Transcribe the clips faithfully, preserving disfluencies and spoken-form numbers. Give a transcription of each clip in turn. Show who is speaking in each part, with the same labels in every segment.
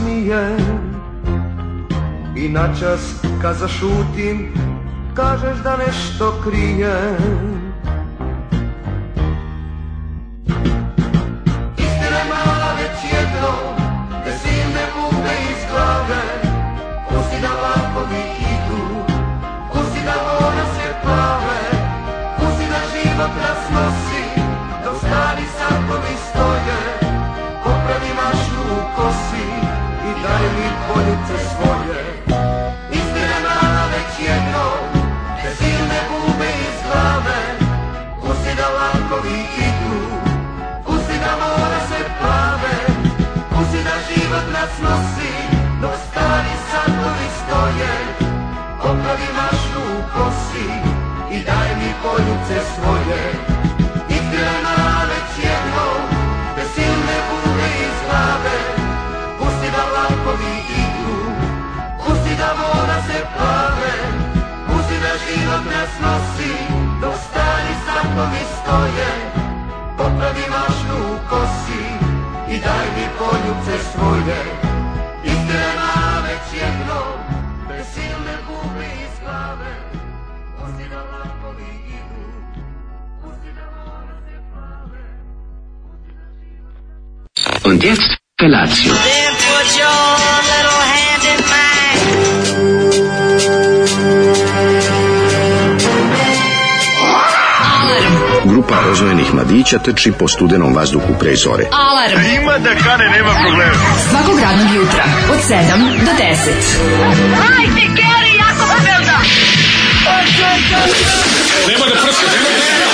Speaker 1: nasmije i načas kad zašutim kažeš da nešto krijem. Istina je mala već jedno, te silne buke iz glave, pusti da vlakovi idu, pusti da mora se plave, pusti da život nas nosi, dok stari satovi stoje, popravi mašnu u kosi i daj mi poljice svoje. Istina je mala već jedno, te silne buke iz glave, pusti da vlakovi idu, pusti da mora se plave, pusti da život nas nosi, dok stari satovi stoje, popravi mašnu u kosi i daj mi poljuce svoje. Istina je mala već jedno, te silne buke iz glave, pusti da vlakovi idu, pusti da mora se plave, pusti da život nas nosi, dok stari satovi stoje, popravi mašnu u kosi i daj mi poljuce svoje. Istina je mala već jedno, te silne buke iz glave, pusti da vlakovi idu, pusti da mora se plave, pusti da život nas...
Speaker 2: Und jetzt Felatio.
Speaker 3: Then put your little hand in mine.
Speaker 2: Grupa rozvojenih mladića trči po studenom vazduhu pre zore.
Speaker 4: Alarm.
Speaker 5: Ima da kane, nema problema.
Speaker 4: Svakog radnog jutra od sedam do deset.
Speaker 3: Hajde, Geri, jako se velda.
Speaker 5: Nema da prska, nema da prska.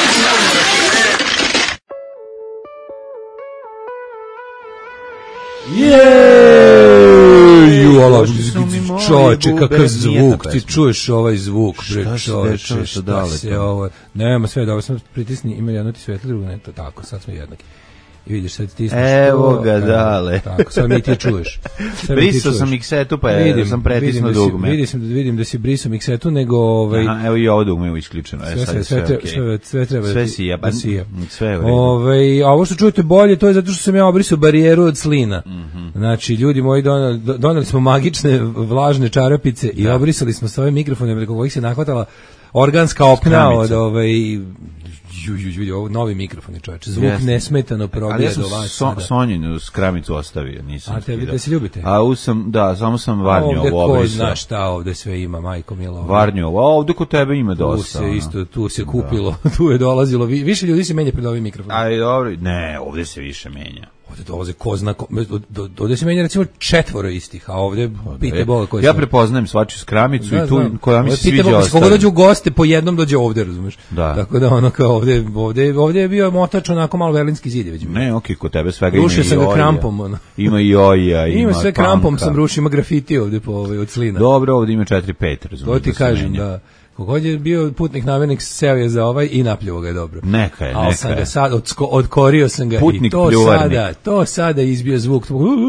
Speaker 6: Jeeeeju, ala, čoveče, kakav zvuk, ti čuješ ovaj zvuk, bre, čoveče, šta se ovo, nema sve dobro, sam pritisni, ima jedno ti svetlo, drugo ne, tako, sad smo jednaki. I vidiš, sad ti stisneš.
Speaker 7: Evo ga, dale.
Speaker 6: Tako, sad mi ti čuješ.
Speaker 7: Brisao sam miksetu, pa je, sam pretisnuo dugme.
Speaker 6: Vidim, vidim, vidim da si brisao miksetu, nego... Ovaj,
Speaker 7: aha, evo i ovo dugme je isključeno.
Speaker 6: Sve, sve, sve, sve, okay. sve, sve treba
Speaker 7: sve
Speaker 6: da
Speaker 7: sija,
Speaker 6: da sija.
Speaker 7: Sve je u redu.
Speaker 6: Ovaj, a ovo što čujete bolje, to je zato što sam ja obrisao barijeru od slina. Mm-hmm. Znači, ljudi moji, doneli, doneli smo magične vlažne čarapice da. I obrisali smo svoje mikrofone, preko kojih se nahvatala organska opna od ovaj... Ju, ju, ju, ovo novi mikrofoni, čoveče. Zvuk yes. nesmetano probija do vas.
Speaker 7: Ali ja sam so, Sonjinu skramicu ostavio, nisam
Speaker 6: a tebi da se ljubite?
Speaker 7: A usam, da, samo sam Varnjovu obrisao.
Speaker 6: Ovde ko zna šta ovde sve ima, majko milo.
Speaker 7: Varnjovu, a ovde kod tebe ima dosta.
Speaker 6: Tu se isto, tu se kupilo, da. Tu je dolazilo, više ljudi se menja pred ovim mikrofonom.
Speaker 7: Aj, dobro, ne, ovde se više menja.
Speaker 6: Ovde dolaze ko zna, ko, ovde se menja recimo četvoro istih, a ovde pite Boga koji
Speaker 7: ja prepoznajem svačiju skramicu da, i tu znam. Koja mi se sviđa
Speaker 6: ostane.
Speaker 7: ostane.
Speaker 6: Koga dođe u goste, po jednom dođe ovde, razumeš?
Speaker 7: Da.
Speaker 6: Tako da ono kao ovde, ovde, ovde je bio motač onako malo berlinski zid. Već
Speaker 7: ne, okej, okay, kod tebe svega ima i
Speaker 6: rušio sam ga krampom. Ono.
Speaker 7: Ima i oja, ima
Speaker 6: ima sve krampom sam rušio, ima grafiti ovde po ovaj, od slina.
Speaker 7: Dobro, ovde ima četiri pet, razumiješ.
Speaker 6: To ti kažem, da. Kogod je bio putnik namernik, seo je za ovaj i napljuo ga je dobro.
Speaker 7: Neka je, neka
Speaker 6: ali sam
Speaker 7: je.
Speaker 6: ga sad, odsko, odkorio sam ga
Speaker 7: putnik
Speaker 6: i to
Speaker 7: pljuvarnik.
Speaker 6: sada, to sada izbio zvuk.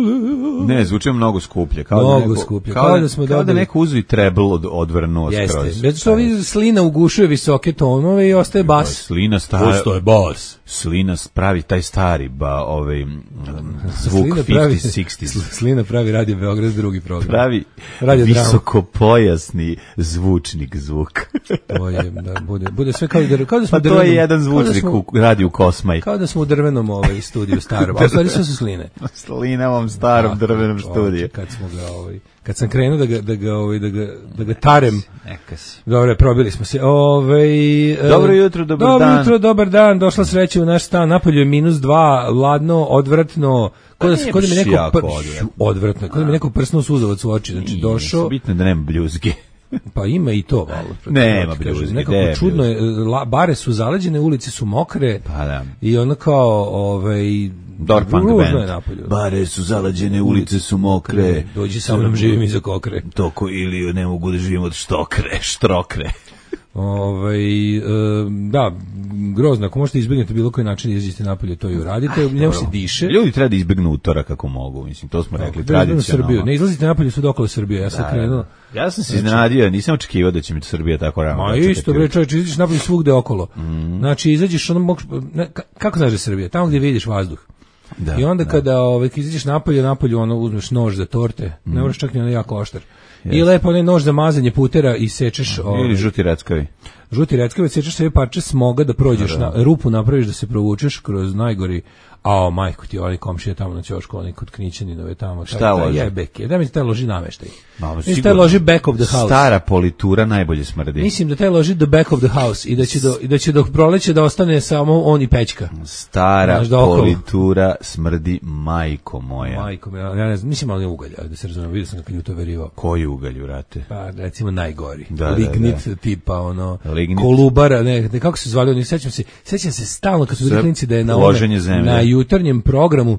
Speaker 7: Ne, zvuči mnogo skuplje. Kao
Speaker 6: mnogo
Speaker 7: da neko,
Speaker 6: skuplje.
Speaker 7: Kao,
Speaker 6: kao da, smo
Speaker 7: kao
Speaker 6: dobili...
Speaker 7: da neko uzu i treble od, odvrnuo skroz.
Speaker 6: Jeste, bez što ovi slina ugušuje visoke tonove i ostaje bas.
Speaker 7: Slina stara...
Speaker 6: Ostaje bas.
Speaker 7: Slina pravi taj stari, ba, ovaj, zvuk pedeset šezdeset.
Speaker 6: Slina pravi Radio Beograd, drugi program.
Speaker 7: Pravi visokopojasni zvučnik zvuk.
Speaker 6: To je, da, bude, bude sve kao, kao da smo
Speaker 7: pa to je jedan zvučnik u radiju Kosmaj.
Speaker 6: Kao da smo u drvenom ovaj studiju starom, a stvari sve su sline.
Speaker 7: Slinavom starom da, drvenom studiju.
Speaker 6: Kad smo ga ovaj, kad sam krenuo da ga da ga ovaj da ga da ga tarem.
Speaker 7: Neka si.
Speaker 6: Dobro, probili smo se. Ovaj
Speaker 7: dobro jutro, dobar
Speaker 6: dobro
Speaker 7: dan.
Speaker 6: Dobro jutro, dobar dan. Došla sreća u naš stan. Napolju je minus dva, ladno, odvratno. Kod da kod mi neko pr... odvratno. Kod mi neko prsnuo suzavac u oči, znači došao.
Speaker 7: Bitno da nema bljuzge.
Speaker 6: Pa ima i to malo.
Speaker 7: Nema bljuzge.
Speaker 6: Nekako de, čudno je, la, bare su zaleđene, ulice su mokre.
Speaker 7: Pa da.
Speaker 6: I ono kao, ovaj,
Speaker 7: Dark Punk Band.
Speaker 6: Napolju.
Speaker 7: Bare su zaleđene, ulice su mokre.
Speaker 6: Dođi sa mnom, živim iza kokre.
Speaker 7: Toko ili ne mogu da živim od štokre, štrokre.
Speaker 6: Ovaj e, da, grozno, ako možete izbegnete bilo koji način da izađete napolje, to i uradite, njemu se diše.
Speaker 7: Ljudi treba da izbegnu utorak kako mogu, mislim, to smo da, rekli
Speaker 6: tradicionalno. Ne izlazite napolje sud okolo Srbije, ja sam da, krenuo.
Speaker 7: Ja sam se znači, iznenadio, nisam očekivao da će mi Srbija tako rano.
Speaker 6: Ma isto, bre, čovječe, izađeš napolje svugde okolo. Mm. Znači, izađeš, ono, ne, kako znaš da je Srbija? Tamo gdje vidiš vazduh.
Speaker 7: Da,
Speaker 6: I onda
Speaker 7: da.
Speaker 6: kada ovaj, kad izađeš napolje, napolje ono, uzmeš nož za torte, mm. ne moraš čak ni ono jako oštar.
Speaker 7: Yes.
Speaker 6: I lepo onaj nož za mazanje putera i sečeš... Ovaj,
Speaker 7: ili žuti reckavi.
Speaker 6: Žuti reckavi, sečeš sve parče smoga da prođeš, na, rupu napraviš da se provučeš kroz najgori... A, majko ti, oni komšije tamo na ćošku, oni kod Knićaninove tamo.
Speaker 7: Šta
Speaker 6: taj, taj
Speaker 7: loži?
Speaker 6: Jebek je. Da mi se taj loži nameštaj.
Speaker 7: Ma,
Speaker 6: Mislim da taj loži back of the house.
Speaker 7: Stara politura najbolje smrdi.
Speaker 6: Mislim da taj loži the back of the house i da će do, i da će dok proleće da ostane samo on i pećka.
Speaker 7: Stara
Speaker 6: Znaš, da okolo.
Speaker 7: politura smrdi, majko moja.
Speaker 6: Majko moja, ja ne znam, mislim ali ugalj, da se razumem, vidio sam kako je to verivao.
Speaker 7: Koji ugalj, urate?
Speaker 6: Pa recimo najgori.
Speaker 7: Da,
Speaker 6: lignit
Speaker 7: da, da.
Speaker 6: tipa ono
Speaker 7: Lignit.
Speaker 6: kolubara, ne, ne kako se zvali oni, sećam se, sećam se stalno kad su bili klinci da je na
Speaker 7: loženje zemlje.
Speaker 6: Na jutarnjem programu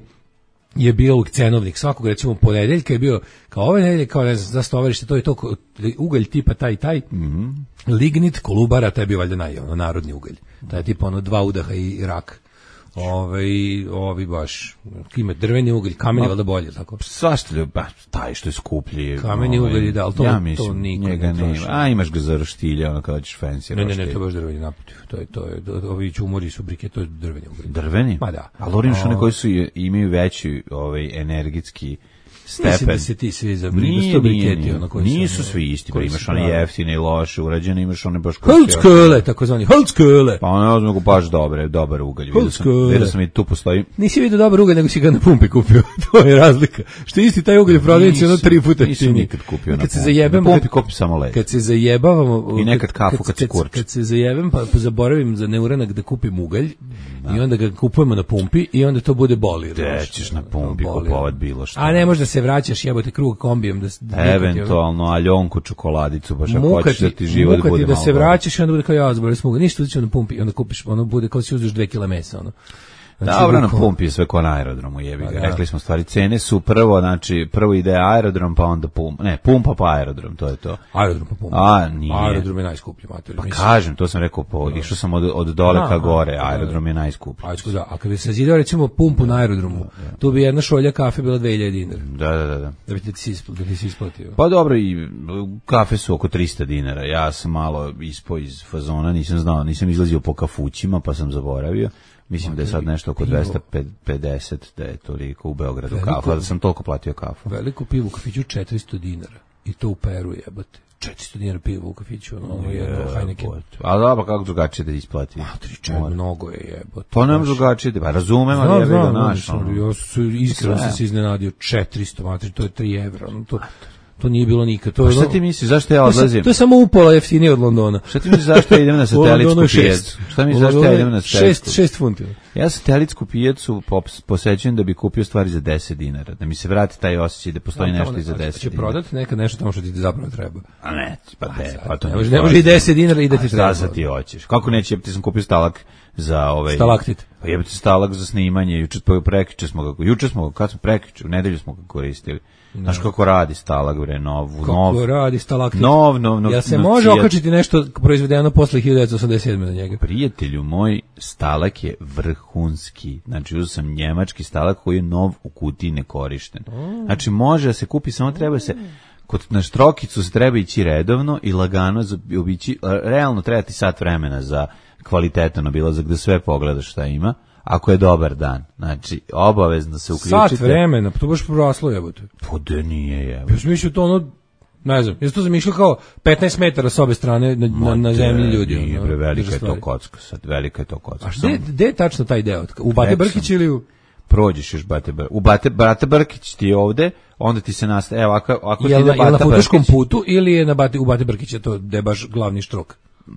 Speaker 6: je bio cenovnik svakog recimo ponedeljka je bio kao ove nedelje kao ne znam zastovarište to je to ugalj tipa taj taj mm-hmm. lignit kolubara taj je bio valjda naj ono narodni ugalj taj je tipa ono dva udaha i rak. Ove, ovi baš ima drveni ugalj, kamen je valjda bolje, tako?
Speaker 7: Svašta ljubav, ba, taj što je skuplji.
Speaker 6: Kamen je ugalj, da, ali to,
Speaker 7: ja mislim,
Speaker 6: to niko
Speaker 7: njega
Speaker 6: ne
Speaker 7: ne ima. A imaš ga za roštilje, ono kada ćeš fancy
Speaker 6: Ne, ne,
Speaker 7: roštilj.
Speaker 6: ne, to je baš drveni naprotiv. To je, to je, ovi čumori su brike, to je drveni ugalj.
Speaker 7: Drveni?
Speaker 6: Ma da.
Speaker 7: Ali oni one koji su, imaju veći ovaj, energetski stepen.
Speaker 6: Mislim da se ti svi za brigu, sto briketi. Ono koji
Speaker 7: nisu
Speaker 6: su,
Speaker 7: svi isti,
Speaker 6: koji
Speaker 7: imaš
Speaker 6: su
Speaker 7: one
Speaker 6: pravi.
Speaker 7: jeftine i loše urađene, imaš one baš koje
Speaker 6: Holzköhle, takozvani Holzköhle.
Speaker 7: Pa ono ozmego baš dobre, dobar ugalj. Vidio sam,
Speaker 6: Holzköhle.
Speaker 7: vidio sam i tu postoji.
Speaker 6: Nisi vidio dobar ugalj, nego si ga na pumpi kupio. To je razlika. Što je isti taj ugalj u prodavnici, ono tri puta
Speaker 7: Nisam
Speaker 6: jeftiniji.
Speaker 7: nikad kupio na
Speaker 6: Kad se
Speaker 7: pumpi.
Speaker 6: zajebem,
Speaker 7: Na pumpi kupim samo led.
Speaker 6: Kad se zajebavamo
Speaker 7: I nekad kafu kad se kurči.
Speaker 6: Kad se zajebem, pa zaboravim za neuranak da kupim ugalj i onda ga kupujemo na pumpi i onda to bude boli.
Speaker 7: Gde ćeš na pumpi
Speaker 6: Boli.
Speaker 7: kupovat bilo što?
Speaker 6: A ne možda se vraćaš, jebote krug kombijem da
Speaker 7: eventualno aljonku, čokoladicu, baš ako
Speaker 6: muka
Speaker 7: hoćeš
Speaker 6: ti,
Speaker 7: da ti život
Speaker 6: muka
Speaker 7: bude
Speaker 6: ti da
Speaker 7: malo
Speaker 6: se
Speaker 7: bolji.
Speaker 6: vraćaš i onda bude kao ja zaboravim smo ništa uđeš na pumpi i onda kupiš, ono bude kao si uzmeš dve kile mesa, ono. Znači,
Speaker 7: Dobro, na
Speaker 6: bukvalno-
Speaker 7: pumpi je sve ko na aerodromu, jebi ga.
Speaker 6: Pa da.
Speaker 7: Rekli smo stvari, cene su prvo, znači, prvo ide aerodrom, pa onda pumpa. Ne, pumpa pa aerodrom, to je to.
Speaker 6: Aerodrom pa pumpa.
Speaker 7: A, nije.
Speaker 6: Aerodrom je najskuplji, mater.
Speaker 7: Pa kažem, to sam rekao, po, išao sam od, od dole
Speaker 6: Aha,
Speaker 7: ka gore,
Speaker 6: aha,
Speaker 7: aerodrom je najskuplji.
Speaker 6: Ajde, da, a kad bi se zidao recimo pumpu na aerodromu, tu bi jedna šolja kafe bila dve hiljade dinara.
Speaker 7: Da, da, da, da.
Speaker 6: Da bi ti se isplatio, da ti se isplatio.
Speaker 7: Pa dobro, i kafe su oko trista dinara. Ja sam malo ispo iz fazona, nisam znao, nisam izlazio po kafućima, pa sam zaboravio. Mislim da je sad nešto oko dvesta pedeset, da je toliko u Beogradu
Speaker 6: Veliko-
Speaker 7: kafa, da sam toliko platio kafu.
Speaker 6: Veliko pivo u kafiću četiristo dinara. I to u Peru jebote. četiristo dinara pivo u kafiću, ono jedno Heineken.
Speaker 7: A dobro, kako drugačije da isplati?
Speaker 6: Matri, čemu mnogo je jebote.
Speaker 7: Pa nema drugačije, pa razumem, ali
Speaker 6: Znam,
Speaker 7: jebe ga
Speaker 6: znam,
Speaker 7: naš.
Speaker 6: znam,
Speaker 7: ono.
Speaker 6: ja su iskreno
Speaker 7: Sve.
Speaker 6: sam se iznenadio, četiristo, matri, to je tri evra, ono, to, to nije bilo nikad. To
Speaker 7: Pa
Speaker 6: je
Speaker 7: šta
Speaker 6: ono-
Speaker 7: ti misliš, zašto ja
Speaker 6: to je sa-
Speaker 7: odlazim?
Speaker 6: To je samo upola jeftinije od Londona.
Speaker 7: Šta ti misliš zašto ja idem na
Speaker 6: U
Speaker 7: satelitsku
Speaker 6: Londonu je šest.
Speaker 7: pijacu? Šta mi
Speaker 6: U
Speaker 7: zašto ja
Speaker 6: Londonu je
Speaker 7: idem na
Speaker 6: šest,
Speaker 7: satelitsku?
Speaker 6: šest funti.
Speaker 7: Ja satelitsku pijacu pos- posećujem da bi kupio stvari za deset dinara, da mi se vrati taj osjećaj da postoji nešto i za deset
Speaker 6: Će
Speaker 7: dinara.
Speaker 6: prodati nekad nešto tamo što ti zapravo treba.
Speaker 7: A ne, pa de, pa to
Speaker 6: Ne može, ne može i deset dinara i da ti treba.
Speaker 7: Šta sad ti hoćeš? Kako neće, ti sam kupio stalak za ovaj...
Speaker 6: Stalaktit.
Speaker 7: Pa jebate stalak za snimanje, juče, prekjuče smo ga, juče smo ga, kad smo prekjuče, u nedelju smo ga koristili. Znaš kako radi stalak, bre, nov,
Speaker 6: Kako
Speaker 7: nov,
Speaker 6: radi stalaktit?
Speaker 7: nov, nov, nov,
Speaker 6: Ja se
Speaker 7: nov
Speaker 6: može
Speaker 7: cvijet.
Speaker 6: okačiti nešto proizvedeno posle hiljadu devetsto osamdeset sedme na njega.
Speaker 7: Prijatelju moj, stalak je vrhunski. Znači, uzeo sam njemački stalak koji je nov u kutiji nekorišten. Znači, može da se kupi, samo treba se... Kod na štrokicu se treba ići redovno i lagano za- obići, realno treba ti sat vremena za kvalitetan obilazak da sve pogledaš šta ima, ako je dobar dan. Znači, obavezno se uključite.
Speaker 6: Sat vremena, pa to baš proraslo jebote.
Speaker 7: Pa da nije, jebe.
Speaker 6: Ja sam mislio to ono, ne znam, ja sam to zamišljao kao petnaest metara s obe strane na, na, na zemlji ljudi.
Speaker 7: Nije,
Speaker 6: ono,
Speaker 7: bre, velika
Speaker 6: drže
Speaker 7: je to
Speaker 6: stvari.
Speaker 7: kocka sad, velika je to kocka.
Speaker 6: A gde, gde je tačno taj deo? U Bate
Speaker 7: Rekao
Speaker 6: Brkić
Speaker 7: sam.
Speaker 6: ili u...
Speaker 7: Prođeš još Bate Brkić. U Bate, Bate Brkić ti je ovde, onda ti se nastaje, evo, ako, ako ti
Speaker 6: Jel,
Speaker 7: ide
Speaker 6: na- jel na
Speaker 7: Bata
Speaker 6: Futoškom
Speaker 7: Brkić,
Speaker 6: putu ili je na Bate, u Bate Brkića to da je baš glavni štrok?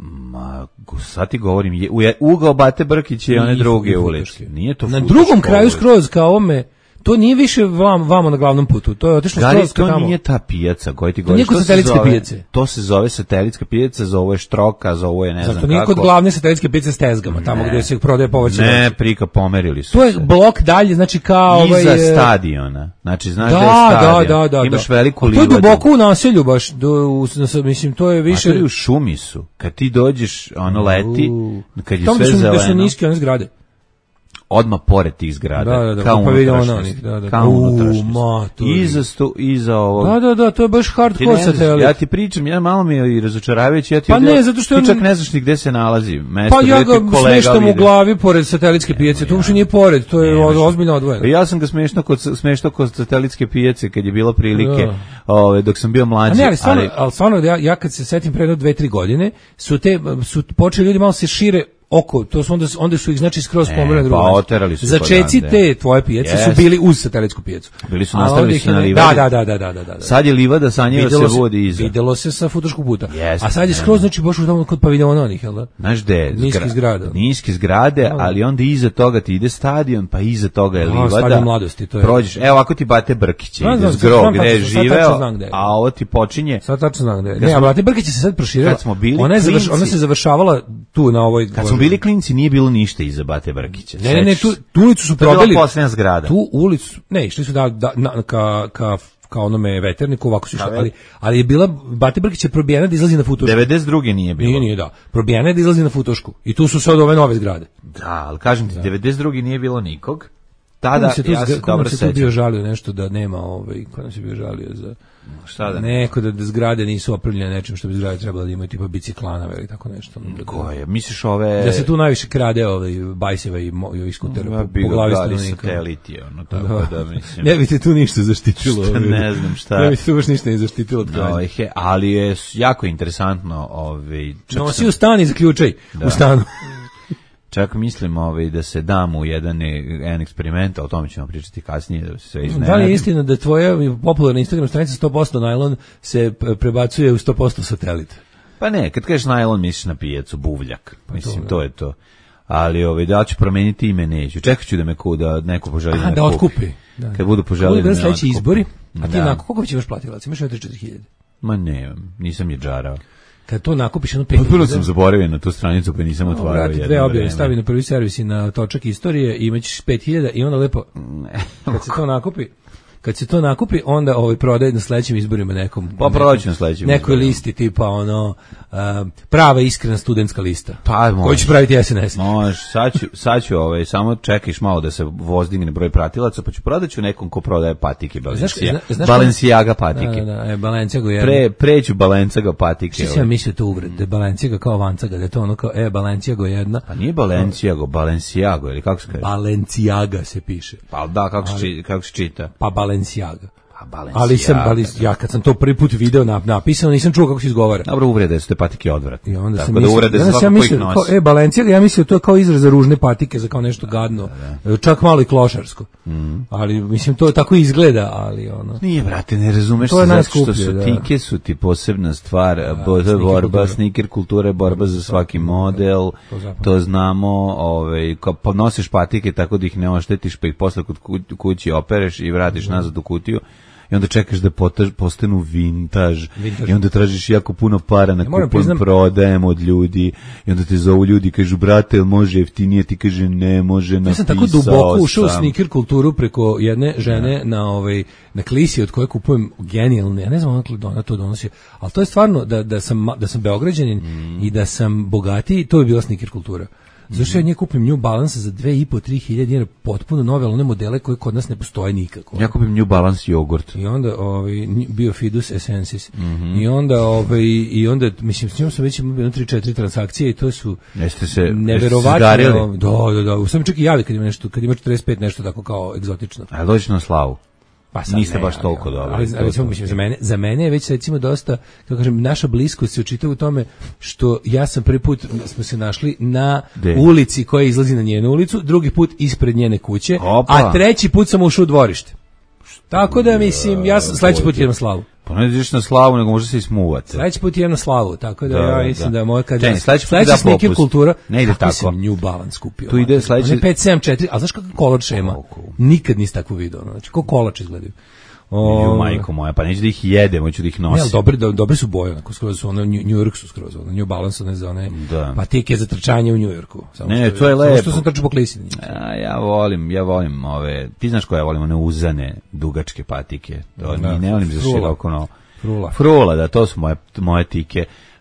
Speaker 7: ma, go- sad ti govorim, je, u, je, ugao Bate Brkić je one
Speaker 6: I-
Speaker 7: druge
Speaker 6: i
Speaker 7: ulice.
Speaker 6: Futoške.
Speaker 7: Nije to
Speaker 6: Na
Speaker 7: Futoška
Speaker 6: drugom kraju
Speaker 7: ulica.
Speaker 6: skroz kao ovome, to nije više vam, vamo na glavnom putu, to je otišlo
Speaker 7: Gari,
Speaker 6: skroz ka
Speaker 7: to
Speaker 6: tamo.
Speaker 7: nije ta pijaca koji ti
Speaker 6: To
Speaker 7: govoriš.
Speaker 6: nije kod
Speaker 7: To se
Speaker 6: satelitske
Speaker 7: zove-
Speaker 6: pijace.
Speaker 7: To se zove satelitska pijaca, za ovo je štroka, za ovo je ne
Speaker 6: Zato
Speaker 7: znam
Speaker 6: nije
Speaker 7: kako.
Speaker 6: kod glavne satelitske pice s tezgama, tamo gde se prodaje povrće.
Speaker 7: Ne, prika, pomerili su
Speaker 6: To je
Speaker 7: se.
Speaker 6: blok dalje, znači kao ovaj...
Speaker 7: Iza
Speaker 6: e,
Speaker 7: stadiona. Znači, znaš
Speaker 6: Da,
Speaker 7: da, je
Speaker 6: da,
Speaker 7: stadion.
Speaker 6: da, da.
Speaker 7: Imaš
Speaker 6: da.
Speaker 7: veliku
Speaker 6: A to je
Speaker 7: livadu.
Speaker 6: duboko u naselju baš, do, u, na- mislim, to je više...
Speaker 7: Više u šumi su. Kad ti dođeš, ono leti, kad je
Speaker 6: Tamo
Speaker 7: sve
Speaker 6: gde su, gde su
Speaker 7: zeleno.
Speaker 6: niske one zgrade.
Speaker 7: odmah pored tih zgrada.
Speaker 6: Da, da, da,
Speaker 7: kao
Speaker 6: pa vidio
Speaker 7: unutrašnjost.
Speaker 6: onih, da, da.
Speaker 7: Kao
Speaker 6: U,
Speaker 7: unutrašnjost.
Speaker 6: maturi.
Speaker 7: Iza, stu, iza ovog.
Speaker 6: Da, da, da, to je baš
Speaker 7: Ti
Speaker 6: hardcore
Speaker 7: ne znaš,
Speaker 6: satelit.
Speaker 7: ja ti pričam, ja malo mi je i razočaravajući, ja ti
Speaker 6: Pa
Speaker 7: ovdje-
Speaker 6: ne, zato što
Speaker 7: ti
Speaker 6: on-
Speaker 7: čak ne znaš ni gde se nalazi. Mesto
Speaker 6: Pa ja
Speaker 7: gde
Speaker 6: ga
Speaker 7: ti kolega
Speaker 6: smeštam u
Speaker 7: vide.
Speaker 6: glavi pored satelitske pijace, to uopšte nije pored, to je
Speaker 7: Nemaš.
Speaker 6: ozbiljno odvojeno.
Speaker 7: Ja sam ga smešno kod smešno kod satelitske pijace kad je bilo prilike,
Speaker 6: Da.
Speaker 7: ove dok sam bio
Speaker 6: A
Speaker 7: mlađi.
Speaker 6: ne, ali stvarno, ali stvarno ja, ja kad se setim pre jedno dve, tri godine, su te, su počeli ljudi malo se šire oko, to su onda, onda su ih znači skroz
Speaker 7: E,
Speaker 6: pomerali na drugo
Speaker 7: pa
Speaker 6: mesto.
Speaker 7: oterali su
Speaker 6: Začeci
Speaker 7: odande.
Speaker 6: te tvoje pijace su
Speaker 7: Jest.
Speaker 6: bili uz satelitsku pijacu.
Speaker 7: Bili su
Speaker 6: A
Speaker 7: nastavili
Speaker 6: ovdje
Speaker 7: su
Speaker 6: ih
Speaker 7: na
Speaker 6: je-
Speaker 7: livadi.
Speaker 6: Da, da, da, da, da, da.
Speaker 7: Sad je livada, sa njega se
Speaker 6: Videlo se,
Speaker 7: vodi iza.
Speaker 6: videlo se sa futoškog puta.
Speaker 7: Jeste,
Speaker 6: A sad je
Speaker 7: ne,
Speaker 6: skroz
Speaker 7: ne.
Speaker 6: znači baš u tamo kod paviljona onih, jel da?
Speaker 7: Znaš gde je?
Speaker 6: Niske
Speaker 7: Zgra-
Speaker 6: zgrade.
Speaker 7: Niske zgrade, ali onda iza toga ti ide stadion, pa iza toga je
Speaker 6: A,
Speaker 7: livada.
Speaker 6: stadion Mladosti, to je-
Speaker 7: Prođeš, evo ako ti Bate Brkić
Speaker 6: Znam,
Speaker 7: ide
Speaker 6: znam,
Speaker 7: s
Speaker 6: znam,
Speaker 7: gro
Speaker 6: znam
Speaker 7: gde je
Speaker 6: tačno, sad tačno
Speaker 7: živeo,
Speaker 6: znam gde je.
Speaker 7: a ovo ti počinje.
Speaker 6: Sad tačno znam gde je.
Speaker 7: Kad
Speaker 6: Ne,
Speaker 7: smo-
Speaker 6: a Brate Brkić se sad proširila.
Speaker 7: kad smo bili
Speaker 6: ona, je završ,
Speaker 7: klinci-
Speaker 6: ona se završavala tu na ovoj...
Speaker 7: Kad smo bili klinci nije bilo ništa iza Bate Brkića.
Speaker 6: Ne, ne, ne,
Speaker 7: Sećaš
Speaker 6: tu,
Speaker 7: se?
Speaker 6: tu ulicu su
Speaker 7: To je bila
Speaker 6: probili.
Speaker 7: posljednja zgrada.
Speaker 6: Tu ulicu, ne, išli su da, da na, ka, ka, ka onome veterniku, ovako su išli,
Speaker 7: Da,
Speaker 6: ali, ali je bila, Bate Brkić je probijena da izlazi na Futošku.
Speaker 7: devedeset druge nije bilo.
Speaker 6: Nije, nije, da. Probijena je da izlazi na Futošku. I tu su sad ove nove zgrade.
Speaker 7: Da, ali kažem ti, devedeset druge nije bilo nikog.
Speaker 6: Ko
Speaker 7: Tada,
Speaker 6: nam se tu,
Speaker 7: ja se
Speaker 6: ko nam
Speaker 7: dobro
Speaker 6: se tu bio
Speaker 7: sećam.
Speaker 6: žalio nešto da nema, ovaj, ko nam se bio žalio za...
Speaker 7: Šta da?
Speaker 6: Neko da, da zgrade nisu opremljene nečim što bi zgrade trebalo da imaju, tipa biciklana ili tako nešto. Da,
Speaker 7: Ko je? Misliš ove...
Speaker 6: da se tu najviše krade ovaj, bajseva i, mo, i skutera
Speaker 7: Ja
Speaker 6: po,
Speaker 7: bi
Speaker 6: po
Speaker 7: ga
Speaker 6: glavi
Speaker 7: gledali
Speaker 6: stanovnika.
Speaker 7: sateliti, ono, tako da, mislim...
Speaker 6: Ne bi te tu ništa zaštitilo.
Speaker 7: Šta,
Speaker 6: ovaj.
Speaker 7: ne znam šta.
Speaker 6: Ne bi te tu baš ništa ne zaštitilo od krađe.
Speaker 7: Ovaj, he, ali je s- jako interesantno, ovaj, čak,
Speaker 6: Nosi
Speaker 7: sam,
Speaker 6: u stan i zaključaj u stanu.
Speaker 7: čak mislim ovaj, da se dam u jedan, jedan eksperiment, o tome ćemo pričati kasnije, da se sve iznenadi.
Speaker 6: Da li je istina da tvoja popularna Instagram stranica sto posto najlon se p- prebacuje u sto posto satelit?
Speaker 7: Pa ne, kad kažeš najlon misliš na pijacu, buvljak,
Speaker 6: Pa
Speaker 7: mislim,
Speaker 6: to,
Speaker 7: to je to. Ali ovaj, da li ću promeniti ime, neću. Čekat ću da me ku, da neko poželi da
Speaker 6: A,
Speaker 7: me
Speaker 6: da
Speaker 7: kupi.
Speaker 6: otkupi. Da.
Speaker 7: Kad budu poželi
Speaker 6: Koji
Speaker 7: da me
Speaker 6: budu sledeći
Speaker 7: otkupi.
Speaker 6: izbori? A ti
Speaker 7: Da.
Speaker 6: onako, koliko će imaš platilaca? Imaš tri četiri hiljade.
Speaker 7: Ma ne, nisam je džarao.
Speaker 6: Kad to nakupiš jedno pet
Speaker 7: Potpuno
Speaker 6: hiljada,
Speaker 7: sam zaboravio na tu stranicu pa nisam otvarao
Speaker 6: vrati
Speaker 7: jedno
Speaker 6: dve objave,
Speaker 7: vreme.
Speaker 6: stavi na prvi servis i na točak istorije i imaćeš pet hiljada i onda lepo, kad se to nakupi, kad se to nakupi, onda ovaj prodaje na sledećim izborima nekom.
Speaker 7: Pa proći na sledećim
Speaker 6: Nekoj
Speaker 7: izborima.
Speaker 6: listi tipa ono, uh, prava iskrena studentska lista.
Speaker 7: Pa, može.
Speaker 6: Koji će praviti S N S.
Speaker 7: Može, sad ću, sad ću ovaj, samo čekiš malo da se vozdigne broj pratilaca, pa ću prodaću nekom ko prodaje patike Balenciaga.
Speaker 6: zna- znaš
Speaker 7: Balenciaga patike.
Speaker 6: Da, da, da, e, Balenciaga je
Speaker 7: Pre, preću Balenciaga patike.
Speaker 6: Što sam ja mislio to uvred, da je Balenciaga kao Vancaga, da je to ono kao, e, Balenciaga jedna,
Speaker 7: Pa nije Balenciago, Balenciago, ili kako se kaže?
Speaker 6: Balenciaga se piše,
Speaker 7: Pa da, kako se, či- kako se čita?
Speaker 6: pa Balenciaga.
Speaker 7: Pa Balenciaga.
Speaker 6: Ali sam, ali ja kad sam to prvi put video na, napisano, nisam čuo kako se izgovara.
Speaker 7: Dobro, uvrede su te patike odvratne.
Speaker 6: I onda
Speaker 7: Tako
Speaker 6: sam
Speaker 7: da
Speaker 6: mislio,
Speaker 7: uvrede
Speaker 6: danas
Speaker 7: svako
Speaker 6: ja
Speaker 7: ko ih
Speaker 6: mislio,
Speaker 7: nosi.
Speaker 6: kao, e, Balenciaga, ja mislio to je kao izraz za ružne patike, za kao nešto gadno. Čak malo i klošarsko.
Speaker 7: Mm.
Speaker 6: Ali, mislim, to tako izgleda, ali ono...
Speaker 7: Nije, brate, ne razumeš
Speaker 6: To je
Speaker 7: se zato što
Speaker 6: najskuplje,
Speaker 7: su
Speaker 6: da.
Speaker 7: tike su ti posebna stvar, bo-
Speaker 6: sneaker
Speaker 7: borba,
Speaker 6: kultura.
Speaker 7: sneaker kultura je borba za svaki model,
Speaker 6: to zapamtim.
Speaker 7: to znamo, ovaj, kao pa nosiš patike tako da ih ne oštetiš, pa ih posle kod ku- kući opereš i vratiš nazad u kutiju. I onda čekaš da potaž, postanu vintaž,
Speaker 6: Vintage.
Speaker 7: i onda tražiš jako puno para na
Speaker 6: Ja moram
Speaker 7: kupujem,
Speaker 6: priznam-
Speaker 7: prodajem od ljudi i onda te zovu ljudi i kažu, brate, jel može jeftinije, ti kaže ne može,
Speaker 6: Ja
Speaker 7: napisao
Speaker 6: sam tako duboko ušao u
Speaker 7: sam.
Speaker 6: sneaker kulturu preko jedne žene na ovaj na klisi od koje kupujem genijalne, ja ne znam odakle ona to donosi, ali to je stvarno da da sam da sam beograđanin i da sam bogatiji, to je bila sneaker kultura. Zašto ja nje kupim New Balance za dve i po tri hiljade dinara, potpuno nove, ali one modele koje kod nas ne postoje nikako.
Speaker 7: Ja kupim New Balance jogurt.
Speaker 6: I onda ovaj Biofidus Essensis.
Speaker 7: Mhm.
Speaker 6: I onda ovaj i onda mislim s njom sam već imao tri četiri transakcije i to su
Speaker 7: Jeste se- jeste se
Speaker 6: neverovatno.
Speaker 7: zgarili?
Speaker 6: Da, da, da. Sam čak i javi kad ima nešto, kad ima četrdeset pet nešto tako kao egzotično.
Speaker 7: A dođeš na slavu.
Speaker 6: Pa sad
Speaker 7: Niste
Speaker 6: ne,
Speaker 7: baš
Speaker 6: ali,
Speaker 7: toliko
Speaker 6: ali,
Speaker 7: dobri.
Speaker 6: Ali,
Speaker 7: To je
Speaker 6: ali,
Speaker 7: to.
Speaker 6: mislim, za mene, za mene je već recimo dosta, kako kažem, naša bliskost se očitava u tome što ja sam prvi put smo se našli na
Speaker 7: Gde?
Speaker 6: ulici koja izlazi na njenu ulicu, drugi put ispred njene kuće,
Speaker 7: Opa.
Speaker 6: a treći put sam ušao u dvorište. Tako da mislim, ja sam sledeći put idem na slavu.
Speaker 7: Pa ne ideš na slavu, nego možda se i smuvate.
Speaker 6: Sledeći put idem na slavu, tako da,
Speaker 7: Da,
Speaker 6: ja
Speaker 7: da,
Speaker 6: mislim
Speaker 7: da.
Speaker 6: da, moja kad
Speaker 7: Čekaj,
Speaker 6: ja
Speaker 7: sledeći put
Speaker 6: sledeća
Speaker 7: da
Speaker 6: sneaker
Speaker 7: popust.
Speaker 6: kultura,
Speaker 7: Ne ide
Speaker 6: kako
Speaker 7: tako.
Speaker 6: sam New Balance kupio.
Speaker 7: Tu ide
Speaker 6: mater.
Speaker 7: sledeći-
Speaker 6: On je pet sedam četiri, a znaš kako kolač ima? Nikad nisi takvu video, ono, znači, kako kolač izgledaju.
Speaker 7: Ju,
Speaker 6: O,
Speaker 7: majko moja, pa neću da ih jedem, hoću da ih
Speaker 6: Ne, ali
Speaker 7: nosim.
Speaker 6: dobri, do, dobri su boje, onako skroz su ono, New, New York su skroz, ono, New Balance, one za one
Speaker 7: Da.
Speaker 6: patike za trčanje u New Yorku. Samo
Speaker 7: Ne,
Speaker 6: što,
Speaker 7: to je
Speaker 6: samo
Speaker 7: lepo.
Speaker 6: što sam trčao po klisi. na njih.
Speaker 7: A, ja volim, ja volim ove, ti znaš koje ja volim, one uzane, dugačke patike. To
Speaker 6: Da,
Speaker 7: ni ne volim za
Speaker 6: frula.
Speaker 7: široko, no.
Speaker 6: Frula.
Speaker 7: Frula, da, to su moje, moje tike.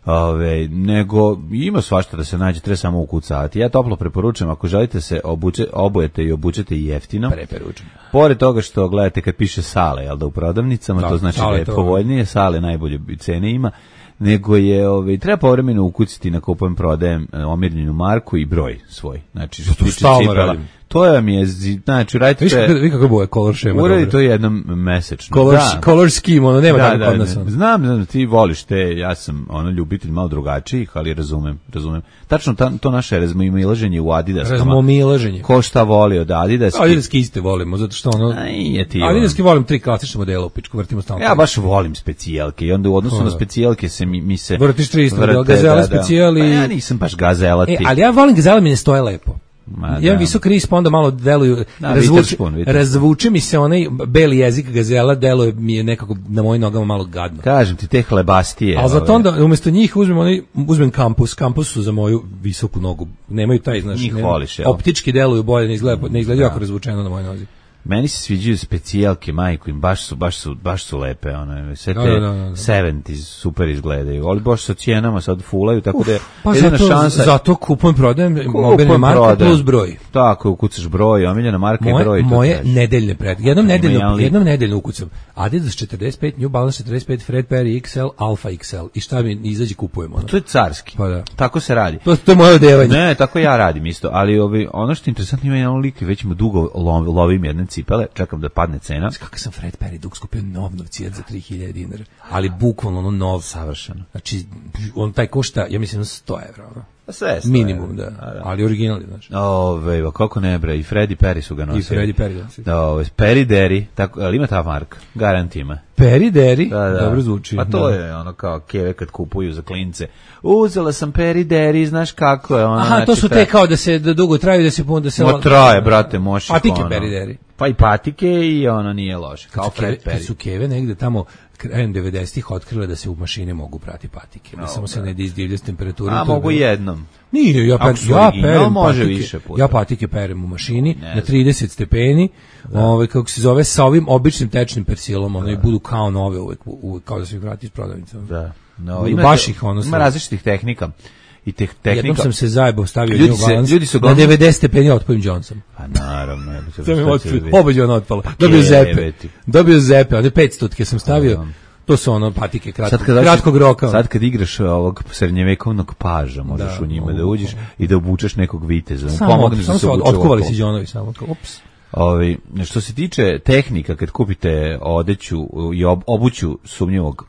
Speaker 7: Ove, nego ima svašta da se nađe, treba samo ukucavati. Ja toplo preporučujem, ako želite se obuče, obujete i obučete jeftino.
Speaker 6: Preporučujem.
Speaker 7: Pored toga što gledate kad piše Sale, jel da u prodavnicama,
Speaker 6: Da,
Speaker 7: to znači
Speaker 6: Sale
Speaker 7: da je
Speaker 6: to-
Speaker 7: povoljnije, Sale najbolje cene ima, nego je, ovaj, treba povremeno ukuciti na kupujem prodajem e, omirljenu marku i broj svoj. Znači, što se
Speaker 6: To
Speaker 7: tiče
Speaker 6: stalno
Speaker 7: cipela,
Speaker 6: radim.
Speaker 7: to je mi je, zi- znači, radite,
Speaker 6: Viš kako, vi kako boje color schema.
Speaker 7: uradi
Speaker 6: dobro.
Speaker 7: to jednom mesečno.
Speaker 6: Color,
Speaker 7: Da.
Speaker 6: color scheme, ono nema
Speaker 7: Da,
Speaker 6: tako
Speaker 7: da,
Speaker 6: kod nas.
Speaker 7: da.
Speaker 6: ono.
Speaker 7: Znam, znam, ti voliš te, ja sam ono ljubitelj malo drugačijih, ali razumem, razumem. Tačno ta, to naše razmoilaženje u Adidaskama.
Speaker 6: Razmomilaženje.
Speaker 7: Ko šta voli od Adidaski?
Speaker 6: Adidaski iste volimo, zato što ono...
Speaker 7: Aj, je ti.
Speaker 6: Adidaski volim tri klasične modela u pičku, vrtimo stalno.
Speaker 7: Ja baš volim specijalke i onda u odnosu
Speaker 6: Pa
Speaker 7: na
Speaker 6: da.
Speaker 7: specijalke se mi, mi se
Speaker 6: Vrtiš tri isto,
Speaker 7: vrte,
Speaker 6: Gazela
Speaker 7: da, da.
Speaker 6: specijal i-
Speaker 7: Pa ja nisam baš gazela ti.
Speaker 6: E, ali ja volim Gazela, mi ne stoje lepo.
Speaker 7: Ma,
Speaker 6: Jedan
Speaker 7: da.
Speaker 6: visok ris, pa onda malo deluju,
Speaker 7: Da,
Speaker 6: razvuče,
Speaker 7: Witherspoon, Witherspoon.
Speaker 6: razvuče mi se onaj beli jezik Gazela, deluje mi je nekako na mojim nogama malo gadno.
Speaker 7: Kažem ti, te hlebastije.
Speaker 6: Ali zato
Speaker 7: ove.
Speaker 6: onda umjesto njih uzmem onaj, uzmem kampus, kampus su za moju visoku nogu. Nemaju taj, znaš,
Speaker 7: Njih
Speaker 6: ne-
Speaker 7: voliš, jel?
Speaker 6: optički deluju bolje, ne izgleda, ne izgledaju jako razvučeno na mojoj nozi.
Speaker 7: Meni se sviđaju specijalke, majko im, baš su, baš su, baš su lepe, ono, sve te
Speaker 6: Da, da, da, da.
Speaker 7: sedamdeset super izgledaju, ali baš sa cijenama sad fulaju, tako da je
Speaker 6: Pa
Speaker 7: jedina
Speaker 6: zato,
Speaker 7: šansa...
Speaker 6: zato kupujem, prodajem,
Speaker 7: Kupujem,
Speaker 6: mobilne marke
Speaker 7: prodajem.
Speaker 6: plus broj.
Speaker 7: Tako, ukucaš broj, omiljena marka i
Speaker 6: Moje,
Speaker 7: broj. to
Speaker 6: moje
Speaker 7: tražiš.
Speaker 6: nedeljne pred. Jednom
Speaker 7: Ima
Speaker 6: nedeljno,
Speaker 7: jedan lik.
Speaker 6: jednom nedeljno ukucam. Adidas četrdeset pet, New Balance četrdeset pet, Fred Perry X L, Alpha X L. I šta mi izađe kupujem ono.
Speaker 7: To je carski.
Speaker 6: Pa da.
Speaker 7: Tako se radi.
Speaker 6: To, to je moje odevanje.
Speaker 7: Ne, tako ja radim isto, ali ovi, ono što je interesantno, ima jedan lik, već mu dugo lov, lovim jedne cipele, čekam da padne cena.
Speaker 6: Kako sam Fred Perry dug skupio nov novcijet za tri hiljade dinara. Ali bukvalno ono nov.
Speaker 7: Savršeno.
Speaker 6: Znači, on taj košta, ja mislim, sto evra. Ono.
Speaker 7: Sve sto
Speaker 6: Minimum,
Speaker 7: evra.
Speaker 6: da.
Speaker 7: A, da.
Speaker 6: Ali originalni, znači.
Speaker 7: Ove, kako ne bre, i Freddie Perry su ga nosili.
Speaker 6: I Freddie Perry, da.
Speaker 7: Da, ove, Perry Derry, tako, ali ima ta marka? Garant ima.
Speaker 6: Perry Derry,
Speaker 7: Da, da.
Speaker 6: dobro zvuči.
Speaker 7: Pa to
Speaker 6: da.
Speaker 7: je ono kao keve kad kupuju za klince. Uzela sam Perry Derry, znaš kako je ono.
Speaker 6: Aha, to
Speaker 7: znači,
Speaker 6: su
Speaker 7: ta-
Speaker 6: te kao da se da dugo traju, da se da se
Speaker 7: Ma traje, brate, moši.
Speaker 6: Patike
Speaker 7: ono.
Speaker 6: Perry Derry.
Speaker 7: Pa i patike i ono nije loše. Kao
Speaker 6: Kad su keve-
Speaker 7: Fred
Speaker 6: kad su
Speaker 7: Perry.
Speaker 6: keve negde tamo krajem devedesetih otkrile da se u mašine mogu prati patike. Da samo se ne izdivlja s temperaturom.
Speaker 7: A
Speaker 6: to je
Speaker 7: mogu
Speaker 6: bilo-
Speaker 7: jednom.
Speaker 6: Nije, ja,
Speaker 7: Ako
Speaker 6: per,
Speaker 7: su
Speaker 6: ja
Speaker 7: original,
Speaker 6: perem
Speaker 7: može
Speaker 6: patike,
Speaker 7: više puta.
Speaker 6: ja patike perem u mašini
Speaker 7: Ne
Speaker 6: na
Speaker 7: znam.
Speaker 6: trideset stepeni, ovaj, kako se zove, sa ovim običnim tečnim persilom, ono i budu kao nove uvek, uvek kao da se ih vrati iz prodavnice.
Speaker 7: Da. No,
Speaker 6: Budu
Speaker 7: ima,
Speaker 6: baš ih ono
Speaker 7: ima
Speaker 6: sve.
Speaker 7: različitih tehnika. I teh,
Speaker 6: Jednom
Speaker 7: tehnika.
Speaker 6: sam se zajebao, stavio
Speaker 7: Ljudi
Speaker 6: New
Speaker 7: se-
Speaker 6: Balance,
Speaker 7: ljudi su
Speaker 6: na
Speaker 7: uglavnom-
Speaker 6: devedeset stepeni otpojim Johnson.
Speaker 7: Pa naravno. Ja,
Speaker 6: To mi
Speaker 7: šta će
Speaker 6: otpio,
Speaker 7: biti?
Speaker 6: obađe ono otpalo. Dobio
Speaker 7: Keve
Speaker 6: zepe.
Speaker 7: ti.
Speaker 6: Dobio zepe, one petstotke sam stavio.
Speaker 7: Da.
Speaker 6: To su ono patike kratkog,
Speaker 7: Sad kad dođeš-
Speaker 6: kratkog roka.
Speaker 7: Sad kad igraš ovog srednjevekovnog paža, možeš
Speaker 6: Da,
Speaker 7: u njima
Speaker 6: mogu.
Speaker 7: da uđeš i da obučeš nekog viteza. Da mu
Speaker 6: samo,
Speaker 7: pomogneš
Speaker 6: samo
Speaker 7: da se
Speaker 6: se od-
Speaker 7: obuče
Speaker 6: otkuvali
Speaker 7: okolo.
Speaker 6: si Đonovi samo. kao, Ups.
Speaker 7: Ovi, što se tiče tehnika, kad kupite odeću i ob, obuću sumnjivog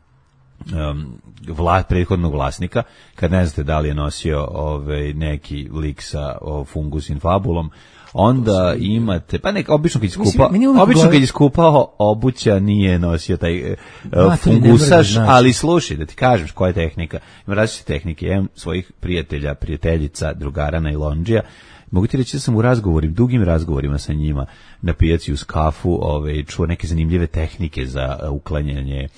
Speaker 7: um, vla, prethodnog vlasnika, kad ne znate da li je nosio ovaj, neki lik sa o, fungus infabulom, onda imate, pa neka, obično kad je
Speaker 6: Mislim,
Speaker 7: skupa,
Speaker 6: meni je uvek
Speaker 7: obično
Speaker 6: gore-
Speaker 7: kad je skupao obuća nije nosio taj e,
Speaker 6: Mater, ne mora
Speaker 7: fungusaš,
Speaker 6: da znači.
Speaker 7: ali slušaj, da ti kažem koja je tehnika. Ima različite tehnike, ja imam svojih prijatelja, prijateljica, drugara na Ilondžija. Mogu ti reći da sam u razgovorima, dugim razgovorima sa njima na pijaci uz kafu, ove, čuo neke zanimljive tehnike za uh, uklanjanje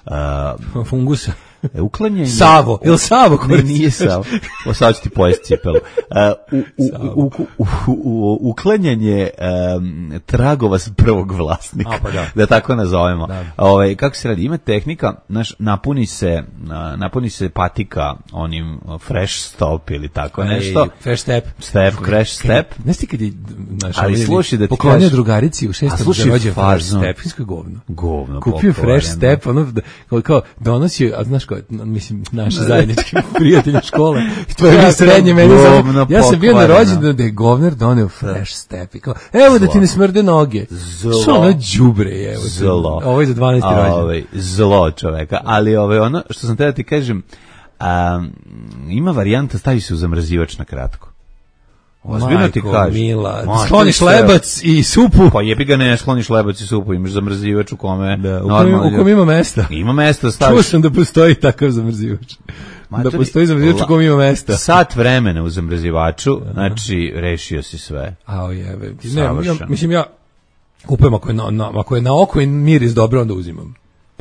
Speaker 7: uh,
Speaker 6: Fungusa.
Speaker 7: E, uklanjanje...
Speaker 6: Savo, ili Savo
Speaker 7: Ne,
Speaker 6: koristi?
Speaker 7: nije Savo. O, sad ću ti pojesti cipelu. Uh, u, u, u, u, u, u, uklanjanje um, tragova s prvog vlasnika.
Speaker 6: A, pa da.
Speaker 7: Da tako nazovemo.
Speaker 6: Da.
Speaker 7: Ovaj, kako se radi? Ima tehnika, naš, napuni se, na, napuni se patika onim uh, fresh stop ili tako nešto.
Speaker 6: Ej, Fresh step.
Speaker 7: Step, crash step.
Speaker 6: Znaš ti kad je, znaš,
Speaker 7: Ali
Speaker 6: ovaj
Speaker 7: slušaj da ti
Speaker 6: poklonio
Speaker 7: kažem-
Speaker 6: drugarici u
Speaker 7: A
Speaker 6: šestom
Speaker 7: slušaj
Speaker 6: za rođen Fresh
Speaker 7: fazon.
Speaker 6: step, isko je govno.
Speaker 7: Govno
Speaker 6: Kupio
Speaker 7: pokvareno.
Speaker 6: Fresh step, ono, da, kao, kao donosio, a znaš kao, mislim, naši zajednički prijatelji škole, to je
Speaker 7: Kako
Speaker 6: bio srednje, meni za,
Speaker 7: govno
Speaker 6: ja sam bio na
Speaker 7: pokvareno.
Speaker 6: rođendan da je govner doneo Fresh step i kao, evo da ti ne smrde noge.
Speaker 7: Zlo.
Speaker 6: Što ono đubre je, evo.
Speaker 7: Zlo.
Speaker 6: Ovo je za dvanaesti
Speaker 7: A,
Speaker 6: rođendan.
Speaker 7: ovaj, zlo čoveka. Ali ovaj, ono što sam te da ti kažem, a, ima varijanta, stavi se u zamrzivač na kratko. Ozbiljno ti
Speaker 6: Majko
Speaker 7: kažem.
Speaker 6: mila,
Speaker 7: Ma,
Speaker 6: skloniš
Speaker 7: što je sve?
Speaker 6: lebac i supu.
Speaker 7: Pa jebi ga ne, skloniš lebac i supu, imaš zamrzivač u kome...
Speaker 6: Da, u
Speaker 7: normalno-
Speaker 6: kojem, u kojem ima mesta.
Speaker 7: Ima mesta,
Speaker 6: Čuo
Speaker 7: staviš...
Speaker 6: sam da postoji takav zamrzivač. Da
Speaker 7: Matori,
Speaker 6: postoji zamrzivač u kojem ima mesta.
Speaker 7: Sat vremena u zamrzivaču, znači rešio si sve.
Speaker 6: A jebe. Ne,
Speaker 7: Savršeno.
Speaker 6: ja, mislim ja kupujem ako je na, na, ako je na oko i miris dobro, onda uzimam.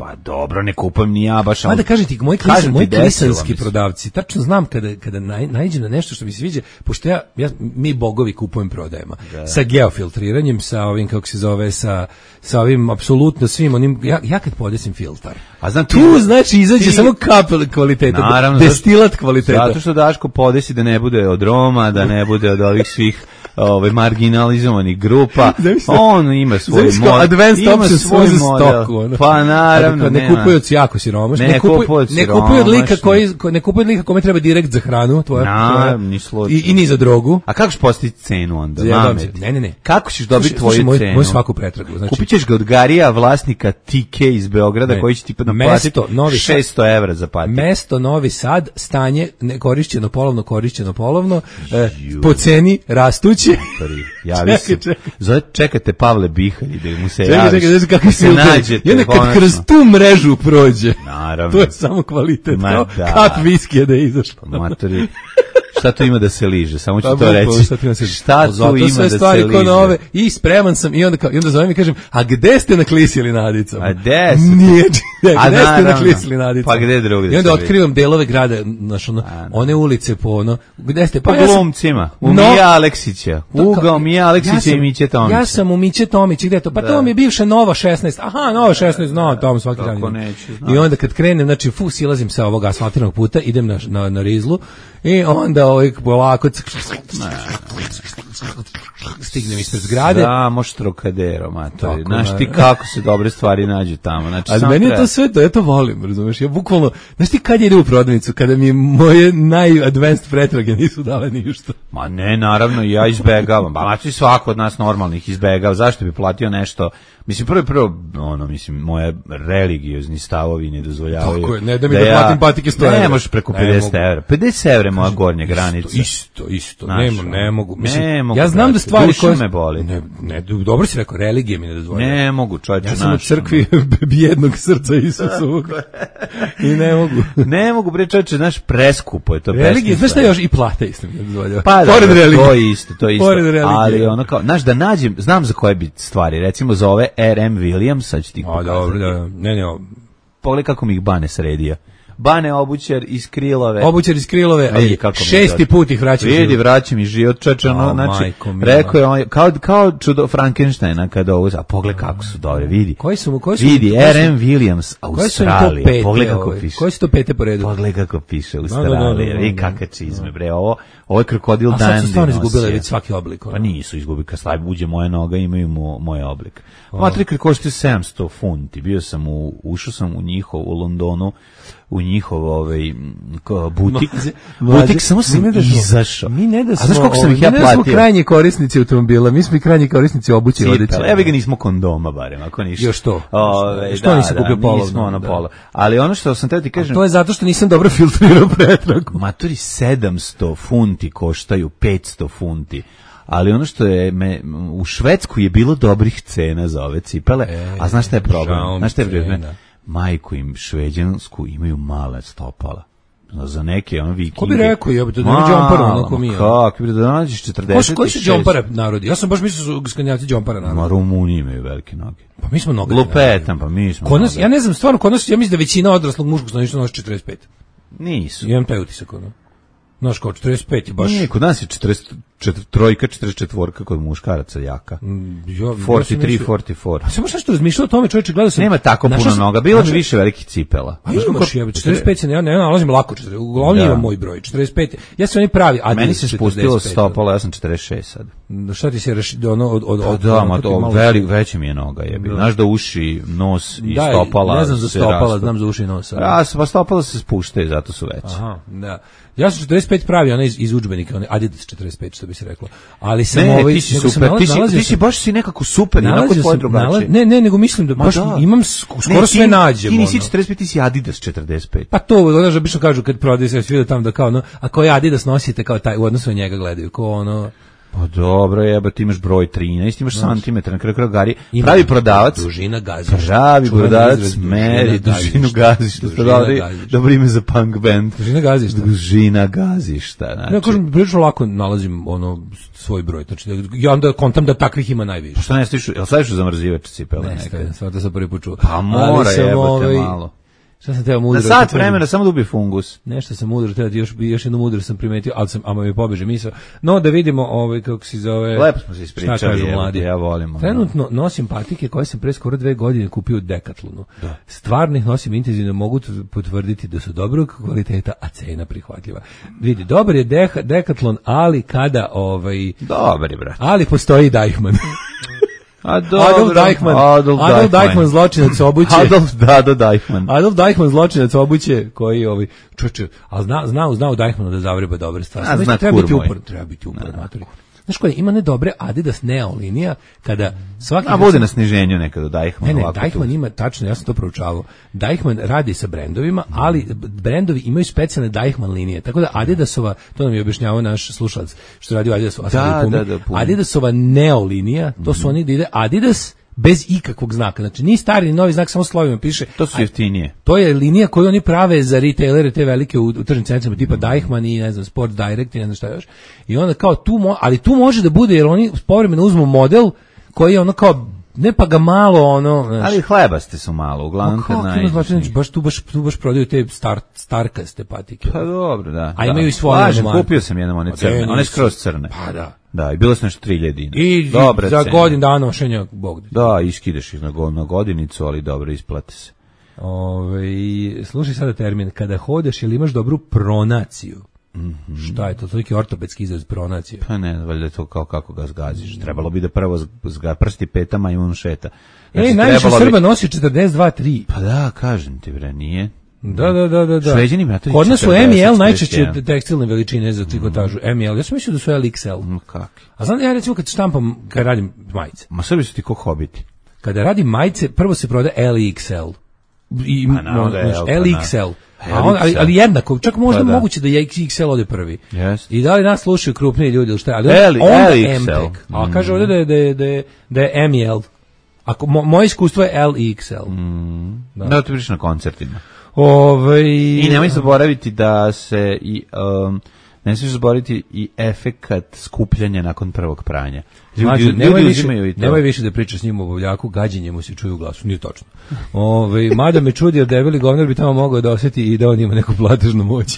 Speaker 7: Pa dobro, ne kupujem ni ja baš.
Speaker 6: Pa da kažem ti, moji
Speaker 7: Kažem
Speaker 6: klisan,
Speaker 7: ti,
Speaker 6: moji
Speaker 7: desilo
Speaker 6: klisanski
Speaker 7: mi se.
Speaker 6: prodavci, tačno znam kada, kada naj, naiđem na nešto što mi se sviđa, pošto ja, ja mi bogovi kupujem prodajemo. Da. Sa geofiltriranjem, sa ovim, kako se zove, sa, sa ovim apsolutno svim onim, ja, ja kad podesim filtar,
Speaker 7: A znam ti,
Speaker 6: tu znači izađe
Speaker 7: ti,
Speaker 6: samo kapel kvaliteta,
Speaker 7: naravno,
Speaker 6: destilat kvaliteta.
Speaker 7: Zato što Daško podesi da ne bude od Roma, da ne bude od ovih svih ove marginalizovanih grupa. On ima svoj model.
Speaker 6: Advanced
Speaker 7: ima
Speaker 6: options
Speaker 7: svoj
Speaker 6: za
Speaker 7: model.
Speaker 6: stoku. Ono.
Speaker 7: Pa naravno,
Speaker 6: ne kupuju od jako siromašni.
Speaker 7: Ne,
Speaker 6: Ne
Speaker 7: kupuju
Speaker 6: kupuju
Speaker 7: od
Speaker 6: ne kupuju od lika
Speaker 7: siromašni.
Speaker 6: koji ne kupuju od lika kome treba direkt za hranu, tvoja,
Speaker 7: Na, ni
Speaker 6: tvoja
Speaker 7: slučajno.
Speaker 6: i, i ni za drogu.
Speaker 7: A kako ćeš postići cenu onda?
Speaker 6: Ja dam
Speaker 7: Mamet?
Speaker 6: ti- ne, ne, ne.
Speaker 7: Kako ćeš dobiti
Speaker 6: Slušaj,
Speaker 7: tvoju
Speaker 6: slušaj, moj-
Speaker 7: cenu?
Speaker 6: moj svaku pretragu, znači-
Speaker 7: Kupit ćeš ga od Garija, vlasnika T K iz Beograda,
Speaker 6: Ne.
Speaker 7: koji će ti pa naplatiti
Speaker 6: Mesto, Novi Sad.
Speaker 7: šesto evra za patik.
Speaker 6: Mesto Novi Sad, stanje nekorišćeno polovno, korišćeno polovno, e, po ceni rastuće.
Speaker 7: Prvi, javi se.
Speaker 6: Čekaj, čekaj.
Speaker 7: Zove, čekate Pavle Bihari da mu se
Speaker 6: Čekaj,
Speaker 7: javiš.
Speaker 6: čekaj, znaš kakvi
Speaker 7: da
Speaker 6: su
Speaker 7: se
Speaker 6: filteri.
Speaker 7: nađete.
Speaker 6: I onda kad
Speaker 7: konačno.
Speaker 6: kroz tu mrežu prođe,
Speaker 7: Naravno.
Speaker 6: to je samo kvalitet.
Speaker 7: Ma
Speaker 6: Kao
Speaker 7: da.
Speaker 6: kap viskija da je izašlo.
Speaker 7: Matori, šta tu ima da se liže? Samo ću
Speaker 6: Pa,
Speaker 7: to
Speaker 6: bukvalno,
Speaker 7: reći.
Speaker 6: šta tu ima da se-
Speaker 7: Šta
Speaker 6: Zato
Speaker 7: tu ima
Speaker 6: sve
Speaker 7: da se
Speaker 6: stvari
Speaker 7: liže?
Speaker 6: ko na ove, i spreman sam, i onda, kao, i onda zovem i kažem, a gde ste naklisili nadicama?
Speaker 7: A gde su?
Speaker 6: Nije, ne,
Speaker 7: A
Speaker 6: gde ste
Speaker 7: naravno.
Speaker 6: naklisili nadicama?
Speaker 7: Pa gde drugde
Speaker 6: I onda
Speaker 7: se vidi?
Speaker 6: otkrivam delove grada, znaš, ono, one ulice po ono, gde ste?
Speaker 7: Pa
Speaker 6: ja sam-
Speaker 7: glumcima. U
Speaker 6: No.
Speaker 7: Mija Aleksića. Ugao Mija Aleksića
Speaker 6: sam-
Speaker 7: i Miće Tomića.
Speaker 6: Ja sam u Miće Tomića, gde je to? Pa
Speaker 7: Da.
Speaker 6: to mi je bivša Nova šesnaest. Aha, Nova šesnaest, znam, tamo svaki dan.
Speaker 7: Kako
Speaker 6: idem.
Speaker 7: neću, znam.
Speaker 6: I onda kad krenem, znači, fu, silazim sa ovog asfaltiranog puta, idem na, na, na rizlu i onda ovaj polako stignem ispred zgrade.
Speaker 7: Samo štrokadero, matori.
Speaker 6: Tako,
Speaker 7: Znaš
Speaker 6: da.
Speaker 7: ti kako se dobre stvari nađu tamo. Znači,
Speaker 6: Ali
Speaker 7: samo
Speaker 6: meni je
Speaker 7: treba-
Speaker 6: to sve, to ja to volim, razumeš? Ja bukvalno, znaš ti kad je ide u prodavnicu, kada mi moje naj-advanced pretrage nisu dale ništa.
Speaker 7: Ma ne, naravno, ja izbegavam. Ba, znači svako od nas normalnih izbegava. Zašto bi platio nešto? Mislim, prvo, prvo, ono, mislim, moje religiozni stavovi ne dozvoljavaju.
Speaker 6: Tako je, ne da mi da platim patike sto evra.
Speaker 7: Ne možeš preko
Speaker 6: Ne
Speaker 7: pedeset
Speaker 6: mogu.
Speaker 7: evra. pedeset evra je moja gornja granica.
Speaker 6: Isto, isto,
Speaker 7: Znaš,
Speaker 6: ne, ne mogu. Mislim,
Speaker 7: ne mogu,
Speaker 6: ja znam da
Speaker 7: brate,
Speaker 6: stvari
Speaker 7: duša
Speaker 6: koje...
Speaker 7: me boli.
Speaker 6: Ne, ne, dobro si rekao, religije mi ne dozvoljava.
Speaker 7: Ne mogu, čovječe,
Speaker 6: Ja sam u
Speaker 7: naš,
Speaker 6: crkvi bijednog srca Isusovog. I ne mogu.
Speaker 7: Ne mogu, bre, čovječe, znaš, preskupo je to.
Speaker 6: Religije, znaš šta
Speaker 7: besmisleno.
Speaker 6: još? I plata isto mi ne dozvoljava.
Speaker 7: Pa da,
Speaker 6: Pored religije.
Speaker 7: to je isto, to je isto.
Speaker 6: Pored religije.
Speaker 7: Ali ono kao, znaš, da nađem, znam za koje bi stvari, recimo za ove R M Williams, sad ću ti
Speaker 6: A,
Speaker 7: pokazati.
Speaker 6: dobro, da, ne, ne,
Speaker 7: Pogledaj kako mi ih Bane sredio. Bane obućar iz Krilove.
Speaker 6: obućar iz Krilove,
Speaker 7: Vidi
Speaker 6: a
Speaker 7: kako mi
Speaker 6: šesti
Speaker 7: je
Speaker 6: put ih vraća. u
Speaker 7: Vidi,
Speaker 6: život.
Speaker 7: vraća mi život, čečano,
Speaker 6: O,
Speaker 7: znači,
Speaker 6: majko mila.
Speaker 7: rekao je on, kao, kao čudo Frankensteina kada ovo, a pogledaj kako su dobre, vidi.
Speaker 6: Koji su mu, koji su
Speaker 7: Vidi,
Speaker 6: koji su-
Speaker 7: R M Williams,
Speaker 6: Koje su im to
Speaker 7: Australija,
Speaker 6: pete?
Speaker 7: pogledaj kako
Speaker 6: ovaj?
Speaker 7: piše.
Speaker 6: Koje su to pete po redu?
Speaker 7: Pogledaj kako piše
Speaker 6: da, da,
Speaker 7: Australija,
Speaker 6: da,
Speaker 7: vidi
Speaker 6: da.
Speaker 7: kakve čizme, bre, ovo, ovo je krokodil
Speaker 6: A sad su
Speaker 7: Dandy
Speaker 6: stvarno
Speaker 7: nosio.
Speaker 6: izgubile već svaki oblik. ono.
Speaker 7: Pa nisu izgubili, kad slab uđe moja noga, imaju mo, moj oblik. Matrikli koštaju sedamsto funti, bio sam u, ušao sam u njihov, u Londonu, u njihov ovaj, m, ko, butik,
Speaker 6: Mlađe,
Speaker 7: butik, samo
Speaker 6: mi
Speaker 7: sam
Speaker 6: ne da smo-
Speaker 7: izašao.
Speaker 6: Mi ne da
Speaker 7: A
Speaker 6: smo,
Speaker 7: znaš koliko sam
Speaker 6: ovaj,
Speaker 7: ih ja
Speaker 6: mi ne da smo
Speaker 7: platio?
Speaker 6: krajnji korisnici automobila, mi smo i krajnji korisnici obuće i odeće.
Speaker 7: Cipele, evo ga nismo kondoma barem, ako ništa.
Speaker 6: Još to.
Speaker 7: Ove,
Speaker 6: Što
Speaker 7: da,
Speaker 6: nisi kupio
Speaker 7: da,
Speaker 6: polovno,
Speaker 7: nismo ono
Speaker 6: da.
Speaker 7: polo. Ali ono što sam teo ti kažem,
Speaker 6: To je zato što nisam dobro filtrirao pretragu.
Speaker 7: maturi sedamsto funti koštaju petsto funti. Ali ono što je me, u Švedsku je bilo dobrih cena za ove cipele,
Speaker 6: E,
Speaker 7: a znaš šta je problem?
Speaker 6: žao mi
Speaker 7: Znaš šta je problem?
Speaker 6: cena.
Speaker 7: Majku im šveđansku imaju male stopala. Za neke ono vikinge.
Speaker 6: Ko bi rekao, jebote, da ima džompara, ono ko mi je.
Speaker 7: Kako bi da nađeš
Speaker 6: Ko su,
Speaker 7: četrdeset
Speaker 6: koji su džompara narodi? Ja sam baš mislio da su skandinavci džompara
Speaker 7: Ma
Speaker 6: narodi.
Speaker 7: Rumuni imaju velike noge.
Speaker 6: Pa mi smo mnogo.
Speaker 7: Lupetam, pa mi smo.
Speaker 6: Kod nas,
Speaker 7: noge.
Speaker 6: ja ne znam, stvarno, kod nas, ja mislim da većina odraslog muškog stanovništva nosi četrdeset pet.
Speaker 7: Nisu.
Speaker 6: Imam taj utisak, ono. Znaš, kao četrdeset pet je baš...
Speaker 7: Nije, kod nas je četrdeset četiri, trojka, četrdeset četiri kod muškaraca jaka.
Speaker 6: Ja, ja sam
Speaker 7: četrdeset tri,
Speaker 6: mislio-
Speaker 7: četrdeset četiri.
Speaker 6: A samo što razmišljao o tome, čovječe, gledao sam...
Speaker 7: Nema tako
Speaker 6: našao
Speaker 7: puno
Speaker 6: sam-
Speaker 7: noga, bilo bi
Speaker 6: našao-
Speaker 7: više velikih cipela.
Speaker 6: A
Speaker 7: Znaš
Speaker 6: imaš
Speaker 7: koliko-
Speaker 6: je, četrdeset pet se ne, ja ne nalazim lako, četrdeset, uglavnom
Speaker 7: Da.
Speaker 6: imam moj broj, četrdeset pet. Ja sam oni pravi, a
Speaker 7: Meni se spustilo stopalo, ja sam četrdeset šest sad.
Speaker 6: Šta ti se reši, ono, od... od,
Speaker 7: Pa
Speaker 6: od
Speaker 7: da, ma
Speaker 6: ono,
Speaker 7: to,
Speaker 6: malo-
Speaker 7: veli, veće mi je noga je. Znaš da uši, nos i
Speaker 6: Da,
Speaker 7: stopala
Speaker 6: ne znam za
Speaker 7: se
Speaker 6: stopala,
Speaker 7: rastu.
Speaker 6: znam za uši i nos. ali-
Speaker 7: Ja, pa stopala se spuštaju, zato su veće.
Speaker 6: Aha, da. Ja sam četrdeset pet pravi, ona iz, iz udžbenika, ona Adidas četrdeset pet, što bi se reklo. Ali sam
Speaker 7: Ne,
Speaker 6: ovaj...
Speaker 7: ti si
Speaker 6: nego sam
Speaker 7: super,
Speaker 6: nalaz-
Speaker 7: ti si,
Speaker 6: nalazio
Speaker 7: ti si
Speaker 6: sam-
Speaker 7: baš si nekako super, onako
Speaker 6: nalazio
Speaker 7: tvoje
Speaker 6: sam-
Speaker 7: drugačije.
Speaker 6: nala- Ne, ne, nego mislim da
Speaker 7: Ma
Speaker 6: baš
Speaker 7: da.
Speaker 6: imam sk- skoro
Speaker 7: Ne,
Speaker 6: sve
Speaker 7: ti-
Speaker 6: nađem.
Speaker 7: Ti nisi
Speaker 6: ono.
Speaker 7: četrdeset pet, ti si Adidas četrdeset pet.
Speaker 6: Pa to, znaš, obično kažu kad prodaje se svi da tamo da kao, no, a koji Adidas nosite kao taj, u odnosu na njega gledaju, ko ono...
Speaker 7: Pa dobro, jeba, ti imaš broj trinaest, imaš santimetra, na kraju kraju gari, pravi prodavac,
Speaker 6: dužina gazišta.
Speaker 7: Pravi prodavac meri dužinu gazišta. Dobro ime za punk band.
Speaker 6: Dužina gazišta.
Speaker 7: Dužina gazišta. Znači.
Speaker 6: Ja kažem, prilično lako nalazim ono svoj broj. Znači, ja onda kontam da takvih ima najviše.
Speaker 7: Pa što ne stišu, jel staviš u zamrzivač cipele nekad?
Speaker 6: Ne, stavim, sad da sam prvi put čuo.
Speaker 7: Pa mora, jebate ovaj, malo.
Speaker 6: Šta sam teo mudro?
Speaker 7: Na sat vremena samo da ubi fungus.
Speaker 6: Nešto sam mudro, teo još još jednu mudro sam primetio, ali sam ama mi pobeže misao. No da vidimo ovaj kako se zove.
Speaker 7: Lepo smo se ispričali, šta kažu mladi. Ja volim.
Speaker 6: Trenutno nosim patike koje sam pre skoro dve godine kupio u Decathlonu. Da. Stvarno ih nosim intenzivno, mogu potvrditi da su dobrog kvaliteta, a cena prihvatljiva. Vidi, dobar je Decathlon, ali kada ovaj
Speaker 7: dobar je, brate.
Speaker 6: Ali postoji Deichmann.
Speaker 7: A dobro,
Speaker 6: Adolf Deichmann,
Speaker 7: Adolf,
Speaker 6: Adolf Deichmann zločinac obuće.
Speaker 7: Adolf Dado Deichmann.
Speaker 6: Adolf Deichmann zločinac obuće koji ovaj čuče, al zna znao znao Deichmannu da zavreba dobre stvari.
Speaker 7: A, zna
Speaker 6: treba biti uporan, treba biti uporan, matori. Znaš koji ima ne dobre Adidas Neo linija kada svaki
Speaker 7: a bude na sniženju nekada Deichmann.
Speaker 6: Ne, ne, Deichmann ima tačno, ja sam to proučavao. Deichmann radi sa brendovima, ali brendovi imaju specijalne Deichmann linije. Tako da Adidasova, to nam je objašnjavao naš slušalac što radi Adidas, a sad da, da, da, Adidasova Neo linija, to su oni da ide Adidas bez ikakvog znaka. Znači, ni stari ni novi znak, samo slovima piše.
Speaker 7: To su jeftinije.
Speaker 6: To je linija koju oni prave za retailere, te velike u, u tržnim centrima, tipa Deichmann i, ne znam, Sports Direct i ne znam šta još. I onda kao tu, mo, ali tu može da bude, jer oni povremeno uzmu model koji je ono kao, ne pa ga malo ono, znaš.
Speaker 7: Ali hlebaste su malo, uglavnom kad najde.
Speaker 6: Znači, baš tu baš tu baš prodaju te star starkaste patike.
Speaker 7: Pa dobro, da.
Speaker 6: A imaju i svoje.
Speaker 7: Lažem, kupio sam jednom one crne, one skroz crne.
Speaker 6: Pa da.
Speaker 7: Da, i bilo su nešto tri hiljade dinara.
Speaker 6: I dobra za cena. Godin dana nošenja, bog
Speaker 7: da. Da, iskideš ih na, go, na godinicu, ali dobro, isplate se.
Speaker 6: Ove, slušaj sada termin, kada hodeš ili imaš dobru pronaciju, mm-hmm. Šta je to, toliki ortopedski izraz pronaciju?
Speaker 7: Pa ne, valjda to kao kako ga zgaziš. Trebalo bi da prvo zga, prsti petama i on šeta.
Speaker 6: Znači, ej, najviše Srba bi... nosi četrdeset dva tri.
Speaker 7: Pa da, kažem ti bre, nije.
Speaker 6: Da, da, da, da, da.
Speaker 7: Šveđani brate.
Speaker 6: Kod nas su M i L najčešće tekstilne veličine za trikotažu. M i L. Ja sam mislio da su L X L.
Speaker 7: No kako?
Speaker 6: A znam da ja recimo kad štampam, kad radim majice.
Speaker 7: Ma Srbi su ti ko hobiti.
Speaker 6: Kada radim majice, prvo se proda L X L. I
Speaker 7: pa no, no,
Speaker 6: L X L. A on, ali, ali jednako, čak možda pa da. Moguće da je X L ode prvi.
Speaker 7: Yes.
Speaker 6: I da li nas slušaju krupniji ljudi ili šta? Ali
Speaker 7: L,
Speaker 6: onda
Speaker 7: L X L.
Speaker 6: M-Tech. A kaže ovdje da je, da je, da je, da je M i L. Ako, mo, moje iskustvo je L X L.
Speaker 7: Mm. Da. Da, ti priš na koncertima.
Speaker 6: Ove...
Speaker 7: I nemoj zaboraviti da se i um, ne smiješ zaboraviti i efekat skupljanja nakon prvog pranja. Ljudi,
Speaker 6: znači,
Speaker 7: ljudi
Speaker 6: nemoj, više,
Speaker 7: i to.
Speaker 6: nemoj više da pričaš s njim u bavljaku, gađenje mu se čuje u glasu, nije točno. Ove, mada me čudi, jer debeli govnar bi tamo mogao da osjeti i da on ima neku platežnu moć.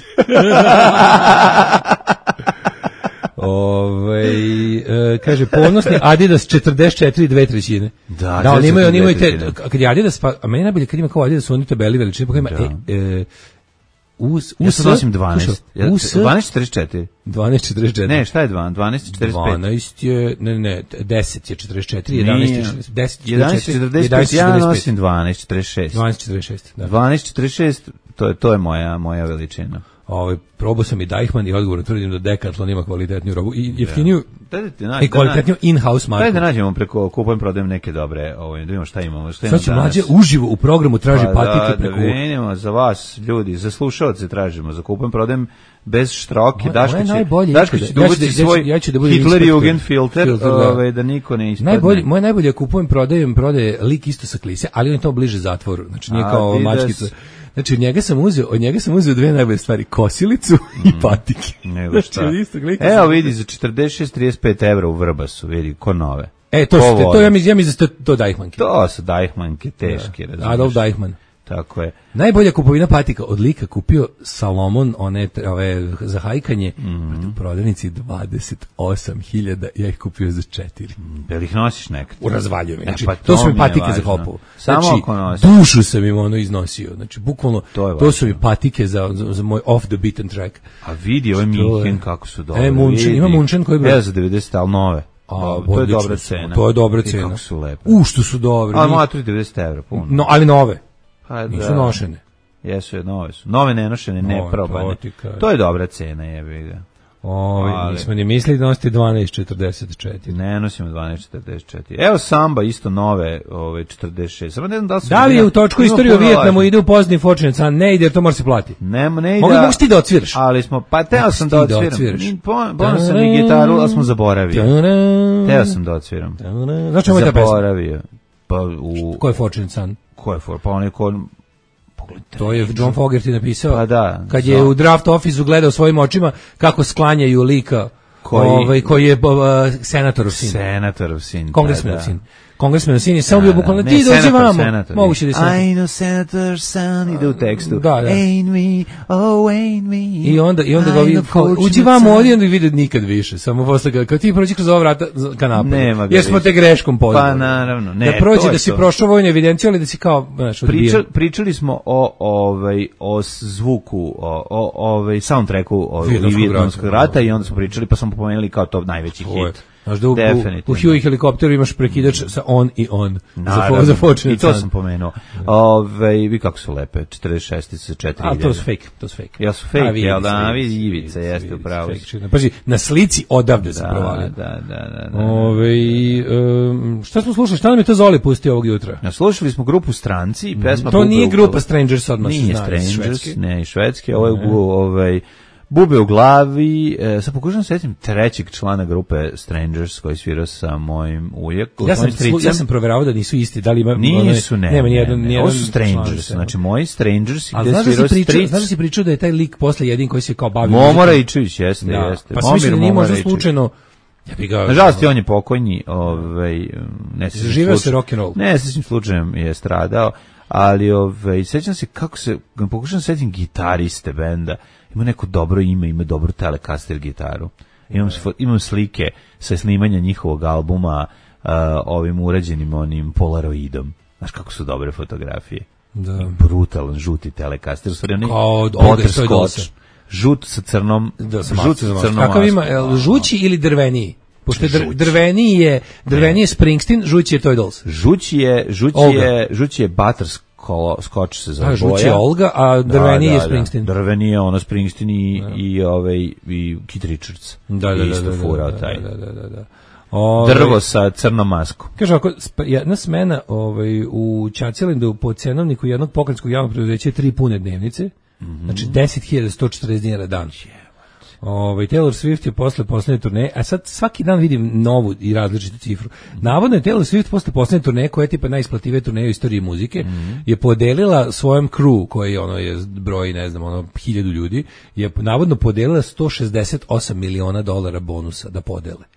Speaker 6: Ove, e, kaže, ponosni Adidas četrdeset četiri dve trećine.
Speaker 7: Da,
Speaker 6: da oni imaju, oni imaju te, kad je Adidas, pa, a meni najbolje kad ima kao Adidas, su oni tabeli veličine, pa ima, e, e, Us,
Speaker 7: ja sam nosim dvanaest.
Speaker 6: Us,
Speaker 7: dvanaest četrdeset četiri.
Speaker 6: dvanaest četrdeset četiri.
Speaker 7: Ne, šta je dvanaest četrdeset pet?
Speaker 6: dvanaest je, ne, ne, deset je četrdeset četiri, jedanaest je deset,
Speaker 7: jedanaest četrdeset pet, ja nosim dvanaest četrdeset šest.
Speaker 6: dvanaest četrdeset šest, da.
Speaker 7: dvanaest četrdeset šest, to je, to je moja, moja veličina.
Speaker 6: Ovaj probao sam i Deichmann i odgovorno tvrdim da Decathlon ima kvalitetniju robu i jeftiniju ja. I kvalitetniju in-house marku.
Speaker 7: Daj da nađemo preko kupujem prodajem neke dobre, ovaj da vidimo šta imamo, šta imamo.
Speaker 6: Sad će mlađe uživo u programu traži pa patike
Speaker 7: da,
Speaker 6: preko.
Speaker 7: Da vidimo za vas ljudi, za slušaoce tražimo, za kupujem prodajem bez štroke, Daško će. Daško će dobiti svoj ja ću da budem Hitler Jugend filter, ovaj da niko ne ispadne.
Speaker 6: Najbolje, moje najbolje kupujem prodajem prodaje lik isto sa klise, ali on je to bliže zatvoru. Znači nije kao mačkica. Znači od njega sam uzeo, od njega sam uzeo dve najbolje stvari, kosilicu mm. i patike.
Speaker 7: Nego šta. Znači, evo vidi za četrdeset šest trideset pet evra u Vrbasu, vidi ko nove.
Speaker 6: E to ste, to ja mi ja mi za to Deichmannke.
Speaker 7: To su Deichmannke teške,
Speaker 6: da. Adolf Deichmann.
Speaker 7: Tako je.
Speaker 6: Najbolja kupovina patika od lika kupio Salomon, one ove za hajkanje, mm-hmm. u prodavnici dvadeset osam hiljada, ja ih kupio za četiri.
Speaker 7: Jel ih nosiš nekad?
Speaker 6: U razvaljuju. Znači, pa to, to su mi patike za hopovu.
Speaker 7: Samo
Speaker 6: znači,
Speaker 7: ako nosiš.
Speaker 6: Dušu sam im ono iznosio. Znači, bukvalno, to, to su mi patike za, za, za moj off the beaten track.
Speaker 7: A vidi ovaj Minhen kako su dobre.
Speaker 6: E, Munchen, ima Munchen koji bi...
Speaker 7: Ja za devedeset, ali nove.
Speaker 6: A,
Speaker 7: to je dobra cena.
Speaker 6: To je dobra cena.
Speaker 7: Kako su lepe.
Speaker 6: U, što su dobre.
Speaker 7: Ali moja tu je devedeset evra, puno.
Speaker 6: No, ali nove.
Speaker 7: Pa
Speaker 6: nisu da. Nošene.
Speaker 7: Jesu, nove su. Nove nenošene, ne probane. To je dobra cena, jebi ga.
Speaker 6: Ovaj
Speaker 7: Ali-
Speaker 6: nismo ni mislili da nosite dvanaest četrdeset četiri.
Speaker 7: Ne nosimo dvanaest četrdeset četiri. Evo Samba isto nove, ove četrdeset šest. Samo ne znam da li su...
Speaker 6: Da li je u točku
Speaker 7: Ima
Speaker 6: istorije o
Speaker 7: puno
Speaker 6: Vijetnamu
Speaker 7: lažnih.
Speaker 6: ide u pozitivni Fortune, a ne ide jer to mora se plati.
Speaker 7: Nema, ne ide.
Speaker 6: Mogu, mogu ti da odsviraš?
Speaker 7: Ali smo, pa teo
Speaker 6: Mogu
Speaker 7: sam
Speaker 6: ti
Speaker 7: da
Speaker 6: da
Speaker 7: odsviram.
Speaker 6: odsviraš.
Speaker 7: Ni- pon- Pono sam i gitaru, ali smo zaboravio. Teo sam da odsviram.
Speaker 6: Znači ovo je ta pesma.
Speaker 7: Zaboravio. Pa u...
Speaker 6: Ko je Fortune Son?
Speaker 7: Ko je for? Pa on je ko... Pogledajte.
Speaker 6: To je John Fogerty napisao.
Speaker 7: Pa da.
Speaker 6: Kad je
Speaker 7: Za-
Speaker 6: u draft ofisu gledao svojim očima kako sklanjaju lika
Speaker 7: Koji-
Speaker 6: ovaj, koji je uh, senatorov sin.
Speaker 7: Senatorov sin.
Speaker 6: Kongresmenov
Speaker 7: da, da.
Speaker 6: sin. Kongresmenov sin je samo bio bukvalno
Speaker 7: Ne,
Speaker 6: ti dođi
Speaker 7: senator,
Speaker 6: vamo.
Speaker 7: senator.
Speaker 6: Moguće da je senator.
Speaker 7: I know senator son, ide u tekstu.
Speaker 6: Da, da.
Speaker 7: Ain't me, oh ain't me.
Speaker 6: I onda i onda ga
Speaker 7: I
Speaker 6: ovi
Speaker 7: know
Speaker 6: kao,
Speaker 7: fortunate
Speaker 6: uđi vamo
Speaker 7: son.
Speaker 6: ovdje, onda vide nikad više. Samo posle kad, kad ti prođi kroz ova vrata ka napadu.
Speaker 7: Nema ga
Speaker 6: Jer smo
Speaker 7: više.
Speaker 6: te greškom pozvali.
Speaker 7: Pa naravno, ne,
Speaker 6: Da
Speaker 7: to
Speaker 6: prođe
Speaker 7: je
Speaker 6: da si
Speaker 7: to.
Speaker 6: prošao vojnu evidenciju, ali da si kao, znaš, odbijen.
Speaker 7: Priča, pričali smo o ovaj o zvuku, o o ovaj soundtracku o
Speaker 6: Vijetnamskog
Speaker 7: Vijetnamskog
Speaker 6: rata.
Speaker 7: rata i onda smo pričali pa smo pomenuli kao to najveći
Speaker 6: Ovo je.
Speaker 7: hit.
Speaker 6: Znaš da u, u, u
Speaker 7: Definitivno.
Speaker 6: Huey helikopteru imaš prekidač sa on i on. Za,
Speaker 7: Naravno,
Speaker 6: fo, za Fortune
Speaker 7: i to
Speaker 6: Son.
Speaker 7: sam pomenuo. Ove, vi kako su lepe, četrdeset šest sa četiri.
Speaker 6: A to su fake, to su fake.
Speaker 7: Ja su fake,
Speaker 6: A, vidi
Speaker 7: jel
Speaker 6: se,
Speaker 7: da,
Speaker 6: vidi
Speaker 7: vidi
Speaker 6: se,
Speaker 7: Ivica,
Speaker 6: vidi se,
Speaker 7: jeste
Speaker 6: vidi se,
Speaker 7: upravo.
Speaker 6: fake shit. Pazi, na slici odavde se
Speaker 7: Da,
Speaker 6: provalio.
Speaker 7: da, da, da, da.
Speaker 6: Ove, um, šta smo slušali, šta nam je to Zoli pustio ovog jutra?
Speaker 7: Ja, slušali smo grupu Stranci i pesma
Speaker 6: To
Speaker 7: Bube
Speaker 6: nije
Speaker 7: u
Speaker 6: grupa
Speaker 7: glavi.
Speaker 6: Strangers, odmah se
Speaker 7: Nije
Speaker 6: zna, iz
Speaker 7: Strangers,
Speaker 6: Švedske.
Speaker 7: ne, iz Švedske, ovo je bu- ovaj Bube u glavi, e, sad pokušam se setim trećeg člana grupe Strangers koji svira sa mojim ujek,
Speaker 6: Ja sam,
Speaker 7: mojim stricem.
Speaker 6: ja sam proveravao da nisu isti, da li ima...
Speaker 7: Nisu, ne,
Speaker 6: nema
Speaker 7: ne,
Speaker 6: nijedan,
Speaker 7: ne,
Speaker 6: nijedan
Speaker 7: ovo su Strangers,
Speaker 6: član,
Speaker 7: znači moji Strangers
Speaker 6: Ali
Speaker 7: gde
Speaker 6: znaš da si
Speaker 7: svirao
Speaker 6: pričao,
Speaker 7: stric.
Speaker 6: znaš da si pričao da je taj lik posle jedin koji se kao bavio...
Speaker 7: Momora
Speaker 6: muzikom?
Speaker 7: Ičević, jeste,
Speaker 6: Da,
Speaker 7: jeste.
Speaker 6: pa sam mislio da
Speaker 7: Momir
Speaker 6: nije možda
Speaker 7: Momora Ičević.
Speaker 6: slučajno... Ja bi ga...
Speaker 7: Nažalost, on je pokojni, ovaj, ne sećam
Speaker 6: Zaživeo
Speaker 7: slučaj-
Speaker 6: se rock'n'roll.
Speaker 7: Ne, sećam slučajem je stradao, ali ovaj, sećam se kako se, pokušam se setim gitariste benda, ima neko dobro ime, ima dobru Telecaster gitaru. Imam, sfo- imam slike sa snimanja njihovog albuma uh, ovim urađenim onim polaroidom. Znaš kako su dobre fotografije.
Speaker 6: Da.
Speaker 7: Brutalan žuti Telecaster, u stvari onaj
Speaker 6: Kao od Olga iz Toy Dollsa.
Speaker 7: butterscotch, žut sa crnom,
Speaker 6: Da, sa
Speaker 7: žut sa
Speaker 6: maskom.
Speaker 7: crnom
Speaker 6: Kakav ima,
Speaker 7: maskom.
Speaker 6: el, žući ili drveniji? Pošto je dr,
Speaker 7: Žući.
Speaker 6: drveniji je, drveniji je Springsteen, žući je Toy Dolls.
Speaker 7: Žuć je, žuć
Speaker 6: Olga.
Speaker 7: je, žuć je butterscotch se zove
Speaker 6: Pa, žuć
Speaker 7: boja.
Speaker 6: je Olga, a drveniji
Speaker 7: Da,
Speaker 6: je
Speaker 7: da,
Speaker 6: Springsteen.
Speaker 7: Da. Drveni je ono Springsteen i, i, ovaj, i Keith Richards.
Speaker 6: Da, da, da,
Speaker 7: Isto
Speaker 6: da,
Speaker 7: furao
Speaker 6: da,
Speaker 7: taj.
Speaker 6: da, da, da, da. Ove,
Speaker 7: Drvo sa crnom maskom.
Speaker 6: Kaže ako jedna smena ovaj, u Ćacilindu po cenovniku jednog pokrenjskog javnog preduzeća je tri pune dnevnice,
Speaker 7: Mhm.
Speaker 6: znači deset hiljada sto četrdeset dinara dan. Ovaj Taylor Swift je posle poslednje turneje, a sad svaki dan vidim novu i različitu cifru. Navodno je Taylor Swift posle poslednje turneje, koja je tipa najisplativije turneje u istoriji muzike,
Speaker 7: Mhm.
Speaker 6: je podelila svojom crew, koji ono je broji, ne znam, ono hiljadu ljudi, je navodno podelila sto šezdeset osam miliona dolara bonusa da podele.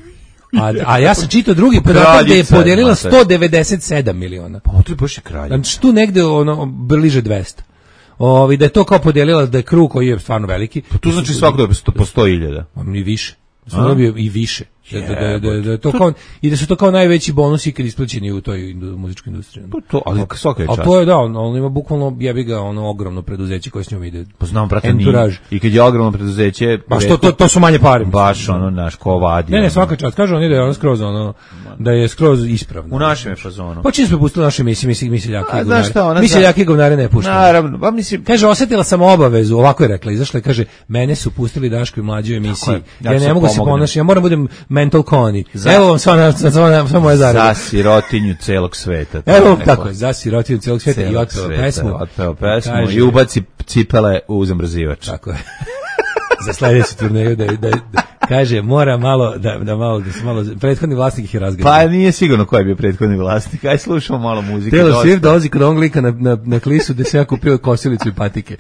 Speaker 6: A, a ja sam čitao drugi podatak da je
Speaker 7: Kraljica,
Speaker 6: podelila
Speaker 7: znate.
Speaker 6: sto devedeset sedam miliona.
Speaker 7: Pa ovo je baš je kralj.
Speaker 6: Znači tu negde ono bliže dvesta. Ovi da je to kao podelila da je krug koji je stvarno veliki.
Speaker 7: Tu znači svako da po sto hiljada.
Speaker 6: I više. Sam dobio i više. Da, da, da, da, da, to kao, i da su to kao najveći bonusi kad isplaćeni u toj indu- muzičkoj industriji.
Speaker 7: Pa to, ali svaka je
Speaker 6: A
Speaker 7: čast.
Speaker 6: to je da, on, on ima bukvalno, jebi ga, ono ogromno preduzeće koje s njom ide.
Speaker 7: Pa znam, brate,
Speaker 6: Entourage.
Speaker 7: nije. I kad je ogromno preduzeće...
Speaker 6: Pa što, to, to su manje pare.
Speaker 7: Baš ono, naš, ko vadi.
Speaker 6: Ne, ne,
Speaker 7: ono.
Speaker 6: svaka čast. Kaže oni da je ono skroz, ono, da je skroz ispravno.
Speaker 7: U našem je fazonu.
Speaker 6: Pa čim smo pustili naše emisije, misli, miseljake
Speaker 7: A,
Speaker 6: i
Speaker 7: znaš
Speaker 6: govnare.
Speaker 7: šta, ona
Speaker 6: Miseljake i govnare ne puštamo.
Speaker 7: Naravno, pa mislim...
Speaker 6: Kaže, osjetila sam obavezu, ovako je rekla, izašla je, kaže, mene su pustili Daško i mlađu u emisiji.
Speaker 7: je, ja
Speaker 6: Ja
Speaker 7: ću
Speaker 6: ne
Speaker 7: se
Speaker 6: mogu se
Speaker 7: pomognem.
Speaker 6: ponašati, ja moram budem mental koni.
Speaker 7: Za-
Speaker 6: Evo vam sva, sva, sva, sva moja zarada.
Speaker 7: Za sirotinju celog sveta.
Speaker 6: Evo vam
Speaker 7: Neko-
Speaker 6: tako je, za sirotiju cijelog svijeta i
Speaker 7: celog
Speaker 6: otpeo
Speaker 7: sveta,
Speaker 6: pesmu.
Speaker 7: Otpeo pesmu
Speaker 6: Kaže-
Speaker 7: i ubaci cipele u zamrzivač.
Speaker 6: Tako je. Za sledeću turneju da, da, da, kaže, mora malo, da, da malo, da se malo, prethodni vlasnik ih je razgledao.
Speaker 7: Pa nije sigurno ko je bio prethodni vlasnik. Aj slušamo malo muzike.
Speaker 6: Taylor
Speaker 7: dosta.
Speaker 6: Swift dolazi kod onog lika na, na, na klisu gde se ja kupio kosilicu i patike.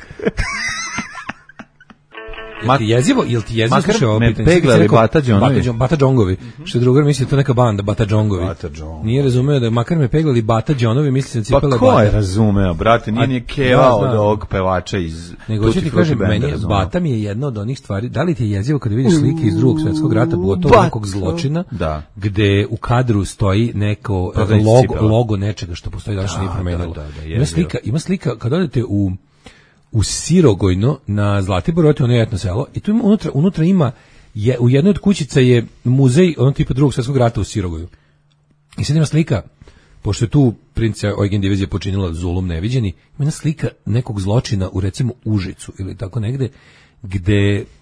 Speaker 6: Jel ti jezivo, jel ti jezivo
Speaker 7: Makar
Speaker 6: slušaj ovo
Speaker 7: me
Speaker 6: pitanje? Sad kad
Speaker 7: peglali
Speaker 6: si rekao
Speaker 7: Bata Đonovi.
Speaker 6: Bata Đon- Bata Džongovi. Što je drugar misli, to je neka banda, Bata Džongovi.
Speaker 7: Bata Džongovi.
Speaker 6: Nije razumeo da makar me peglali Bata Đonovi, misli sam
Speaker 7: Pa
Speaker 6: cipele
Speaker 7: ko
Speaker 6: Bata.
Speaker 7: je razumeo, brate? Nije
Speaker 6: A,
Speaker 7: ni keva
Speaker 6: ja
Speaker 7: od
Speaker 6: znam.
Speaker 7: ovog pevača iz
Speaker 6: Nego hoću
Speaker 7: Tutti
Speaker 6: ti
Speaker 7: Frutti
Speaker 6: kažem,
Speaker 7: benda
Speaker 6: meni je,
Speaker 7: razumeo.
Speaker 6: Bata mi je jedna od onih stvari, da li ti je jezivo kada vidiš slike iz drugog svjetskog rata, gotovo
Speaker 7: Bata.
Speaker 6: nekog zločina,
Speaker 7: Da.
Speaker 6: gde u kadru stoji neko
Speaker 7: Prodavnica
Speaker 6: logo,
Speaker 7: cipela.
Speaker 6: logo nečega što postoji danas
Speaker 7: Da,
Speaker 6: nije promenilo.
Speaker 7: da, da, da,
Speaker 6: ima
Speaker 7: jezivo.
Speaker 6: slika, ima slika kad odete u u Sirogojno na Zlatiboru, odete ono etno selo i tu ima unutra, unutra ima je, u jednoj od kućica je muzej ono tipa drugog svjetskog rata u Sirogoju. I sad ima slika, pošto je tu princa Eugen divizija počinila zulum neviđeni, ima jedna slika nekog zločina u recimo Užicu ili tako negde, gde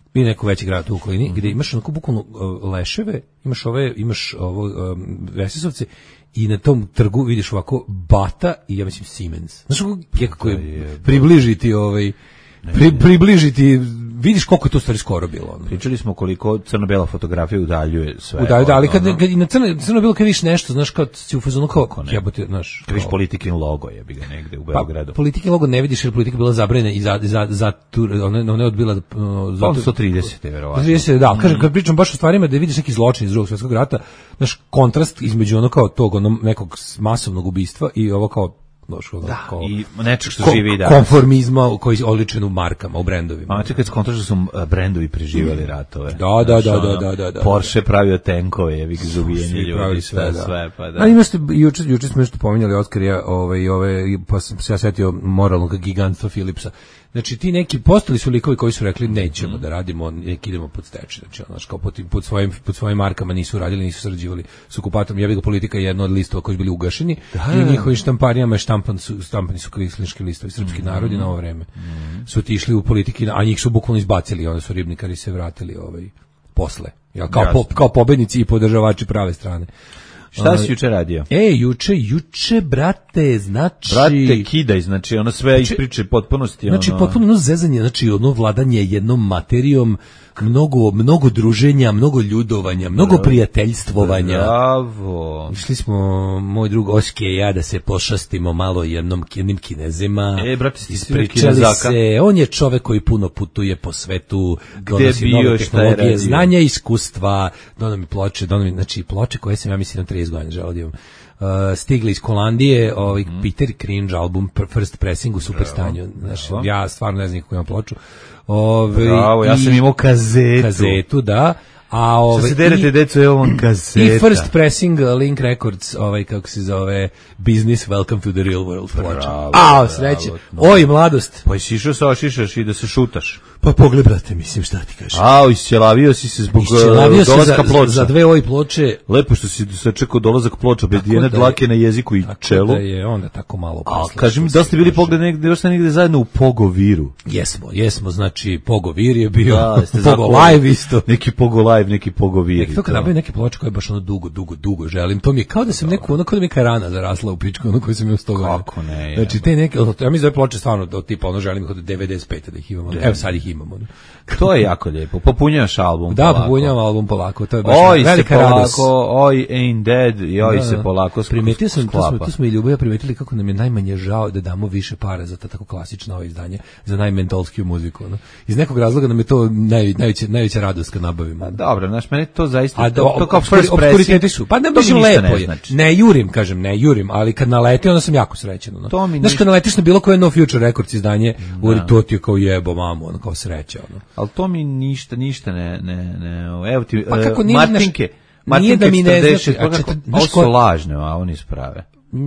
Speaker 6: i neko veći grad u okolini, gde imaš onako bukvalno uh, leševe, imaš ove, imaš ovo um, Vesisovce i na tom trgu vidiš ovako Bata i ja mislim Siemens. Znaš kako je približiti ovaj pri, približiti, vidiš koliko je to stvari skoro bilo. Ono.
Speaker 7: Pričali smo koliko crno-bela fotografija udaljuje sve.
Speaker 6: Udaljuje, ali kad, kad i na crno, crno-belo kad vidiš nešto, znaš, kao si u fazonu kao, jebote, znaš.
Speaker 7: Kad vidiš Politikin logo, jebi ga negde u Beogradu.
Speaker 6: Pa, Politikin logo ne vidiš jer Politika bila zabranjena i za, za, za tur, ona, ona je odbila... Uh,
Speaker 7: pa sto trideset, verovatno.
Speaker 6: trideset, da, kažem, kad pričam baš o stvarima da vidiš neki zločin iz Drugog svjetskog rata, znaš, kontrast između ono kao tog, ono, nekog masovnog ubistva i ovo kao došlo
Speaker 7: da,
Speaker 6: kao,
Speaker 7: i nečeg što
Speaker 6: ko,
Speaker 7: živi da
Speaker 6: konformizma koji je oličen u markama, u brendovima.
Speaker 7: Ma čekaj, skontaš da su brendovi preživeli ratove.
Speaker 6: Da, da, da, da, da, da, da.
Speaker 7: Porsche pravio tenkove, jevi ga za ubijenje ljudi,
Speaker 6: sve,
Speaker 7: sve, sve, pa da.
Speaker 6: A ima ste juče juče smo nešto pominjali Oskarija, ovaj ove pa sam se ja setio moralnog gigantstva Philipsa. Znači ti neki postali su likovi koji su rekli nećemo mm. da radimo, neki idemo pod stečaj, znači ono kao pod, pod svojim pod svojim markama nisu radili, nisu sarađivali s okupatorom. Jebi ga Politika je jedna od listova koji su bili ugašeni da, i njihovim štamparijama štampan su štampani su kvislinški listovi srpski mm. narodi na ovo vreme. Mm. Su otišli u Politiki, a njih su bukvalno izbacili, onda su ribnikari se vratili ovaj posle. Ja kao po, kao pobednici i podržavači prave strane.
Speaker 7: Šta si juče radio?
Speaker 6: E, juče, juče, brate, znači...
Speaker 7: Brate, kidaj, znači, ono sve znači, ispriče potpunosti.
Speaker 6: Znači,
Speaker 7: ono...
Speaker 6: potpuno ono zezanje, znači, ono vladanje jednom materijom, mnogo, mnogo druženja, mnogo ljudovanja, mnogo Bravo. prijateljstvovanja.
Speaker 7: Bravo.
Speaker 6: Išli smo, moj drug Oske i ja, da se pošastimo malo jednom, jednim Kinezima.
Speaker 7: E, brate, ti
Speaker 6: ispričali se, on je čovek koji puno putuje po svetu, donosi
Speaker 7: bio,
Speaker 6: nove tehnologije, znanja, iskustva, donosi ploče, donosi, znači, ploče koje sam, ja mislim, na trideset godina želeo da imam. Uh, stigli iz Holandije, ovaj mm. Peter Cringe album First Pressing u super stanju. Znači, ja stvarno ne znam kako imam ploču. Ove,
Speaker 7: Bravo, ja sam imao kazetu.
Speaker 6: Kazetu, da. A ove,
Speaker 7: što se derete, deco, evo vam kazeta.
Speaker 6: I First Pressing, uh, Link Records, ovaj, kako se zove, Business, Welcome to the Real World.
Speaker 7: Bravo,
Speaker 6: a, sreće. Oj, mladost.
Speaker 7: Pa si išao sa ošišaš i da se šutaš.
Speaker 6: Pa pogled, brate, mislim, šta ti kažeš.
Speaker 7: A, isćelavio si se zbog dolaska ploča.
Speaker 6: Za dve ove ploče.
Speaker 7: Lepo što si sačekao dolazak ploča, bez jedne dlake na jeziku i čelu.
Speaker 6: Da je onda tako malo
Speaker 7: posle. A, kaži mi, da ste bili pogled negde, još ste negde zajedno u Pogoviru.
Speaker 6: Jesmo, jesmo, znači, Pogovir je bio,
Speaker 7: da,
Speaker 6: Pogo Live isto.
Speaker 7: Neki Pogo Live, neki Pogovir.
Speaker 6: Neki to kad nabavim neke ploče koje baš ono dugo, dugo, dugo želim. To mi je kao da sam neku, ono kao da mi je karana zarasla u pičku, ono koju sam imao sto godina.
Speaker 7: Kako ne?
Speaker 6: Znači, te neke, ja mi zove ploče stvarno do tipa, ono želim ih od devedeset pete da ih imamo. Evo sad ih imamo.
Speaker 7: To je jako lijepo. Popunjavaš album
Speaker 6: da,
Speaker 7: polako.
Speaker 6: Da, popunjavam album polako. To je baš
Speaker 7: oj
Speaker 6: velika
Speaker 7: se
Speaker 6: radost.
Speaker 7: Polako, oj ain't dead i oj da, se polako sklapa.
Speaker 6: Primetio sam, to smo, to smo i Ljubav primetili kako nam je najmanje žao da damo više para za ta tako klasično ovo izdanje, za najmentolskiju muziku. No. Iz nekog razloga nam je to naj, najveća, najveća radost kad nabavimo.
Speaker 7: A dobro, znaš, mene to zaista...
Speaker 6: A, to, to kao first pressing. Su. Pa ne mislim lepo ne, je. Znači. Ne jurim, kažem, ne jurim, ali kad naleti, onda sam jako srećan. No.
Speaker 7: To mi
Speaker 6: znaš, kad naletiš na bilo koje No Future Records izdanje, uvijek to ti je kao jebo mamu, ono, kao sreća. Ono.
Speaker 7: Ali to mi ništa, ništa ne, ne, ne, evo ti,
Speaker 6: pa kako
Speaker 7: uh,
Speaker 6: nije,
Speaker 7: Martinke,
Speaker 6: Martinke
Speaker 7: da mi ne
Speaker 6: znači,
Speaker 7: pa kako, ovo su lažne, a oni su prave.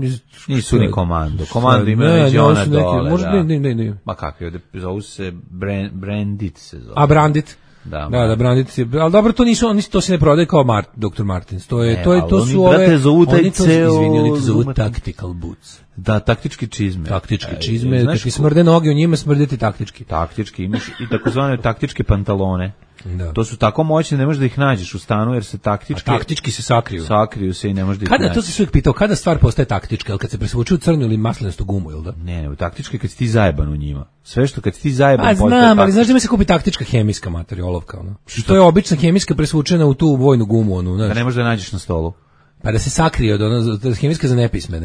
Speaker 7: Nisu ni komando. Komando imaju već ona dole.
Speaker 6: Možda ne, ne, ne, ne.
Speaker 7: Ma kakvi, ovdje zovu se brand, Brandit se zove.
Speaker 6: A Brandit?
Speaker 7: Da,
Speaker 6: da, da, Brandit se, ali dobro, to nisu, oni to se ne prodaje kao Mart, doktor Martins, to je,
Speaker 7: ne,
Speaker 6: to je, to su
Speaker 7: oni,
Speaker 6: ove,
Speaker 7: brate, zovu taj
Speaker 6: oni to,
Speaker 7: ceo,
Speaker 6: izvini, oni to zovu tactical boots.
Speaker 7: Da, taktički čizme.
Speaker 6: Taktički čizme, e, kad ti smrde noge u njima, smrdeti taktički.
Speaker 7: Taktički, imaš i takozvane taktičke pantalone.
Speaker 6: Da.
Speaker 7: To su tako moćni, ne možeš da ih nađeš u stanu jer se taktički...
Speaker 6: A taktički se sakriju.
Speaker 7: Sakriju se i ne možeš da ih
Speaker 6: kada,
Speaker 7: nađeš.
Speaker 6: To se sve pitao, kada stvar postaje taktička, jel kad se presvuče u crnu ili maslinastu gumu, jel da?
Speaker 7: Ne, ne, taktički kad si ti zajeban u njima. Sve što kad si ti zajeban
Speaker 6: A
Speaker 7: postaje
Speaker 6: znam,
Speaker 7: taktički.
Speaker 6: ali znaš da ima se kupi taktička hemijska materija, olovka, ono. Što je obična hemijska presvučena u tu vojnu gumu, ono, znaš.
Speaker 7: Da ne možeš da nađeš na stolu.
Speaker 6: Pa da se sakrije od ono, hemijska za nepismene.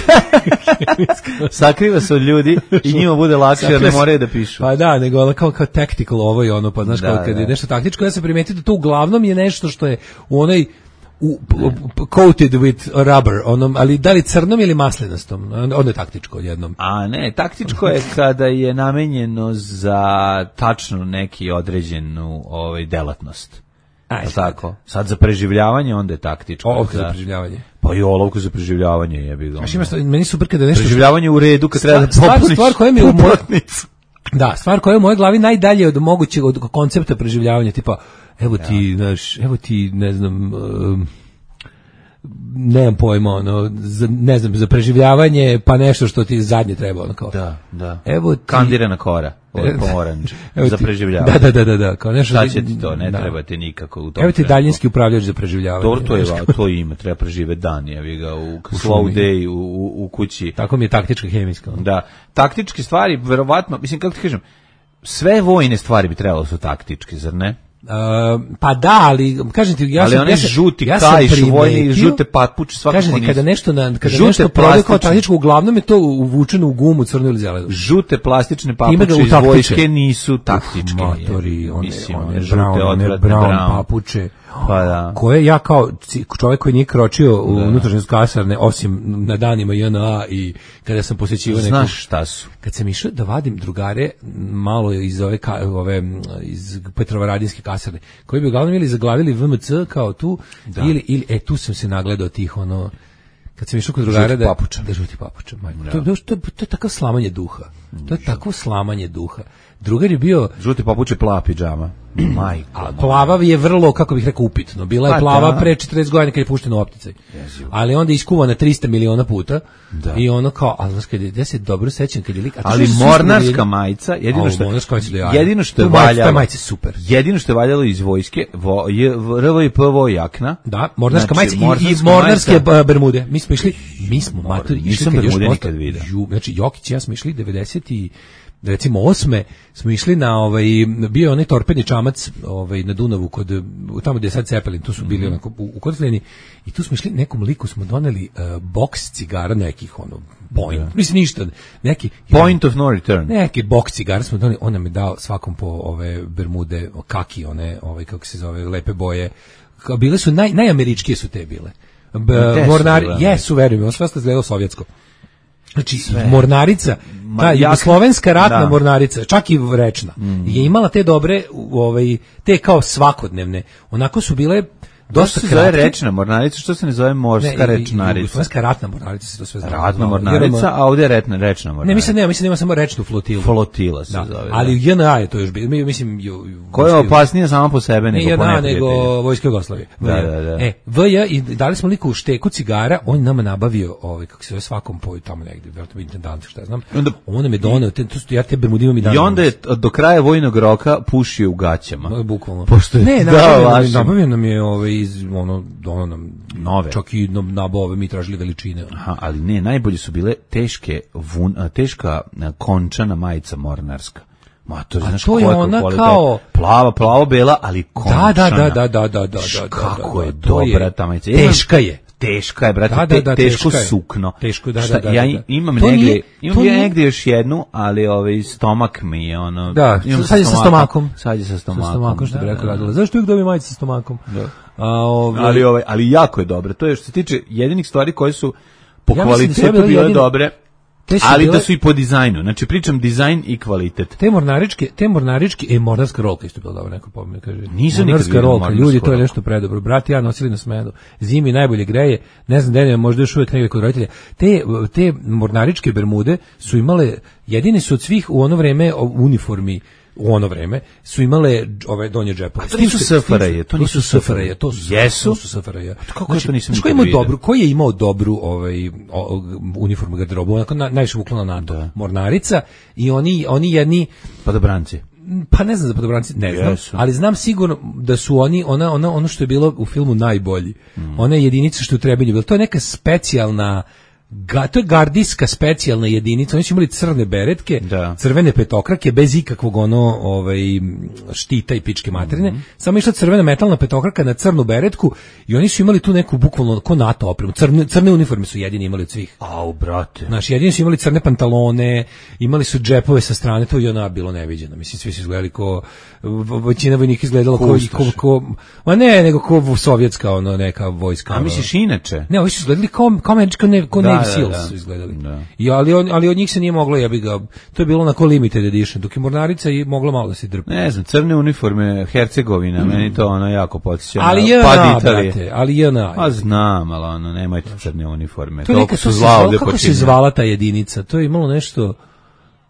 Speaker 7: Sakriva se od ljudi i njima bude lakše jer ne moraju da pišu.
Speaker 6: Pa da, nego ono kao, kao tactical ovo i ono, pa znaš, da, kao kad da. je nešto taktičko, ja se primetio da to uglavnom je nešto što je u onoj u, coated with rubber, onom, ali da li crnom ili maslinastom, onda je taktičko odjednom.
Speaker 7: A ne, taktičko je kada je namenjeno za tačno neki određenu ovaj, delatnost. Aj, tako. Sad za preživljavanje, onda je taktičko.
Speaker 6: Olovka za preživljavanje.
Speaker 7: Pa i olovku za preživljavanje je bilo.
Speaker 6: Znaš, ima, meni super kada nešto...
Speaker 7: Preživljavanje u redu kad treba da popuniš
Speaker 6: stvar koja mi je u moj... Da, stvar koja je u mojoj glavi najdalje od mogućeg, od koncepta preživljavanja, tipa, evo ti, ja. znaš, evo ti, ne znam... Um, nemam pojma, ono, za, ne znam, za preživljavanje, pa nešto što ti zadnje treba, ono kao.
Speaker 7: Da, da.
Speaker 6: Evo ti...
Speaker 7: Kandirana kora, ovaj pomoranč, za preživljavanje.
Speaker 6: Da, da, da, da, da, kao nešto.
Speaker 7: Šta će ti to, ne da. Treba ti nikako u tom.
Speaker 6: Evo ti daljinski upravljač za preživljavanje.
Speaker 7: Dobro, to je, to ima, treba preživeti dan, jevi ga, u, u slow day, u, u, u kući.
Speaker 6: Tako mi je taktička hemijska. Ono.
Speaker 7: Da, taktičke stvari, verovatno, mislim, kako ti kažem, sve vojne stvari bi trebalo su taktičke, zar ne?
Speaker 6: Uh, pa da, ali kažem ti, ja
Speaker 7: ali
Speaker 6: sam
Speaker 7: one
Speaker 6: ja sam,
Speaker 7: žuti
Speaker 6: ja
Speaker 7: kaiš, vojni, žute patpuče, svakako
Speaker 6: kažem ti,
Speaker 7: nisu.
Speaker 6: kada nešto, na, kada
Speaker 7: žute
Speaker 6: nešto prode kao taktičko, uglavnom je to uvučeno u gumu, crnu ili zelenu.
Speaker 7: Žute plastične papuče iz vojske nisu taktičke.
Speaker 6: Matori, one,
Speaker 7: mislim,
Speaker 6: one,
Speaker 7: one
Speaker 6: one
Speaker 7: žute,
Speaker 6: brown, one
Speaker 7: odvratne
Speaker 6: brown,
Speaker 7: brown
Speaker 6: papuče.
Speaker 7: Pa da.
Speaker 6: Koje ja kao čovjek koji nije kročio u da. unutrašnjost kasarne, osim na danima J N A i kada sam posjećivao neko...
Speaker 7: Znaš šta su?
Speaker 6: Kad sam išao da vadim drugare malo iz ove, ove iz Petrovaradinske kasarne, koji bi uglavnom ili zaglavili V M C kao tu, da. ili, ili, e, tu sam se nagledao tih, ono, kad sam išao kod drugare da...
Speaker 7: papuča.
Speaker 6: Da, žuti papuča. Da. To, to, to, to je takav slamanje duha. To je tako slamanje duha. Drugar je bio...
Speaker 7: Žuti papuče, plava pidžama. Majko.
Speaker 6: A plava je vrlo, kako bih rekao, upitno. Bila je
Speaker 7: pa,
Speaker 6: plava
Speaker 7: da.
Speaker 6: pre četrdeset godina kad je pušteno u opticaj. Jezivo. Ali onda je iskuvana tristo miliona puta. Da. I ono kao, ali znaš, kad je, ja se dobro sećam kad je lik...
Speaker 7: Ali mornarska majica, jedino što, jedino što je valjalo...
Speaker 6: majica super.
Speaker 7: Jedino što je valjalo iz vojske, vo, je, R V I P V O jakna.
Speaker 6: Da, mornarska
Speaker 7: znači,
Speaker 6: majica i, i mornarske majica. Bermude. Mi smo išli, mi smo maturi...
Speaker 7: Nisam Bermude nikad vidio.
Speaker 6: Znači, Jokić i ja smo išli devedeset i recimo osme smo išli na ovaj bio onaj torpedni čamac ovaj na Dunavu kod tamo gde je sad Cepelin, tu su bili onako u, u Kotlini i tu smo išli nekom liku smo doneli uh, boks cigara nekih ono point, yeah. mislim ništa, neki
Speaker 7: point of no return.
Speaker 6: Neki boks cigara smo doneli, on nam je dao svakom po ove bermude, kaki one, ovaj kako se zove, lepe boje. Kao bile su naj najameričkije su te bile. B, mornari, jesu, verujem, sve što izgledalo sovjetsko. Znači, sve. Mornarica, ta jugoslovenska ratna da. mornarica, čak i rečna, mm. je imala te dobre, ovaj, te kao svakodnevne. Onako su bile dosta kratke. Što se zove rečna
Speaker 7: mornarica, što se ne zove morska ne, rečnarica?
Speaker 6: Jugoslovenska ratna mornarica se to sve zove.
Speaker 7: Ratna mornarica, a ovdje je retna, rečna mornarica.
Speaker 6: Ne, mislim, ne, mislim da ima samo rečnu flotilu.
Speaker 7: Flotila se
Speaker 6: da.
Speaker 7: zove.
Speaker 6: Ali u J N A je to još bilo, mislim... Ju, ju,
Speaker 7: koja je opasnija sama po sebe nego
Speaker 6: ne,
Speaker 7: po
Speaker 6: neprijatelju? Nego Vojske Jugoslavije.
Speaker 7: Da, da, da.
Speaker 6: E, V J, i dali smo liku u šteku cigara, on nama nabavio, ovaj, kako se zove, svakom poju tamo negdje, vjerojatno intendant, šta ja znam, onda, on nam je doneo, te, to su, ja te bermude imam i dan.
Speaker 7: I onda je do kraja vojnog roka pušio u gaćama.
Speaker 6: No, bukvalno.
Speaker 7: Pošto je
Speaker 6: ne, nabavio, nabavio nam je ovaj, iz, ono, ono nam,
Speaker 7: nove.
Speaker 6: Čak i nabave, mi tražili veličine.
Speaker 7: Aha, ali ne, najbolje su bile teške, vun, teška končana majica mornarska. Ma to, znaš,
Speaker 6: to je ona kao
Speaker 7: plava, plavo bela, ali končana.
Speaker 6: Da, da, da, da, da, da, da.
Speaker 7: Kako
Speaker 6: da,
Speaker 7: je
Speaker 6: da,
Speaker 7: dobra ta majica.
Speaker 6: Teška je.
Speaker 7: Teška je, brate,
Speaker 6: da, da, da,
Speaker 7: teško
Speaker 6: teška
Speaker 7: sukno.
Speaker 6: Teško, da,
Speaker 7: Šta,
Speaker 6: da, da, da.
Speaker 7: Ja imam
Speaker 6: to
Speaker 7: negdje,
Speaker 6: nije,
Speaker 7: imam
Speaker 6: nije...
Speaker 7: negdje još jednu, ali ovaj stomak mi je ono.
Speaker 6: Da, sad je sa stomakom.
Speaker 7: Sad je sa stomakom.
Speaker 6: Sa stomakom, što bi rekao radila. Zašto uvijek dobi majice sa stomakom?
Speaker 7: Da.
Speaker 6: A, ovaj...
Speaker 7: ali, ovaj, ali jako je dobro. To je što se tiče jedinih stvari koje su po
Speaker 6: ja
Speaker 7: kvalitetu bile jedine... dobre. Ali
Speaker 6: bile...
Speaker 7: da su i po dizajnu, znači pričam dizajn i kvalitet.
Speaker 6: Te mornaričke, te mornaričke, e, mornarska rolka isto bila dobro, neko pomne, kaže.
Speaker 7: Nisam
Speaker 6: mornarska rolka, ljudi, to je nešto predobro. Brat i ja nosili na Smedu, zimi najbolje greje, ne znam da je možda još uvijek negdje kod roditelja. Te, te mornaričke bermude su imale, jedine su od svih u ono vreme uniformi, u ono vreme su imale ove donje džepove.
Speaker 7: To nisu S F R J,
Speaker 6: to nisu S F R J, to su
Speaker 7: jesu,
Speaker 6: to su S F R J.
Speaker 7: Kako to nisam
Speaker 6: nikad vidio? Dobru, koji je imao dobru ovaj uniformu garderobu, onako najviše vukla na NATO. Mornarica i oni oni jedni
Speaker 7: padobranci.
Speaker 6: Pa ne znam za padobranci, ne znam, yes. ali znam sigurno da su oni ona ona ono što je bilo u filmu najbolji. Mm. Ona jedinica što u Trebinju bilo, to je neka specijalna Ga, to je gardijska specijalna jedinica, oni su imali crne beretke, da. crvene petokrake, bez ikakvog ono ovaj, štita i pičke materine, mm-hmm. samo išla crvena metalna petokraka na crnu beretku i oni su imali tu neku bukvalno ko NATO opremu, crne, crne uniforme su jedini imali od svih.
Speaker 7: Au, brate.
Speaker 6: Znaš, jedini su imali crne pantalone, imali su džepove sa strane, to je ona bilo neviđeno, mislim, svi su izgledali ko, većina vojnika izgledala ko, ko, ko, ma ne, nego ko sovjetska, ono, neka vojska.
Speaker 7: A misliš inače?
Speaker 6: Ne, ovi su izgledali kao, kao američka, ne, ko
Speaker 7: da.
Speaker 6: Seals
Speaker 7: da, da.
Speaker 6: su izgledali.
Speaker 7: Da.
Speaker 6: I, ali, on, ali od njih se nije moglo, ja bi ga, to je bilo onako limited edition, dok je mornarica i mogla malo da se drpi.
Speaker 7: Ne znam, crne uniforme Hercegovina, mm. meni to ono jako podsjeća.
Speaker 6: Ali je na, brate, ali je na.
Speaker 7: A znam, ali ono, nemojte crne uniforme.
Speaker 6: To je neka, su zvala, kako se zvala ta jedinica? To je imalo nešto,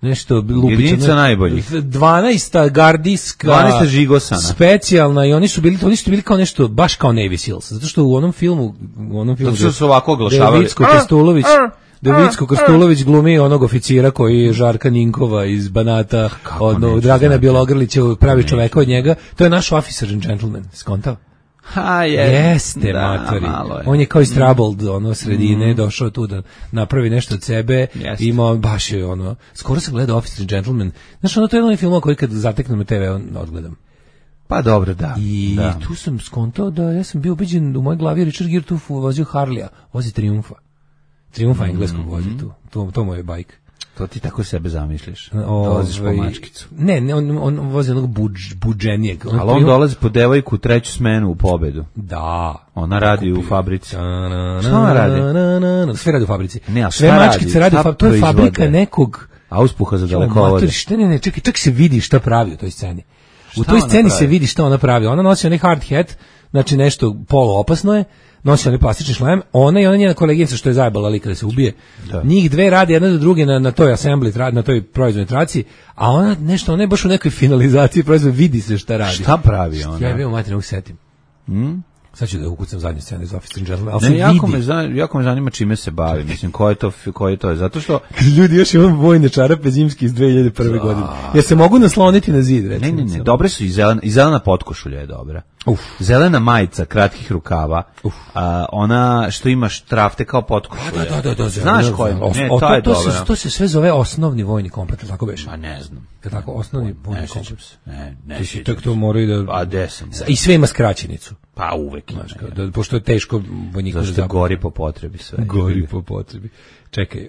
Speaker 6: nešto lupića.
Speaker 7: Jedinica najboljih.
Speaker 6: dvanaesta gardijska.
Speaker 7: dvanaesta žigosana.
Speaker 6: Specijalna i oni su bili, oni su bili kao nešto, baš kao Navy Seals. Zato što u onom filmu, u onom filmu...
Speaker 7: Zato što su ovako oglašavali.
Speaker 6: Vicko Krstulović, da Vicko Krstulović glumi onog oficira koji je Žarka Ninkova iz Banata, od Dragana Bjelogrlića pravi čoveka od njega. To je naš officer and gentleman, skontao?
Speaker 7: Ha, je.
Speaker 6: Jeste,
Speaker 7: da,
Speaker 6: matori.
Speaker 7: Je.
Speaker 6: On je kao iz Troubled, ono, sredine, mm. došao tu da napravi nešto od sebe,
Speaker 7: Jeste.
Speaker 6: imao, baš je, ono, skoro sam gledao Officer and Gentleman. Znaš, ono, to je jedan film koji kad zateknem na te ve, on odgledam.
Speaker 7: Pa dobro, da.
Speaker 6: I
Speaker 7: da.
Speaker 6: tu sam skontao da, ja sam bio ubeđen, u mojoj glavi Richard Gere tu vozio Harleya, vozi Triumfa. Triumfa engleskog vozi tu, to, to moj bajk.
Speaker 7: To ti tako sebe zamišljaš.
Speaker 6: O,
Speaker 7: Dolaziš po mačkicu.
Speaker 6: Ne, ne, on, on vozi onog buđ, buđenijeg.
Speaker 7: On Ali on dolazi po devojku u treću smenu u Pobedu.
Speaker 6: Da.
Speaker 7: Ona radi u fabrici.
Speaker 6: Šta ona
Speaker 7: radi?
Speaker 6: Sve radi u fabrici.
Speaker 7: Ne,
Speaker 6: sve mačkice radi u fabrici. To je fabrika nekog...
Speaker 7: Auspuha za dalekovode.
Speaker 6: Šta ne, ne, čekaj, čak se vidi šta pravi u toj sceni. U toj sceni se vidi šta ona pravi. Ona nosi onaj hard hat, znači nešto polo opasno je, nosi onaj plastični šlem, ona i ona njena koleginica što je zajebala lika da se ubije. Da. Njih dve radi jedna do druge na, na toj assembly, na toj proizvodnoj traci, a ona nešto, ona je baš u nekoj finalizaciji proizvoda, vidi se šta radi.
Speaker 7: Šta pravi ona?
Speaker 6: Ja je bio mater, mogu setim.
Speaker 7: Hmm?
Speaker 6: Sad ću da ukucam zadnju scenu iz Officer and Gentleman, ali
Speaker 7: ne,
Speaker 6: se
Speaker 7: jako
Speaker 6: vidi.
Speaker 7: Me zanima, jako me zanima čime se bavi, mislim, ko je to, ko je to, zato što...
Speaker 6: Ljudi, još imam vojne čarape zimski iz dve hiljade prve godine. Ja se mogu nasloniti na zid, recimo.
Speaker 7: Ne, ne, ne, dobre su i zelena, i zelena potkošulja je dobra.
Speaker 6: Uf.
Speaker 7: Zelena majica, kratkih rukava, a, ona što ima štrafte kao potkošulja.
Speaker 6: Da, da, da, da,
Speaker 7: znaš koji? Ne, to, to je
Speaker 6: to,
Speaker 7: dobro.
Speaker 6: Se, to se sve zove osnovni vojni komplet, tako beše?
Speaker 7: Pa ne znam.
Speaker 6: Je tako, osnovni vojni
Speaker 7: ne
Speaker 6: komplet?
Speaker 7: Ne, ne,
Speaker 6: ti si tek to moraju da...
Speaker 7: Pa desam.
Speaker 6: I sve ima skraćenicu.
Speaker 7: Pa uvek ima.
Speaker 6: Da, pošto je teško vojniku da
Speaker 7: zašto gori po potrebi sve.
Speaker 6: Gori po potrebi. Čekaj,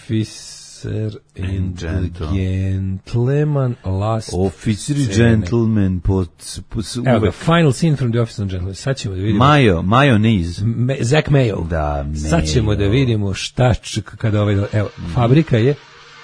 Speaker 6: Officer and Gentleman last...
Speaker 7: Officer and Gentleman po...
Speaker 6: Evo ga, final scene from the Officer and Gentleman. Sad ćemo da vidimo...
Speaker 7: Mayo, mayonnaise.
Speaker 6: Me, Zach Mayo.
Speaker 7: Da, Mayo.
Speaker 6: Sad ćemo da vidimo šta čeka kada ovaj... Evo, fabrika je...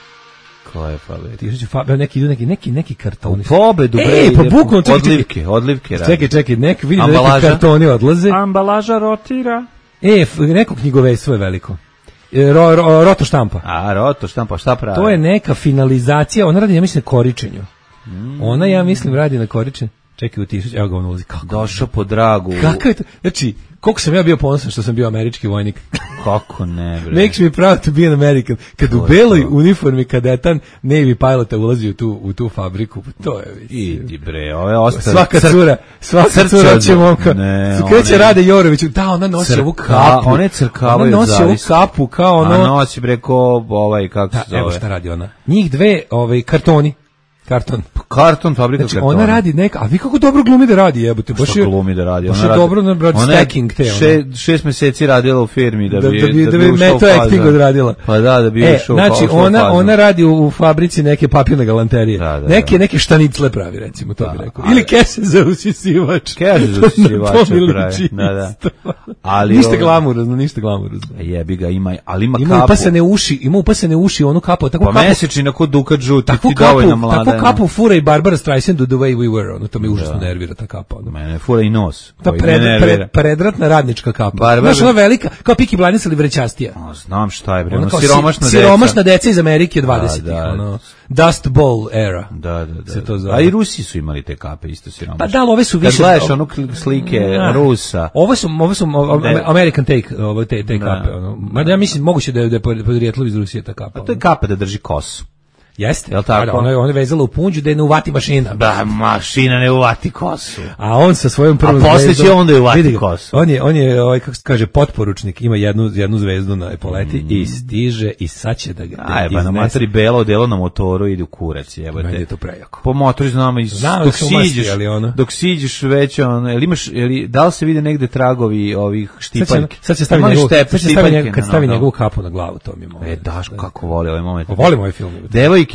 Speaker 7: Koja je fabrika?
Speaker 6: Ti fa, neki idu neki neki neki kartoni.
Speaker 7: U Pobedu, bre.
Speaker 6: Ej, pa bukvalno
Speaker 7: odlivke, odlivke radi.
Speaker 6: Čekaj, čekaj, nek vidi da neki kartoni odlaze.
Speaker 7: Ambalaža rotira.
Speaker 6: E, neko knjigovodstvo je veliko. Ro, ro, roto štampa.
Speaker 7: A, roto štampa, šta pravi?
Speaker 6: To je neka finalizacija, ona radi, ja mislim, na koričenju. Mm. Ona, ja mislim, radi na koričenju. Čekaj, utišać, evo ga on ulazi. Kako?
Speaker 7: Došao po dragu.
Speaker 6: Kako je to? Znači, koliko sam ja bio ponosan što sam bio američki vojnik.
Speaker 7: Kako ne, bre.
Speaker 6: Makes me proud to be an American. Kad u beloj uniformi kadetan Navy pilota ulazi u tu, u tu fabriku, to je...
Speaker 7: Idi bre, ove ostale...
Speaker 6: Svaka cura, svaka cura će momka. Kreće Rade Jorović, da, ona nosi
Speaker 7: crka,
Speaker 6: ovu kapu.
Speaker 7: One crkavaju
Speaker 6: ona nosi ovu kapu kao ono...
Speaker 7: A nosi bre ko, ovaj, kako
Speaker 6: da,
Speaker 7: se zove.
Speaker 6: Evo šta radi ona. Njih dve, ovaj, kartoni. Karton.
Speaker 7: Karton, fabrika
Speaker 6: znači,
Speaker 7: kartona.
Speaker 6: Ona radi neka, a vi kako dobro glumi da radi, jebote. Baš je
Speaker 7: glumi da radi.
Speaker 6: Ona radi dobro na radi stacking te.
Speaker 7: Še, šest meseci radila u firmi da,
Speaker 6: da
Speaker 7: bi
Speaker 6: da bi,
Speaker 7: da
Speaker 6: da bi, bi meto acting odradila.
Speaker 7: Pa da, da bi
Speaker 6: e,
Speaker 7: ušao.
Speaker 6: Znači
Speaker 7: ušao
Speaker 6: ona
Speaker 7: fazom.
Speaker 6: ona radi u, u fabrici neke papirne galanterije. Da, da, neke
Speaker 7: da.
Speaker 6: neke štanicle pravi, recimo, to
Speaker 7: da,
Speaker 6: bi rekao.
Speaker 7: ali,
Speaker 6: ili kese za usisivač.
Speaker 7: Kese za usisivač pravi. Da, da.
Speaker 6: Ali ništa glamurozno, ništa glamurozno.
Speaker 7: Jebi ga, ima, ali ima kapu.
Speaker 6: Ima upasane uši, ima upasane uši, onu kapu, tako
Speaker 7: kapu. Pa mesečni na kod Duka Đuti, ti dovoljno mlada.
Speaker 6: Tako kapu fura i Barbara Streisand The Way We Were, ono to me užasno da. nervira ta kapa. Ono.
Speaker 7: Mene fura i nos.
Speaker 6: Ta pred, pred, predratna radnička kapa.
Speaker 7: Barbara...
Speaker 6: Znaš, ona velika, kao Peaky Blinders ili vrećastija.
Speaker 7: O, znam šta je, bre, ono
Speaker 6: siromašna deca. Siromašna deca iz Amerike dvadesetih, da, da. Ono, Dust Bowl era.
Speaker 7: Da, da, da.
Speaker 6: Se to zove.
Speaker 7: A i Rusi su imali te kape, isto siromašne.
Speaker 6: Pa da, ove su više...
Speaker 7: Kad gledaš ono slike na. Rusa.
Speaker 6: Ovo su, ovo su American take, ovo, te, te kape. Ono. Mada ja mislim, moguće da je, da je podrijetlo iz Rusije ta kapa.
Speaker 7: A to je kapa da drži kosu.
Speaker 6: Jeste?
Speaker 7: Jel tako?
Speaker 6: Da, ona je ona je vezala u punđu da je ne uvati mašina.
Speaker 7: Da, mašina ne uvati kosu.
Speaker 6: A on sa svojom prvom
Speaker 7: zvezdom... A posle će onda uvati kosu.
Speaker 6: On je, on je ovaj, kako se kaže, potporučnik, ima jednu, jednu zvezdu na epoleti mm. i stiže i sad će da ga da
Speaker 7: Aj, ba, na materi belo delo na motoru ide u kurac. Jebate.
Speaker 6: Meni je to prejako.
Speaker 7: Po motoru znamo, iz,
Speaker 6: Znam
Speaker 7: dok,
Speaker 6: da
Speaker 7: siđeš,
Speaker 6: masti, ono.
Speaker 7: dok siđeš već, ono, jel imaš, jel, da li se vide negde tragovi ovih štipaljke?
Speaker 6: Sad će stavi njegov, sad će stavi njegov, kad stavi njegovu kapu na glavu, to mi je molim.
Speaker 7: E, Daško, kako voli ovaj moment.
Speaker 6: Volim ovaj film.
Speaker 7: Devojke,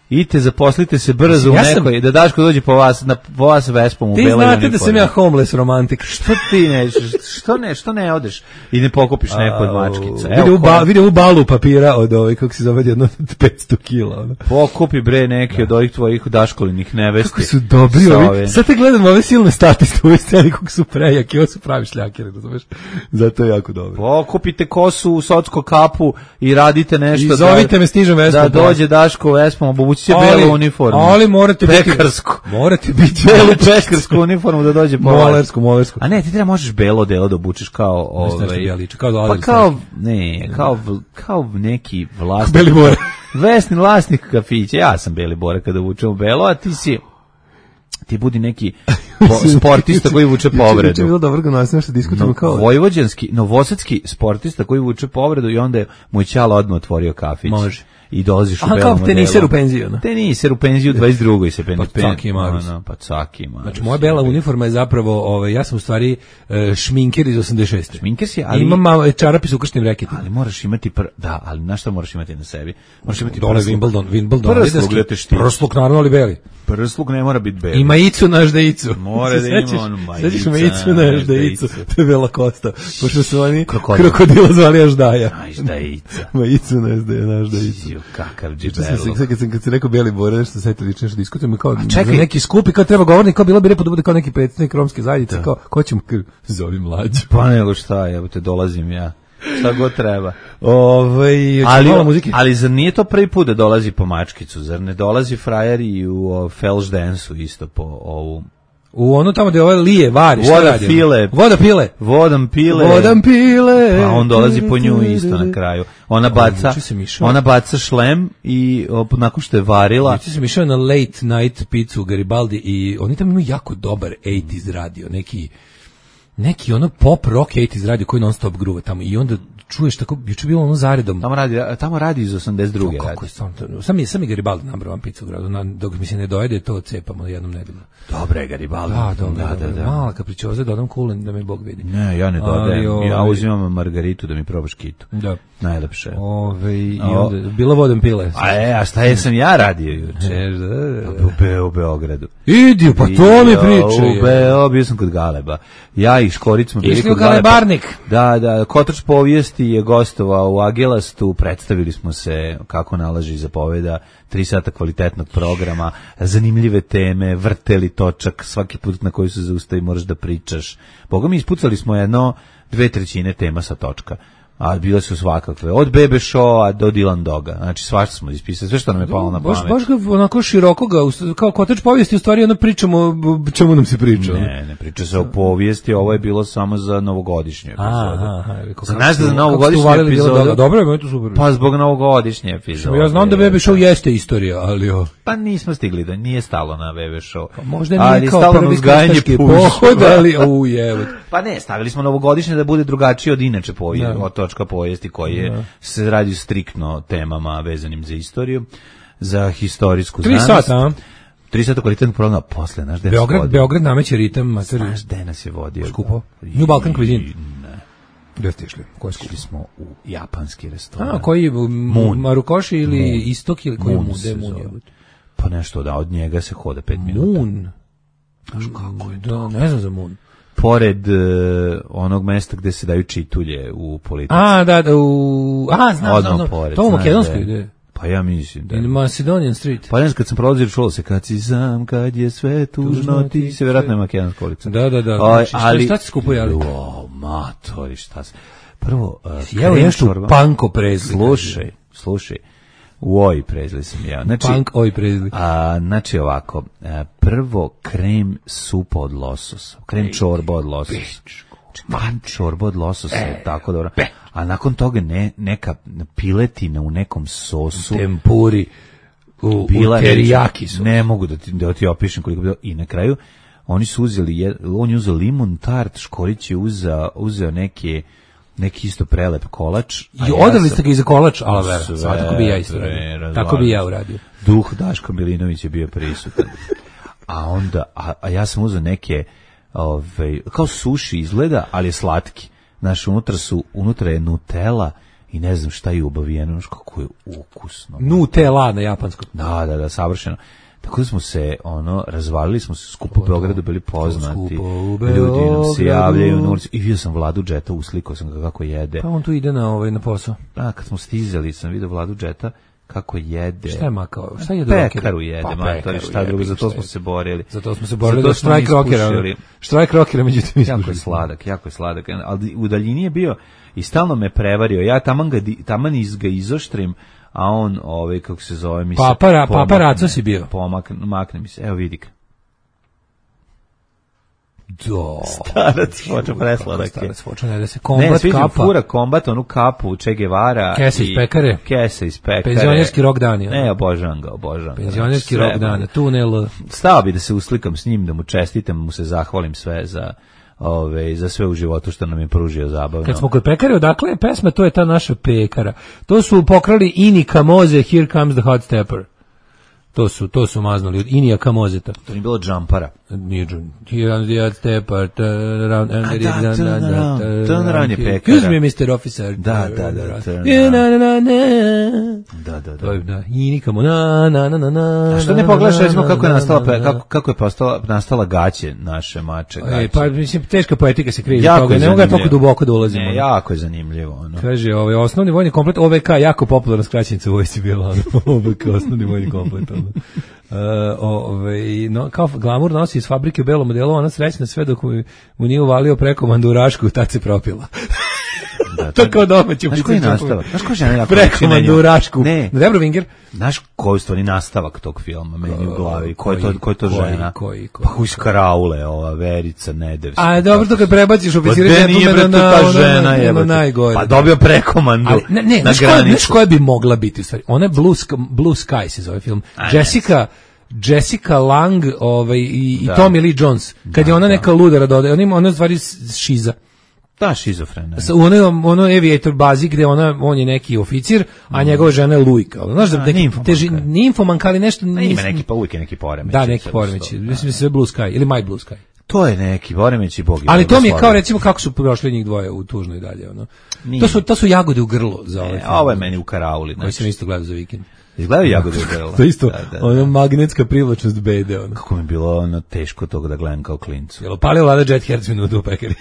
Speaker 7: idite, zaposlite se brzo u
Speaker 6: Ja sam-
Speaker 7: nekoj, da Daško dođe po vas, na, po vas Vespom u
Speaker 6: Ti
Speaker 7: beloj
Speaker 6: znate da sam
Speaker 7: uniformi.
Speaker 6: ja homeless romantik.
Speaker 7: Što ti ne, što ne, što ne odeš i ne pokupiš neku od mačkica?
Speaker 6: Vidi u, ba,
Speaker 7: ko-
Speaker 6: vidi u balu papira od ovoj, kako se zove, jedno od petsto kila. Ono.
Speaker 7: Pokupi bre neke od ovih tvojih daškolinih nevesti.
Speaker 6: Kako su dobri
Speaker 7: Sa
Speaker 6: ovi.
Speaker 7: ove-
Speaker 6: Sad te gledam ove silne statiste u ovoj sceni, kako su prejaki, ovo su pravi šljakeri, razumeš? Zato je jako dobro.
Speaker 7: Pokupite kosu u socko kapu i radite nešto.
Speaker 6: I zovite me Stižem Vespom.
Speaker 7: Da dođe Daško Vespom, obući će belu uniformu.
Speaker 6: Ali morate biti...
Speaker 7: Pekarsku.
Speaker 6: Morate biti...
Speaker 7: Belu pekarsku uniformu da dođe po vas.
Speaker 6: Molersku, molersku.
Speaker 7: A ne, ti treba možeš belo delo da obučeš kao
Speaker 6: Znaš nešto
Speaker 7: ovaj.
Speaker 6: bi ja ličio, kao da
Speaker 7: Pa
Speaker 6: Adel
Speaker 7: kao ne, kao v- kao neki vlasnik.
Speaker 6: Beli Bora.
Speaker 7: Vesni vlasnik kafića. Ja sam Beli Bora kada vučem belo, a ti si ti budi neki po- sportista koji vuče
Speaker 6: Juče je
Speaker 7: povredu.
Speaker 6: bilo dobro ga nas nešto diskutujemo
Speaker 7: No,
Speaker 6: kao...
Speaker 7: vojvođanski, novosadski sportista koji vuče povredu i onda je mu je ćala odmah otvorio kafić.
Speaker 6: Može.
Speaker 7: I dolaziš u
Speaker 6: Aha,
Speaker 7: belom
Speaker 6: kao teniser u penziju, ono.
Speaker 7: Teniser u penziju u dvadeset drugoj se penzi.
Speaker 6: Pa caki Marus.
Speaker 7: Pa caki Marus.
Speaker 6: Znači, moja bela uniforma je zapravo, ovaj, ja sam u stvari e, šminker iz osamdeset šeste.
Speaker 7: Šminker si, ali-
Speaker 6: Imam malo čarapi s ukrštenim reketima.
Speaker 7: Ali moraš imati pr... da, ali na šta moraš imati na sebi? Moraš imati
Speaker 6: Dole
Speaker 7: prsluk.
Speaker 6: Wimbledon, Wimbledon.
Speaker 7: Prsluk
Speaker 6: adidaski.
Speaker 7: da te štiti.
Speaker 6: Prsluk, naravno, ali beli.
Speaker 7: Prsluk ne mora biti beli.
Speaker 6: I majicu naš da icu.
Speaker 7: Mora
Speaker 6: Se
Speaker 7: da ima
Speaker 6: sećaš?
Speaker 7: onu majicu,
Speaker 6: Sećaš majicu naš da icu?
Speaker 7: ždeicu.
Speaker 6: To je Bela Kosta. Pošto su oni
Speaker 7: Krokodil.
Speaker 6: krokodila zvali Aždaja.
Speaker 7: Aj, ždeica.
Speaker 6: Majicu naš da je naš da icu.
Speaker 7: Ju, kakav
Speaker 6: Juče sam se,
Speaker 7: džiberluk.
Speaker 6: sad kad sam, kad sam rekao Beli Bora, nešto setili, nešto diskutujemo kao
Speaker 7: čekaj.
Speaker 6: za neki skup i kao treba govornik, kao bilo bi lepo da bude kao neki predstavnik romske zajednice, kao ko ćemo, kao, zovi mlađu.
Speaker 7: Pa nego šta, evo te dolazim ja. Šta god treba.
Speaker 6: Ovaj,
Speaker 7: Ali,
Speaker 6: malo muzike.
Speaker 7: ali zar nije to prvi put da dolazi po mačkicu? Zar ne dolazi frajer i u o, Felš Dance-u isto po ovu...
Speaker 6: U ono tamo gde ove lije, vari, šta
Speaker 7: Voda
Speaker 6: radi?
Speaker 7: pile.
Speaker 6: Voda pile.
Speaker 7: Vodam pile.
Speaker 6: Vodam pile.
Speaker 7: Pa on dolazi po nju isto na kraju. Ona baca,
Speaker 6: juče sam išao.
Speaker 7: ona baca šlem i op, nakon što je varila,
Speaker 6: Juče sam išao na late night pizzu u Garibaldi i oni tamo imaju jako dobar osamdesetih radio, neki neki ono pop rock osamdesetih radio koji non stop gruva tamo i onda čuješ tako, juče je bilo ono zaredom.
Speaker 7: tamo radi, tamo radi iz osamdeset druge.
Speaker 6: Kako
Speaker 7: radi.
Speaker 6: je sam to? Sam je sam je Garibaldi nabrao pizzu u gradu, na, dok mi se ne dojede to cepamo jednom nedeljno.
Speaker 7: Dobre, Garibaldi.
Speaker 6: Da, dobro,
Speaker 7: da,
Speaker 6: dobro.
Speaker 7: da, da.
Speaker 6: Mala kapričoza, dodam kulen da me Bog vidi.
Speaker 7: Ne, ja ne dodajem.
Speaker 6: Ali,
Speaker 7: Ja
Speaker 6: ovaj-
Speaker 7: uzimam margaritu da mi probaš kitu.
Speaker 6: Da.
Speaker 7: Najlepše.
Speaker 6: Ove, i
Speaker 7: O.
Speaker 6: onda, bila vodom pile.
Speaker 7: A e, a šta je sam ja radio juče?
Speaker 6: E, da, da, da.
Speaker 7: U, Be, u Beogradu.
Speaker 6: Idi, pa to mi
Speaker 7: Ja,
Speaker 6: priče.
Speaker 7: U Beo, bio sam kod Galeba. Ja i Škoric smo bili
Speaker 6: Išli
Speaker 7: kod
Speaker 6: u
Speaker 7: Galeba.
Speaker 6: Galebarnik.
Speaker 7: Da, da, Kotač povijesti je gostovao u Agelastu, predstavili smo se kako nalaže i zapoveda, tri sata kvalitetnog programa, zanimljive teme, vrteli točak, svaki put na koji se zaustavi moraš da pričaš. Boga mi ispucali smo jedno, dve trećine tema sa točka. A bile su svakakve, od Bebe Show-a do Dylan Doga. Znači svašta smo ispisali, sve što nam je palo na
Speaker 6: Baš,
Speaker 7: pamet.
Speaker 6: baš ga onako široko ga, us- kao kotač povijesti, u stvari ono pričamo b- čemu nam se priča. ono.
Speaker 7: Ne, ne priča se o povijesti, ovo je bilo samo za novogodišnju epizodu.
Speaker 6: Aha, aha, rekao,
Speaker 7: Za
Speaker 6: kako
Speaker 7: naš da
Speaker 6: su-
Speaker 7: za
Speaker 6: kako
Speaker 7: novogodišnju
Speaker 6: su uvalili Dylan Doga.
Speaker 7: epizodu.
Speaker 6: Dobro je, meni je to super.
Speaker 7: Pa zbog novogodišnje epizode.
Speaker 6: Ja znam da Bebe Show jeste istorija, ali o,
Speaker 7: Pa nismo stigli da nije stalo na Bebe Show.
Speaker 6: možda
Speaker 7: Ali
Speaker 6: nije
Speaker 7: je
Speaker 6: kao
Speaker 7: stalo na
Speaker 6: prvi
Speaker 7: uzgajanje
Speaker 6: krstaški
Speaker 7: puševa.
Speaker 6: pohod, ali u jevo.
Speaker 7: Pa ne, stavili smo novogodišnje da bude drugačije od inače povijesti,
Speaker 6: Da.
Speaker 7: od točka povijesti koji je, se radi striktno temama vezanim za istoriju, za historijsku
Speaker 6: Tri
Speaker 7: znanost.
Speaker 6: sata, a?
Speaker 7: Tri sata kvalitetnog programa, posle, znaš gde nas
Speaker 6: Beograd,
Speaker 7: vodio?
Speaker 6: Beograd nameće ritam, mater.
Speaker 7: Znaš gde nas je vodio?
Speaker 6: Skupo. New Balkan Cuisine.
Speaker 7: Ne,
Speaker 6: Gde ste išli? Ko je skupo?
Speaker 7: išli smo u japanski restoran.
Speaker 6: A, koji,
Speaker 7: Moon.
Speaker 6: Moon. Marukoši ili
Speaker 7: Moon.
Speaker 6: Istok ili koji je
Speaker 7: Moon
Speaker 6: Moon?
Speaker 7: se
Speaker 6: Gde je Moon?
Speaker 7: zove.
Speaker 6: jebote?
Speaker 7: Pa nešto da, od njega se hoda pet minuta.
Speaker 6: Moon. Znaš kako je to? Ne znam za Moon.
Speaker 7: Pored e, onog mesta gde se daju čitulje u politici.
Speaker 6: A, da, da, u... A, znam,
Speaker 7: Odmah
Speaker 6: znam, znam.
Speaker 7: pored,
Speaker 6: To u
Speaker 7: znaš
Speaker 6: Makedonskoj,
Speaker 7: da je.
Speaker 6: gde?
Speaker 7: Pa ja mislim da.
Speaker 6: In Macedonian Street.
Speaker 7: Pa znaš, kad sam prolazio, čulo se kad si sam, kad je sve tužno,
Speaker 6: Tužno
Speaker 7: ti
Speaker 6: ti
Speaker 7: se vjerojatno je makedonska ulica.
Speaker 6: Da, da, da.
Speaker 7: Oj,
Speaker 6: Znači, šta-
Speaker 7: ali,
Speaker 6: šta se skupo jeli?
Speaker 7: O, matori, šta se... Prvo, uh,
Speaker 6: Jeo
Speaker 7: krem
Speaker 6: nešto
Speaker 7: čorba-
Speaker 6: panko prezli.
Speaker 7: Slušaj, slušaj. U oj prezli sam ja. Znači,
Speaker 6: Pank, oj prezli.
Speaker 7: A, znači ovako, a, prvo krem supa od lososa, krem čorba od lososa. Krem čorba od lososa je tako dobro. A nakon toga ne, neka piletina u nekom sosu.
Speaker 6: Tempuri. U,
Speaker 7: Bila
Speaker 6: u terijaki su.
Speaker 7: Ne mogu da ti, da ti opišem koliko bi bilo. I na kraju oni su uzeli, jed- on je uzeo limun tart, Škorić je uzeo, uzeo neke neki isto prelep kolač. a
Speaker 6: I
Speaker 7: ja
Speaker 6: odrali
Speaker 7: sam-
Speaker 6: ste ga iza kolač, ala vera.
Speaker 7: Sve,
Speaker 6: Sva, tako bi ja isto
Speaker 7: bre,
Speaker 6: radio.
Speaker 7: razvalio
Speaker 6: Tako bi ja
Speaker 7: sam.
Speaker 6: uradio.
Speaker 7: Duh Daško Milinović je bio prisutan. A onda, a, a ja sam uzeo neke, ove, kao suši izgleda, ali je slatki. Znaš, unutra su, unutra je Nutella i ne znam šta je obavijeno, znaš kako je ukusno.
Speaker 6: Nutella na japanskom.
Speaker 7: Da, da, da, savršeno. Tako da smo se, ono, razvalili smo se skupo u Beogradu, bili poznati. Ljudi nam se javljaju na ulici. I vidio sam Vladu Džeta, uslikao sam ga kako jede.
Speaker 6: Pa on tu ide na, ovaj, na posao.
Speaker 7: A, kad smo stizali, sam vidio Vladu Džeta kako jede.
Speaker 6: Šta je makao? Šta je
Speaker 7: Pekaru jede, pa, matori, šta drugo, za to smo se borili.
Speaker 6: Za to smo se borili do štrajk rokera. Štrajk rokera, međutim,
Speaker 7: jako je sladak, jako je sladak. Ali u daljini je bio i stalno me prevario. Ja taman, ga, taman iz ga izoštrim, a on, ovaj, kako se zove, mi se
Speaker 6: Papara, paparaco si bio.
Speaker 7: Pomakne, makne mi se. Evo vidi ga.
Speaker 6: Do.
Speaker 7: Starac foča presladak je.
Speaker 6: Starac foča, ne da se kombat
Speaker 7: ne, sviđam,
Speaker 6: kapa.
Speaker 7: Fura kombat, onu kapu Che Guevara.
Speaker 6: Kese iz pekare.
Speaker 7: Kese iz pekare.
Speaker 6: Penzionerski rok dani.
Speaker 7: Ne, obožavam ga, obožavam ga.
Speaker 6: Penzionerski rok dani, tunel.
Speaker 7: Stao bi da se uslikam s njim, da mu čestitam, mu se zahvalim sve za... Ove, za sve u životu što nam je pružio zabavno.
Speaker 6: Kad smo kod pekare, odakle je pesma, to je ta naša pekara. To su pokrali Ini Kamoze, Here Comes the Hot Stepper. To su, to su maznuli od Inija Kamozeta.
Speaker 7: To nije bilo džampara.
Speaker 6: Nije džun. Here comes the hot stepper, turn around, and
Speaker 7: da, turn around, turn around je pekara.
Speaker 6: Excuse me, mister Officer.
Speaker 7: Da, da, da, turn
Speaker 6: around.
Speaker 7: Da, da,
Speaker 6: da. Da, Ini Kamo, na, na, na, na, na.
Speaker 7: A što ne pogledaš, recimo, kako je nastala, kako, kako je postala, nastala gaće naše mače? Gaće.
Speaker 6: E, pa, mislim, teška poetika se krije iz toga. Ne mogu ja toliko duboko da ulazimo.
Speaker 7: Ne, jako je zanimljivo. Ono.
Speaker 6: Kaže, ovaj, osnovni vojni komplet, O V K, jako popularna skraćenica u vojsci bila, ono, O V K, osnovni vojni komplet, ono. Uh, ove, no, kao glamur nosi iz fabrike u belom modelu, ona srećna sve dok mu, mu nije uvalio prekomandu u Rašku, tad se propila.
Speaker 7: Da,
Speaker 6: to kao domaći.
Speaker 7: Znaš koji je nastavak? Znaš ko žena jako
Speaker 6: prekomandu u Rašku.
Speaker 7: Ne.
Speaker 6: Na Debrovinger.
Speaker 7: Znaš koji je stvari nastavak tog filma, meni u glavi? Ko je to, ko je to
Speaker 6: koji,
Speaker 7: žena?
Speaker 6: Koji, koji,
Speaker 7: pa uz Karaule, ova Verica Nedevska.
Speaker 6: A dobro, to kad prebaciš oficire džentlmena na žena je najgore.
Speaker 7: Pa dobio prekomandu
Speaker 6: ali, ne, ne,
Speaker 7: na granicu.
Speaker 6: Znaš koja bi mogla biti u stvari? Ona je Blue, Blue Sky se zove film. A, Jessica... Jessica Lang ovaj, i, i Tommy Lee Jones. Kad da, je ona da. neka ludara dodaje, ona ima ona stvari šiza.
Speaker 7: Da, šizofrena.
Speaker 6: U onoj ono aviator bazi gde ona, on je neki oficir, a njegova žena je Lujka. Znaš da, da neki, teži, ninfomanka, ali nešto...
Speaker 7: Ne, ima neki pa uvijek je neki poremeć.
Speaker 6: Da, neki poremeć. Mislim sve Blue Sky, ili My Blue Sky.
Speaker 7: To je neki poremeć i bogi.
Speaker 6: Ali to mi je kao recimo kako su prošli njih dvoje u tužno i dalje. Ono. To, su, to su jagode u grlo za ovaj film.
Speaker 7: Ovo je meni u Karauli.
Speaker 6: Koji sam isto gledao za vikend.
Speaker 7: Izgledaju jagode u grlo.
Speaker 6: To isto, da, da, ono magnetska privlačnost bede. Ono.
Speaker 7: Kako mi je bilo ono teško toga da gledam kao klincu.
Speaker 6: Jel opalio Lada Jet Hertz minutu u pekari?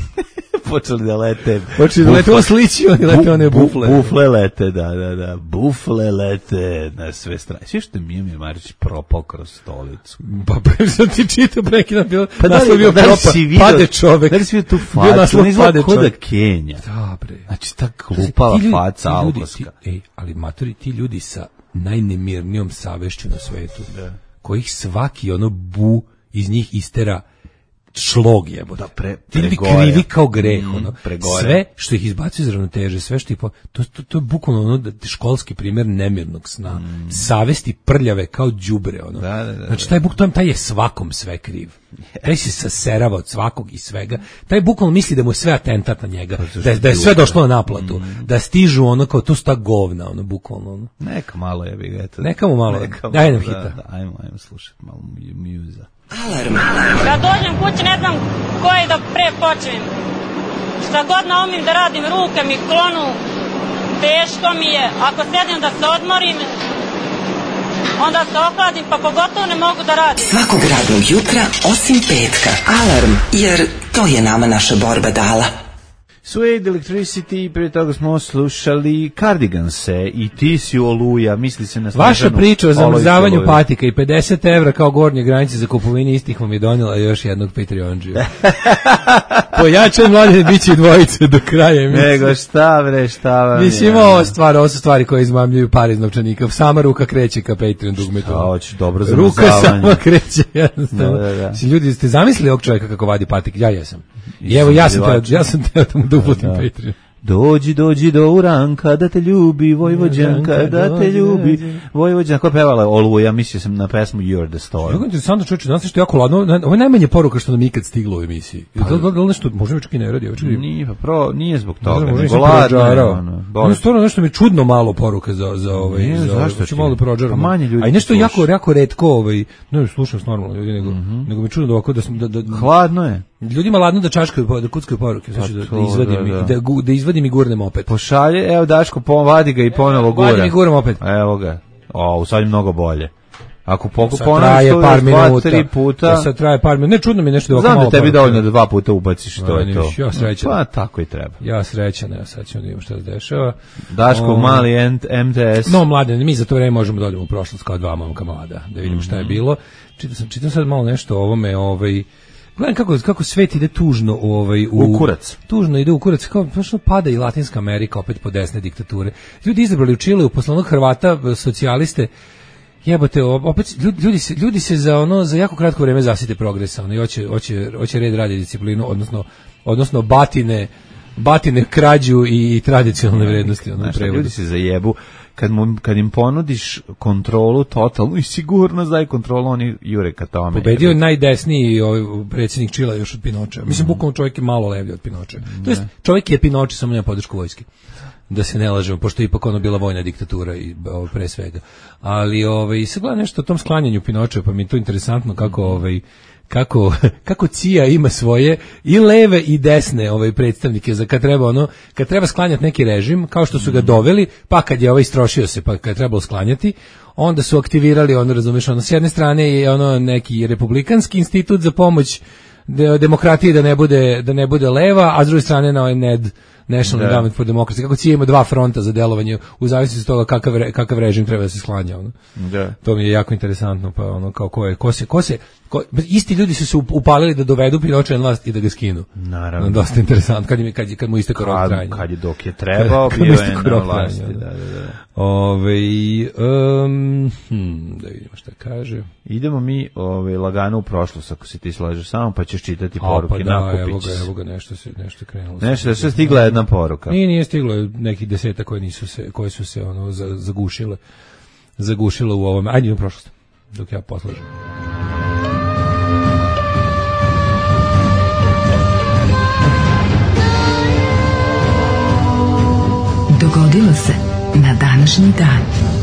Speaker 7: Počeli da lete.
Speaker 6: Počeli da lete, on sliči, oni lete one bufle.
Speaker 7: Bufle lete, da, da, da. Bufle lete na sve strane. Sve što mi je Marić propao kroz stolicu.
Speaker 6: Pa prešao ti čito prekina, bio
Speaker 7: pa
Speaker 6: naslov bio
Speaker 7: da
Speaker 6: propa, video, pade čovek.
Speaker 7: Da li si vidio tu facu? On izgleda kod da Kenja.
Speaker 6: Da, bre.
Speaker 7: Znači, ta klupava faca alkoska.
Speaker 6: Ej, ali matori, ti ljudi sa najnemirnijom savešću na svetu, da. Kojih svaki ono bu iz njih istera šlog jebote. Da, pre, ti ljudi krivi kao greh, mm, ono. Sve što ih izbaci iz ravnoteže, sve što ih po, to, to, to je bukvalno ono školski primjer nemirnog sna. Mm. Savesti prljave kao đubre, ono.
Speaker 7: Da, da, da,
Speaker 6: znači taj buk, taj je svakom sve kriv. Taj se saserava od svakog i svega. Taj bukvalno misli da mu je sve atentat na njega, da, da je sve došlo na naplatu, mm. da stižu ono kao to sta govna, ono bukvalno ono.
Speaker 7: Neka malo je bi eto.
Speaker 6: Neka mu malo.
Speaker 7: Neka
Speaker 6: daj nam hita.
Speaker 7: Da, da, ajmo, ajmo slušati malo muza.
Speaker 8: Alarm. Kad dođem kući ne znam koji da pre počnem. Šta god naumim da radim, ruke mi klonu, teško mi je. Ako sedim da se odmorim, onda se ohladim, pa pogotovo ne mogu da radim.
Speaker 9: Svakog radnog jutra, osim petka. Alarm, jer to je nama naša borba dala.
Speaker 7: Suede Electricity, prije toga smo slušali Cardiganse i Ti si Oluja, misli se na Snežanu.
Speaker 6: Vaša priča o zamrzavanju patika i pedeset evra kao gornje granice za kupovinu istih vam je donijela još jednog Patreonđija. Pojačan mladen, bit će dvojice do kraja emisije.
Speaker 7: Nego šta bre, šta vam je.
Speaker 6: Mislim, ovo, stvar, ovo su stvari koje izmamljuju par iz novčanika. Sama ruka kreće ka Patreon dugmetu.
Speaker 7: Šta hoće, dobro zamrzavanje.
Speaker 6: Ruka sama kreće, jednostavno. Da, da, da. Si, ljudi, ste zamislili ovog čovjeka kako vadi patik? Ja jesam. I evo, ja sam teo, ja sam teo da mu da uplatim Patreon.
Speaker 7: Dođi, dođi do Uranka da te ljubi, Vojvođanka da te ljubi, Vojvođanka. Ko pevala Oluja, mislio sam na pesmu You're the Storm.
Speaker 6: Jako interesantno čovječe, znaš što je jako ladno, ovo je najmanje poruka što nam ikad stiglo u emisiji. Pa, da, da li nešto, možda mi čak i ne radi?
Speaker 7: Nije, pa pro, nije zbog toga,
Speaker 6: možda
Speaker 7: nego ladno je ono.
Speaker 6: Ono stvarno nešto mi je čudno malo poruka za, za ovaj,
Speaker 7: nije,
Speaker 6: za,
Speaker 7: zašto
Speaker 6: ću malo da prođaram.
Speaker 7: Pa manje ljudi.
Speaker 6: A i nešto jako, jako retko, ovaj, ne slušam s normalno ljudi, nego, mm-hmm. nego mi čudno da ovako da sam, da, da,
Speaker 7: hladno je.
Speaker 6: Ljudima ladno da čačkaju, da kuckaju poruke, znači da, da izvadim, da, da. Da, gu, da izvadim i gurnem opet.
Speaker 7: Pošalje, evo Daško, vadi ga i ponovo gura.
Speaker 6: Vadim i guram opet.
Speaker 7: Evo ga. O, sad je mnogo bolje. Ako pokup
Speaker 6: traje par minuta,
Speaker 7: tri puta.
Speaker 6: Da sad traje par minuta. Ne čudno mi nešto da
Speaker 7: znam da tebi dovoljno da dva puta ubaciš, to je to.
Speaker 6: Ja srećan.
Speaker 7: Pa tako i treba.
Speaker 6: Ja srećan, ja sad ćemo da vidimo šta se dešava.
Speaker 7: Daško, um, mali M T S.
Speaker 6: No, mladen, mi za to vreme možemo da odemo u prošlost kao dva momka mlada, da vidimo šta je bilo. Čitam sam, čitam sad malo nešto o ovome, ovaj, gledam kako, kako svet ide tužno ovaj, u,
Speaker 7: u kurac.
Speaker 6: Tužno ide u kurac, kao prošlo pada i Latinska Amerika opet po desne diktature. Ljudi izabrali u Čileu posle onog Hrvata, socijaliste, jebote, opet ljudi, ljudi se ljudi se za ono za jako kratko vrijeme zasite progresa, ono i hoće hoće hoće red, radi, disciplinu, odnosno odnosno batine batine krađu i, i tradicionalne vrednosti, ono prevodu.
Speaker 7: Ljudi se zajebu kad mu, kad im ponudiš kontrolu totalnu i sigurnost daj kontrolu, oni jure ka tome.
Speaker 6: Pobedio je najdesniji ovaj predsjednik Čila još od Pinočea. Mislim, mm. bukvalno čovjek je malo levlji od Pinočea. To jest čovjek je Pinoče, samo nema podršku vojske. Da se ne lažemo, pošto je ipak ono bila vojna diktatura i ovaj, pre svega. Ali ovaj se gleda nešto o tom sklanjanju Pinočea, pa mi je to interesantno kako ovaj kako kako C I A ima svoje i leve i desne ovaj predstavnike za kad treba ono kad treba sklanjati neki režim, kao što su ga doveli, pa kad je ovaj istrošio se, pa kad je trebalo sklanjati, onda su aktivirali, ono razumeš, ono s jedne strane je ono neki republikanski institut za pomoć demokratiji da ne bude da ne bude leva, a s druge strane na ovaj N E D, National Endowment for Democracy, kako C I A ima dva fronta za delovanje u zavisnosti od toga kakav re, kakav režim treba da se sklanja, ono. Da. To mi je jako interesantno, pa ono kao ko je ko se ko se ko, isti ljudi su se upalili da dovedu Pinočea na vlast i da ga skinu.
Speaker 7: Naravno.
Speaker 6: No, dosta interesantno kad je kad, kad mu istekao rok trajanja.
Speaker 7: Kad je dok je trebao bio je na vlasti, da, da, da.
Speaker 6: Ovaj um, hm, da vidimo šta kaže.
Speaker 7: Idemo mi ovaj lagano u prošlost, ako se ti slažeš samo, pa ćeš čitati poruke.
Speaker 6: Pa da, evo ga, evo ga, nešto se nešto krenulo.
Speaker 7: Nešto se stigla jedna poruka.
Speaker 6: Nije, nije stiglo, nekih deseta koje nisu se koje su se ono zagušile. Zagušile u ovome. Ajde u prošlost. Dok ja poslažem.
Speaker 9: Dogodilo se na današnji dan.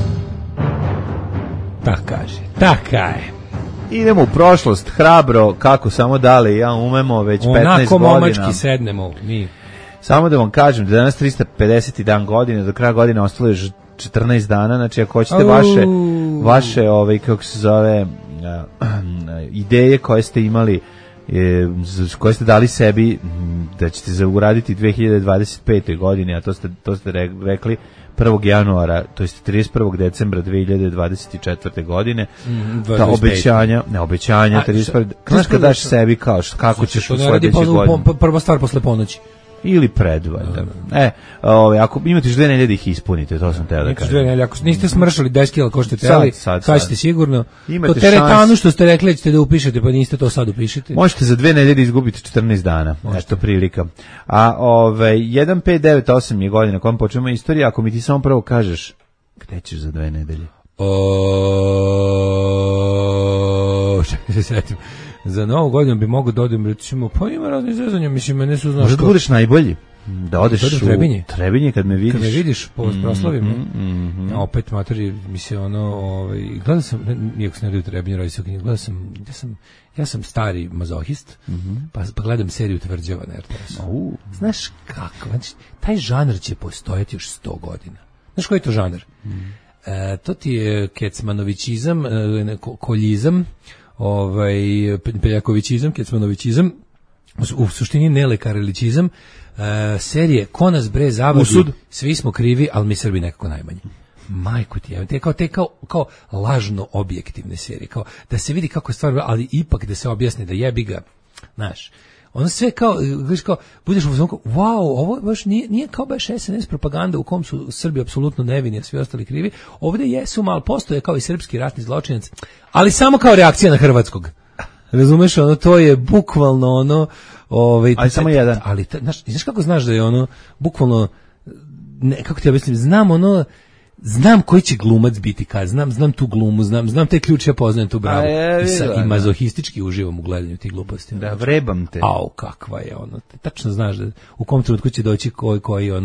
Speaker 6: Tak kaže. Taka je.
Speaker 7: Idemo u prošlost, hrabro, kako samo dale i ja umemo, već
Speaker 6: onako
Speaker 7: petnaest godina.
Speaker 6: Onako momački sednemo, mi.
Speaker 7: Samo da vam kažem, da danas tristo pedeseti dan godine, do kraja godine ostalo je četrnaest dana, znači ako hoćete vaše, vaše ovaj, kako se zove, ideje koje ste imali, koje ste dali sebi, da ćete za uraditi dve hiljade dvadeset pete godine, a to ste, to ste rekli prvog januara, to jest trideset prvog decembra dve hiljade dvadeset četvrte godine, mm, ta obećanja, ne obećanja, trideset prvog Znaš kad daš sebi kao što, kako ćeš u sledećoj godini.
Speaker 6: Prva stvar posle ponoći.
Speaker 7: Ili predvaljda. E, ovaj, ako imate još dve nedelje ih ispunite, to sam teo da kažem.
Speaker 6: Dve nedelje, ako niste smršali deset kila ko što teli, sad, sad ćete sigurno.
Speaker 7: Imate
Speaker 6: to teretanu šans... što ste rekli da ćete da upišete, pa niste to sad upišete.
Speaker 7: Možete za dve nedelje izgubiti četrnaest dana, eto prilika. A ovaj, jedan pet devet osam je godina kojom počnemo istoriju, ako mi ti samo prvo kažeš, gde ćeš za dve nedelje?
Speaker 6: O, čekaj se setim. Za novu godinu bi mogu da odem, recimo, pa ima razne zezanja, mislim, mene su znaš...
Speaker 7: Možda da budeš najbolji, da odeš
Speaker 6: u
Speaker 7: Trebinje. Trebinje kad me vidiš.
Speaker 6: Kad me vidiš, po proslavim, mm -hmm, mm -hmm. opet materi, mislim, ono, ovaj, gledam sam, nijako se ne radi u Trebinje, radi se o knjigu, gledam sam, ja sam, ja sam stari mazohist, mm -hmm. pa, pa gledam seriju Tvrđava na R T S. Uh. Znaš kako, znači, taj žanr će postojati još sto godina. Znaš koji je to žanr? Mm. E, to ti je kecmanovićizam, koljizam, ovaj Peljakovićizam, Kecmanovićizam, u suštini nelekarilićizam, uh, serije Ko nas bre zavadi, Usud. Svi smo krivi, ali mi Srbi nekako najmanje. Majku ti je, te kao, te kao, kao lažno objektivne serije, kao da se vidi kako je stvar, ali ipak da se objasni da jebi ga, znaš. Ono sve kao, gledaš kao, budeš u zvonku, wow, ovo baš nije, nije kao baš S N S propaganda u kom su Srbi apsolutno nevini, a svi ostali krivi. Ovdje jesu, malo postoje kao i srpski ratni zločinac, ali samo kao reakcija na hrvatskog. Razumeš, ono, to je bukvalno ono, ovaj,
Speaker 7: ali samo jedan.
Speaker 6: Ali, znaš, znaš kako znaš da je ono, bukvalno, ne, kako ti objasnim, znam ono, znam koji će glumac biti kad, znam, znam tu glumu, znam, znam taj ključ, ja poznajem tu bravu.
Speaker 7: Je,
Speaker 6: I, sa, i mazohistički uživam u gledanju tih gluposti.
Speaker 7: Da, vrebam te.
Speaker 6: Au, kakva je ono. Tačno znaš da u kom trenutku će doći koji, koji ono,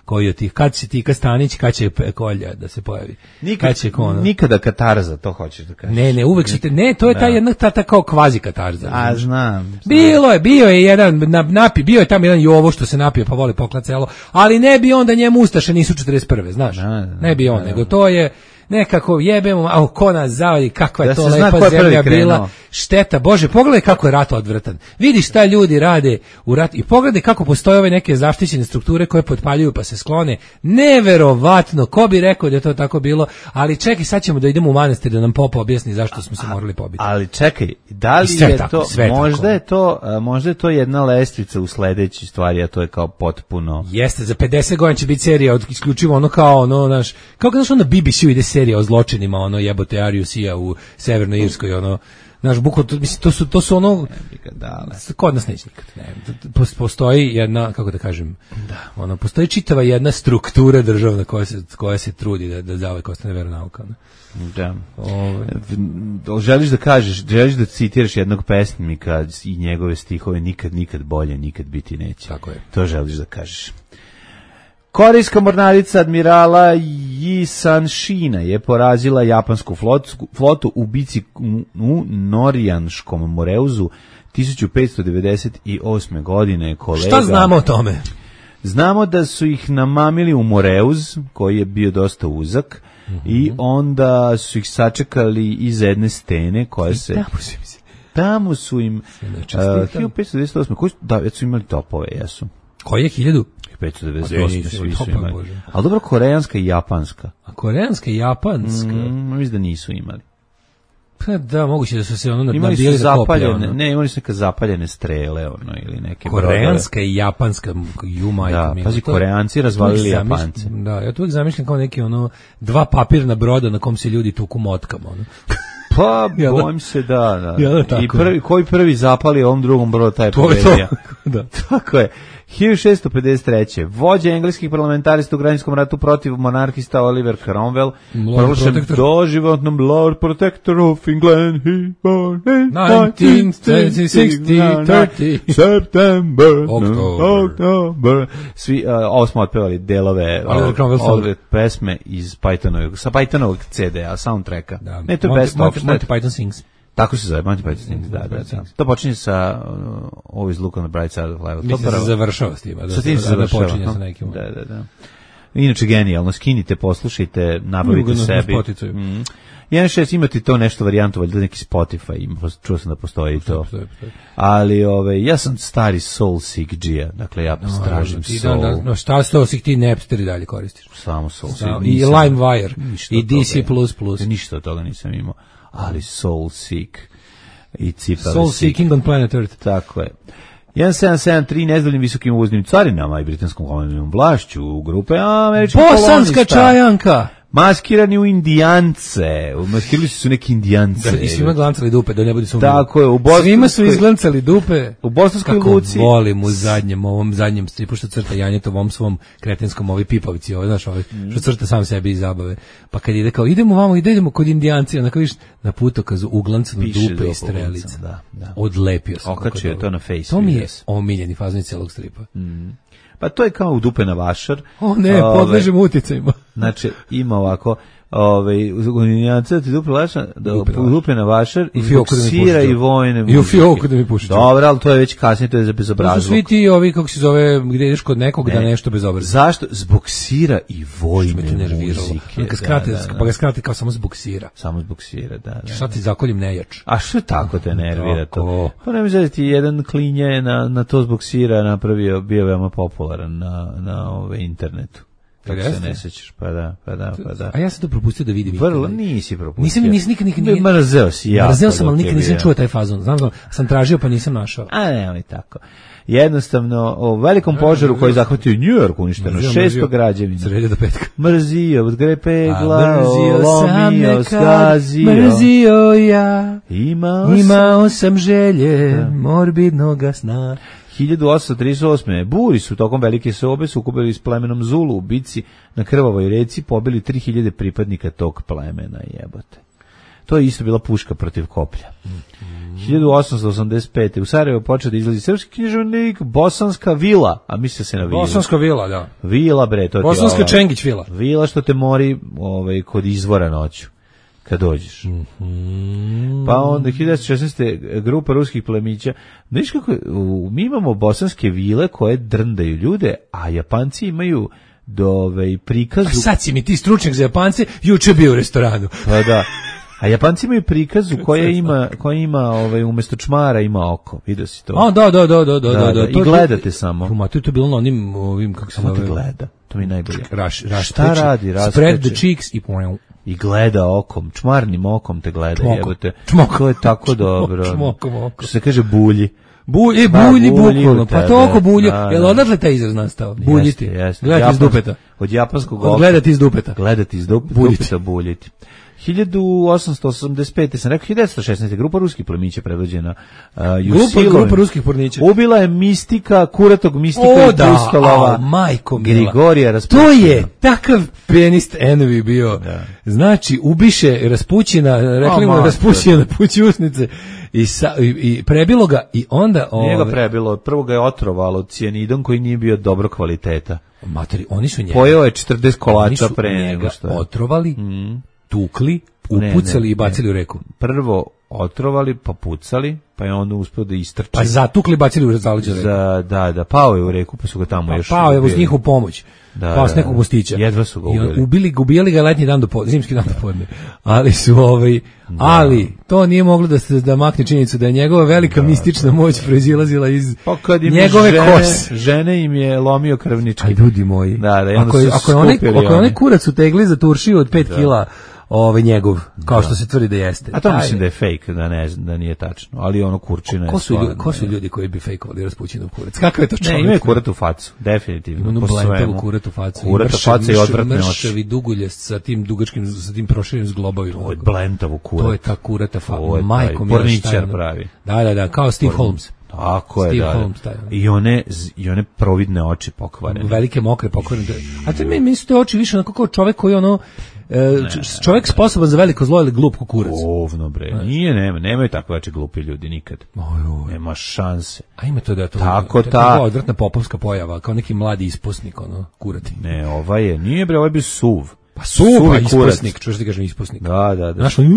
Speaker 6: koji od tih, kad će Tika Stanić, kad će Kolja da se pojavi.
Speaker 7: Nikad,
Speaker 6: kad će kono.
Speaker 7: Nikada katarza, to hoćeš da kažeš.
Speaker 6: Ne, ne, uvek su te, ne, to je ta jedna ta, ta kao kvazi katarza.
Speaker 7: A, znam. znam.
Speaker 6: Bilo je, bio je jedan, na, napi, bio je tamo jedan Jovo što se napio pa voli poklat celo, ali ne bi onda njemu Ustaše nisu četrdeset prve, znaš,
Speaker 7: da, da,
Speaker 6: ne bi on,
Speaker 7: da,
Speaker 6: nego to je nekako jebemo, a ko nas zavadi, kakva je
Speaker 7: da
Speaker 6: to lepa zemlja bila, šteta, Bože, pogledaj kako je rat odvratan, vidi šta ljudi rade u rat i pogledaj kako postoje ove neke zaštićene strukture koje potpaljuju pa se sklone, neverovatno, ko bi rekao da je to tako bilo, ali čekaj, sad ćemo da idemo u manastir da nam Popa objasni zašto smo se morali pobiti.
Speaker 7: Ali čekaj, da li je tako, to, možda tako. je to, možda je to jedna lestvica u sledećoj stvari, a to je kao potpuno...
Speaker 6: Jeste, za pedeset godina će biti serija, od, isključivo ono kao, ono, naš, kao kad ono na B B C-u ide serija o zločinima, ono jebote Ariusija u Severnoj Irskoj, ono, naš buko, to, mislim, to su, to su ono, kod nas neće nikad, ne, postoji jedna, kako da kažem, da. Ono, postoji čitava jedna struktura državna koja se, koja se trudi da, da zauvek ostane veronauka, ne?
Speaker 7: Da. Ove. Želiš da kažeš, želiš da citiraš jednog pesnika i njegove stihove nikad, nikad bolje, nikad biti neće.
Speaker 6: Tako je.
Speaker 7: To želiš da kažeš. Korejska mornarica admirala Yi-san Shina je porazila japansku flotu, flotu u bici u Norijanškom moreuzu tisuću petsto devedeset osme. godine. Kolega,
Speaker 6: šta znamo o tome?
Speaker 7: Znamo da su ih namamili u moreuz, koji je bio dosta uzak, mm-hmm. i onda su ih sačekali iz jedne stene koja se...
Speaker 6: Tamo su im,
Speaker 7: tamo su im uh, tisuću petsto devedeset osme. Koji, da, već su imali topove, jesu.
Speaker 6: Koji je hiljadu?
Speaker 7: petsto devedeset osme. Svi su imali. Ali dobro, koreanska i japanska.
Speaker 6: A koreanska i japanska?
Speaker 7: Mm, mislim da nisu imali.
Speaker 6: Pa da, moguće da su se ono nabili
Speaker 7: da zapaljene, koplje, ono. Ne, imali su neka zapaljene strele, ono, ili neke
Speaker 6: koreanska
Speaker 7: brodove.
Speaker 6: I japanska, ju majko.
Speaker 7: Da,
Speaker 6: mi,
Speaker 7: pazi,
Speaker 6: to,
Speaker 7: Koreanci razvalili Japance.
Speaker 6: Da, ja to uvijek zamišljam kao neki, ono, dva papirna broda na kom se ljudi tuku motkama, ono.
Speaker 7: Pa, bojim se da, da.
Speaker 6: Ja, da I
Speaker 7: prvi, koji prvi zapali ovom drugom brodu, taj je pobedio. Da. Tako je. hiljadu šessto pedeset treće. Vođa engleskih parlamentarista u građanskom ratu protiv monarhista Oliver Cromwell proglašen doživotnom Lord Protector of England. He born in
Speaker 6: nineteen sixty
Speaker 7: September, October. Svi, uh, ovo smo otpevali delove ove pesme iz Pythonovog, sa Pythonovog C D-a, soundtracka.
Speaker 6: Da.
Speaker 7: Ne, to je best of.
Speaker 6: Monty Python Sings.
Speaker 7: Tako se zove, Monty Python Sings, da, da, da. To počinje sa uh, Always Look on the Bright Side of Life.
Speaker 6: Mislim da se završava s tim, da,
Speaker 7: sa tim se
Speaker 6: da počinje sa nekim.
Speaker 7: Da, da, da. Inače, genijalno, skinite, poslušajte, nabavite sebi. Mm. jedan šest imate to nešto varijantu, valjda neki Spotify, ima, čuo sam da postoji to. Postoji, postoji. Ali ove, ja sam stari soul sick džija, dakle ja no, stražim
Speaker 6: ti
Speaker 7: soul.
Speaker 6: Da, no, šta soul sick ti Napster i dalje koristiš?
Speaker 7: Samo soul sick.
Speaker 6: I LimeWire, i D C plus plus.
Speaker 7: Ništa od toga nisam imao, ali soul sick. I cipale
Speaker 6: Soul Seeking on Planet Earth.
Speaker 7: Tako je. jedan sedam sedam tri nezadovoljnim visokim uvoznim carinama i britanskom kolonijalnom vlašću u grupe američkih kolonista.
Speaker 6: Bosanska čajanka!
Speaker 7: Maskirani u indijance. Maskirali su neki indijance.
Speaker 6: Da, i svima glancali dupe, da ne bude sumnjivo.
Speaker 7: Tako je, u Bosanskoj...
Speaker 6: Svima su izglancali dupe.
Speaker 7: U Bosanskoj luci.
Speaker 6: Kako volim u zadnjem, ovom zadnjem stripu što crta Janjetovom svom kretinskom, ovi pipavici, ovaj, znaš, ovaj, mm. što crta sam sebi iz zabave. Pa kad ide kao, idemo vamo, idemo kod indijanci, onako viš, na putokazu uglancano dupe i strelice.
Speaker 7: Da, da.
Speaker 6: Odlepio sam.
Speaker 7: Okačio je to na Facebooku.
Speaker 6: To mi je omiljeni fazon celog stripa.
Speaker 7: Mm. Pa to je kao u dupe na vašar.
Speaker 6: O ne, ove, podležem uticajima.
Speaker 7: Znači, ima ovako, ovaj unijanca ti dupe vaša, da dupe na vašar i fiksira i vojne.
Speaker 6: I u fioku da mi puši.
Speaker 7: Dobro, al to je već kasnije, to je za bezobrazluk.
Speaker 6: To su svi ti ovi kako se zove, gdje ideš kod nekog ne. da nešto bezobrazno.
Speaker 7: Zašto zbog sira i vojne muzike?
Speaker 6: Ga skrati, da, da, da. Pa ga skrati kao samo zbog sira.
Speaker 7: Samo zbog sira, da. da.
Speaker 6: Šta ti zakoljem nejač?
Speaker 7: A što tako te nervira to? Pa ne može ti jedan klinje na na to zbog sira napravio, bio veoma popularan na na ove internetu. Kako se ne sećaš, pa da, pa da, pa da.
Speaker 6: A ja sam to propustio da vidim.
Speaker 7: Vrlo nisi propustio.
Speaker 6: Nisam, nisam nikad, nikad, nikad.
Speaker 7: Mrzeo si ja.
Speaker 6: Mrzeo sam, ali nikad nisam čuo taj fazon. Znam, znam, sam tražio pa nisam našao.
Speaker 7: A ne, ali tako. Jednostavno, o velikom požaru koji je zahvatio New York, uništeno šesto građevina.
Speaker 6: Sredi do petka.
Speaker 7: Mrzio, od grepegla, lomio, skazio.
Speaker 6: Mrzio ja,
Speaker 7: imao,
Speaker 6: imao sam želje, da. morbidnoga sna.
Speaker 7: hiljadu osamsto trideset osme. Buri su tokom velike sobe sukobili s plemenom Zulu u bici na Krvavoj reci, pobili tri hiljade pripadnika tog plemena, jebote. To je isto bila puška protiv koplja. hiljadu osamsto osamdeset pete. u Sarajevu počeo da izlazi srpski književnik Bosanska vila, a misli se na vilu.
Speaker 6: Bosanska vila, da.
Speaker 7: Vila, bre, to ti
Speaker 6: Bosanska
Speaker 7: ova,
Speaker 6: Čengić vila.
Speaker 7: Vila što te mori ovaj, kod izvora noću, kad dođeš.
Speaker 6: Mm-hmm.
Speaker 7: Pa onda hiljadu devetsto šesnaeste. grupa ruskih plemića. Znaš kako, u, mi imamo bosanske vile koje drndaju ljude, a Japanci imaju do ovaj, prikazu...
Speaker 6: A sad si mi ti stručnjak za Japance, juče bio u restoranu.
Speaker 7: Pa da. A Japanci imaju prikazu koja ima, koja ima ovaj, umjesto čmara ima oko. Vidio si to?
Speaker 6: A, da, da, da, da, da, da, da.
Speaker 7: I gledate samo.
Speaker 6: Ma, to je to bilo na onim, ovim, kako se
Speaker 7: Samo te
Speaker 6: zove?
Speaker 7: gleda. To mi je najbolje.
Speaker 6: Raš, raš,
Speaker 7: Šta radi?
Speaker 6: Spread the
Speaker 7: Raskreće.
Speaker 6: cheeks i pojem.
Speaker 7: I gleda okom, čmarnim okom te gleda,
Speaker 6: Čmokom.
Speaker 7: jebote.
Speaker 6: Čmokom.
Speaker 7: To je tako
Speaker 6: Čmokom,
Speaker 7: dobro.
Speaker 6: čmokom oko.
Speaker 7: Što se kaže bulji.
Speaker 6: Bulj, e,
Speaker 7: Da,
Speaker 6: bulji
Speaker 7: bulji
Speaker 6: bukvalno,
Speaker 7: u
Speaker 6: pa
Speaker 7: tebe.
Speaker 6: to oko bulju.
Speaker 7: Da,
Speaker 6: Jel
Speaker 7: da.
Speaker 6: odatle taj izraz nastao? Buljiti.
Speaker 7: Jeste, jeste.
Speaker 6: Gledati iz
Speaker 7: Japansko-
Speaker 6: dupeta.
Speaker 7: Od japanskog
Speaker 6: Od
Speaker 7: oka.
Speaker 6: gledati iz dupeta.
Speaker 7: Gledati iz dup,
Speaker 6: Buljiti.
Speaker 7: dupeta buljiti. hiljadu osamsto osamdeset pete. sam rekao, hiljadu devetsto šesnaeste. grupa ruskih plemića predvođena uh,
Speaker 6: Grupa,
Speaker 7: Jusilovim.
Speaker 6: grupa ruskih pornića.
Speaker 7: Ubila je mistika, kuratog mistika
Speaker 6: O,
Speaker 7: i
Speaker 6: da,
Speaker 7: Pustolova.
Speaker 6: a, majko mila.
Speaker 7: Grigorija
Speaker 6: To
Speaker 7: Raspućina.
Speaker 6: je takav penist envy bio.
Speaker 7: Da.
Speaker 6: Znači, ubiše Raspućina, rekli
Speaker 7: A,
Speaker 6: mu
Speaker 7: mater.
Speaker 6: Raspućina na pući usnice i, sa, i, i prebilo ga i onda...
Speaker 7: Nije ga
Speaker 6: ove,
Speaker 7: prebilo, prvo ga je otrovalo cijanidom koji nije bio dobro kvaliteta.
Speaker 6: Materi, oni su njega...
Speaker 7: Pojeo je četrdeset
Speaker 6: oni
Speaker 7: kolača
Speaker 6: su
Speaker 7: pre
Speaker 6: njega
Speaker 7: nego što je.
Speaker 6: otrovali,
Speaker 7: Mm.
Speaker 6: tukli,
Speaker 7: Ne,
Speaker 6: upucali
Speaker 7: ne,
Speaker 6: i bacili
Speaker 7: ne.
Speaker 6: u reku.
Speaker 7: Prvo otrovali, pa pucali, pa je onda uspio da istrči.
Speaker 6: Pa zatukli i bacili u zaleđe reku.
Speaker 7: Za, da, da, pao je u reku, pa su ga tamo
Speaker 6: Pa
Speaker 7: još...
Speaker 6: pao je uz
Speaker 7: ubili.
Speaker 6: njihovu pomoć.
Speaker 7: Da,
Speaker 6: Pao s
Speaker 7: da,
Speaker 6: nekog
Speaker 7: da.
Speaker 6: mostića.
Speaker 7: Jedva su ga
Speaker 6: I on-
Speaker 7: ubili.
Speaker 6: ubili, ubijali ga letnji dan do podne, zimski dan do podne. Ali su ovaj, ali to nije moglo da se da makne činjenicu da je njegova velika mistična moć proizilazila iz
Speaker 7: Pa kad im
Speaker 6: njegove
Speaker 7: žene,
Speaker 6: kose.
Speaker 7: žene im je lomio krvnički.
Speaker 6: Aj ljudi moji.
Speaker 7: Da, da, i onda
Speaker 6: ako je,
Speaker 7: su
Speaker 6: ako je onaj,
Speaker 7: skupili
Speaker 6: ako je onaj
Speaker 7: oni.
Speaker 6: kurac u tegli za turšiju od pet kila, ovaj njegov, kao što se tvrdi da jeste.
Speaker 7: A to
Speaker 6: Taj-
Speaker 7: mislim da je fake, da ne znam, da nije tačno. Ali ono kurčina je
Speaker 6: Ko su, ljudi,
Speaker 7: stvarno,
Speaker 6: ko su
Speaker 7: ne.
Speaker 6: ljudi koji bi fejkovali Raspućinov kurac? Kakav je to čovjek?
Speaker 7: Ne, imaju kurat u facu, definitivno.
Speaker 6: Ima onu
Speaker 7: po
Speaker 6: blentavu
Speaker 7: svemu.
Speaker 6: kurat u facu.
Speaker 7: Kurat u
Speaker 6: mršav-
Speaker 7: facu i
Speaker 6: mršav-
Speaker 7: odvratne oči.
Speaker 6: Mršavi duguljast sa tim dugačkim, sa tim proširenim zglobovima.
Speaker 7: To je blentavu kurat.
Speaker 6: To je ta kurata fa.
Speaker 7: To je taj
Speaker 6: Majko mila, šta je
Speaker 7: porničar
Speaker 6: ono?
Speaker 7: pravi.
Speaker 6: Da, da, da, kao Steve Holmes.
Speaker 7: Tako je,
Speaker 6: Steve
Speaker 7: da, da.
Speaker 6: Holmes, taj, ono.
Speaker 7: I one, z- I one providne oči pokvarene.
Speaker 6: Velike mokre pokvarene. A to mi mi su te oči više onako kao čovjek koji ono e, č- čovjek sposoban za veliko zlo ili glup kukurac.
Speaker 7: Ovno, bre. Nije, nema, nemaju takve oči glupi ljudi nikad.
Speaker 6: Oj, oj.
Speaker 7: Nema šanse.
Speaker 6: A ima to da je to.
Speaker 7: Tako
Speaker 6: to je
Speaker 7: ta-
Speaker 6: takva odvratna popovska pojava, kao neki mladi ispusnik, ono, kurati.
Speaker 7: Ne, ova je, nije bre, ovaj bi suv.
Speaker 6: Pa suv,
Speaker 7: Suvi
Speaker 6: pa
Speaker 7: kurac.
Speaker 6: ispusnik, čuješ ti kažem ispusnik.
Speaker 7: Da, da, da.
Speaker 6: Znaš, on-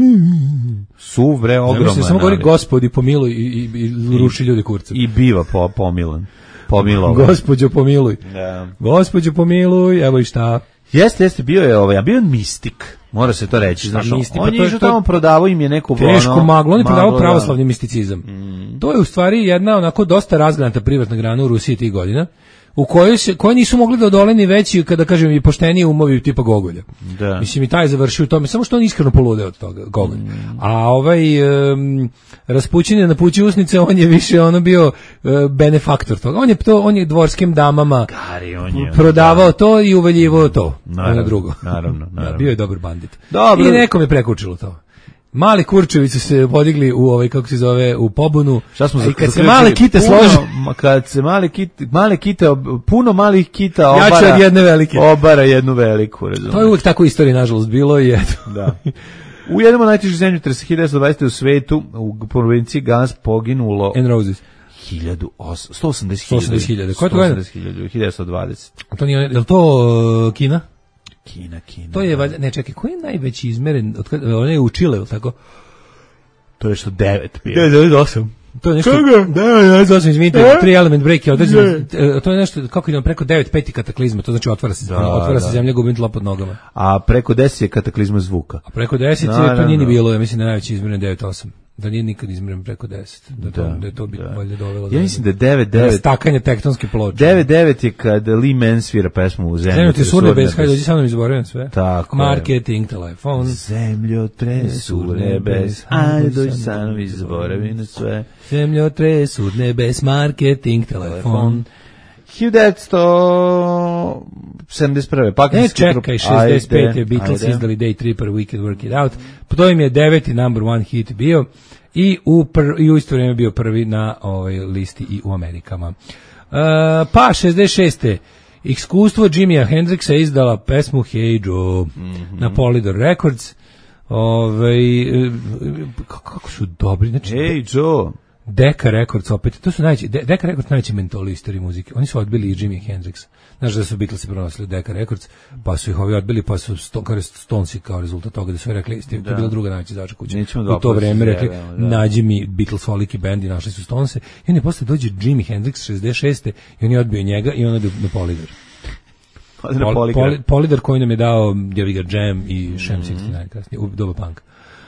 Speaker 7: Suv, bre,
Speaker 6: ja
Speaker 7: ogroman.
Speaker 6: mislim, samo govori
Speaker 7: ali-
Speaker 6: gospodi pomiluj i, i, i ruši ljudi kurcem.
Speaker 7: I biva po, pomilan. Pomilovan.
Speaker 6: Gospođo pomiluj.
Speaker 7: Da.
Speaker 6: Gospođo pomiluj, evo i šta.
Speaker 7: Jeste, jeste, bio je ovaj, a bio je mistik. Mora se to reći, znaš,
Speaker 6: mistik,
Speaker 7: on
Speaker 6: pa to
Speaker 7: je
Speaker 6: je
Speaker 7: išao
Speaker 6: to-
Speaker 7: tamo prodavao im je neku
Speaker 6: Tešku
Speaker 7: ono,
Speaker 6: maglu, on je prodavao
Speaker 7: maglu,
Speaker 6: pravoslavni misticizam. To je u stvari jedna onako dosta razgranata privatna grana u Rusiji tih godina, u kojoj se koji nisu mogli da odole ni veći, kada kažem, i pošteniji umovi tipa Gogolja.
Speaker 7: Da.
Speaker 6: Mislim, i taj je završio u tome, samo što on iskreno poludeo od toga, Gogolj. A ovaj um, Raspućin je na pući usnice, on je više ono bio uh, benefaktor toga. On je to, on je dvorskim damama
Speaker 7: Gari, on je,
Speaker 6: prodavao to i uveljivao to.
Speaker 7: Naravno,
Speaker 6: Ono drugo.
Speaker 7: naravno,
Speaker 6: Da,
Speaker 7: naravno.
Speaker 6: bio je dobar bandit.
Speaker 7: Dobro.
Speaker 6: I nekom je prekučilo to. Mali kurčevi su se podigli u ovaj, kako se zove, u pobunu.
Speaker 7: Šta smo
Speaker 6: A
Speaker 7: za-
Speaker 6: i kad se
Speaker 7: zaključili?
Speaker 6: male kite
Speaker 7: Puno-
Speaker 6: slože,
Speaker 7: ma, kad se male kite, male kite, ob- puno malih kita
Speaker 6: Jače
Speaker 7: obara,
Speaker 6: od jedne velike.
Speaker 7: obara jednu veliku, razumiješ?
Speaker 6: to je uvijek tako u istoriji, nažalost, bilo i eto.
Speaker 7: Da. U jednom od najtežih zemljotresa hiljadu devetsto dvadesete u svetu u provinciji Gans poginulo
Speaker 6: And Roses.
Speaker 7: hiljadu osam- sto osamdeset
Speaker 6: sto osamdeset hiljada. Ko je to
Speaker 7: sto osamdeset hiljada, hiljadu devetsto dvadeset.
Speaker 6: To nije, je li to uh, Kina?
Speaker 7: Kina, Kina.
Speaker 6: To je, valjda- ne čekaj, koji je najveći izmeren, od kada, on je u Čile, ili tako?
Speaker 7: To je što devet bio.
Speaker 6: devet osam. To je nešto.
Speaker 7: Čega?
Speaker 6: Da, devet osam, izvinite, tri element break je određeno. e, To je nešto, kako idemo, preko devet peti kataklizma, to znači otvara se,
Speaker 7: Da,
Speaker 6: otvara se
Speaker 7: da.
Speaker 6: zemlja, gubim tla pod nogama.
Speaker 7: A preko deset je kataklizma zvuka.
Speaker 6: A preko deset je, to
Speaker 7: Naravno.
Speaker 6: nije ni bilo, ja mislim da je najveći izmeren devet osam. Da nije nikad izmeren preko deset. Da, to,
Speaker 7: Da,
Speaker 6: da je to bi
Speaker 7: da.
Speaker 6: valjda dovelo.
Speaker 7: Ja mislim da je devet devet.
Speaker 6: Rastakanje tektonske ploče.
Speaker 7: devet devet je kad Lee Mann svira pesmu u zemlju.
Speaker 6: Krenuti surne bez, hajde dođi sa mnom, izboravim sve.
Speaker 7: Tako je.
Speaker 6: Marketing, telefon.
Speaker 7: Zemljotres u nebes, ajde dođi sa mnom i zaboravi na sve.
Speaker 6: Zemljotres od nebes, marketing, telefon.
Speaker 7: hiljadu devetsto sedamdeset prve.
Speaker 6: Ne,
Speaker 7: Pakinski trup-
Speaker 6: čekaj, šezdeset pete
Speaker 7: Ajde,
Speaker 6: Beatles
Speaker 7: ajde.
Speaker 6: izdali Day Tripper, We Can Work It Out. Po to im je deveti number one hit bio i u, pr, i u isto vrijeme bio prvi na ovoj listi i u Amerikama. Uh, pa, šezdeset šeste Iskustvo Jimmya Hendrixa izdala pesmu Hey Joe
Speaker 7: Mhm.
Speaker 6: na Polydor Records. Ovaj e, kako su dobri, znači
Speaker 7: Ej, Joe.
Speaker 6: Decca Records opet, to su najveći, De, Decca Records najveći mentoli u istoriji muzike. Oni su odbili i Jimi Hendrixa. Znaš da su Beatlesi pronosili Decca Records, pa su ih ovi odbili, pa su sto, kao Stonesi kao rezultat toga da su rekli, ste, to je bila druga najveća izdavača kuća. U to vreme rekli, nađi mi Beatlesoliki band i našli su Stonese. I oni posle dođe Jimi Hendrix šezdeset šeste i oni odbiju njega i on ode na Polydor. Pol, pol, Polydor koji nam je dao Jeviga Jam i Shem šezdeset devet kasnije, u doba punk.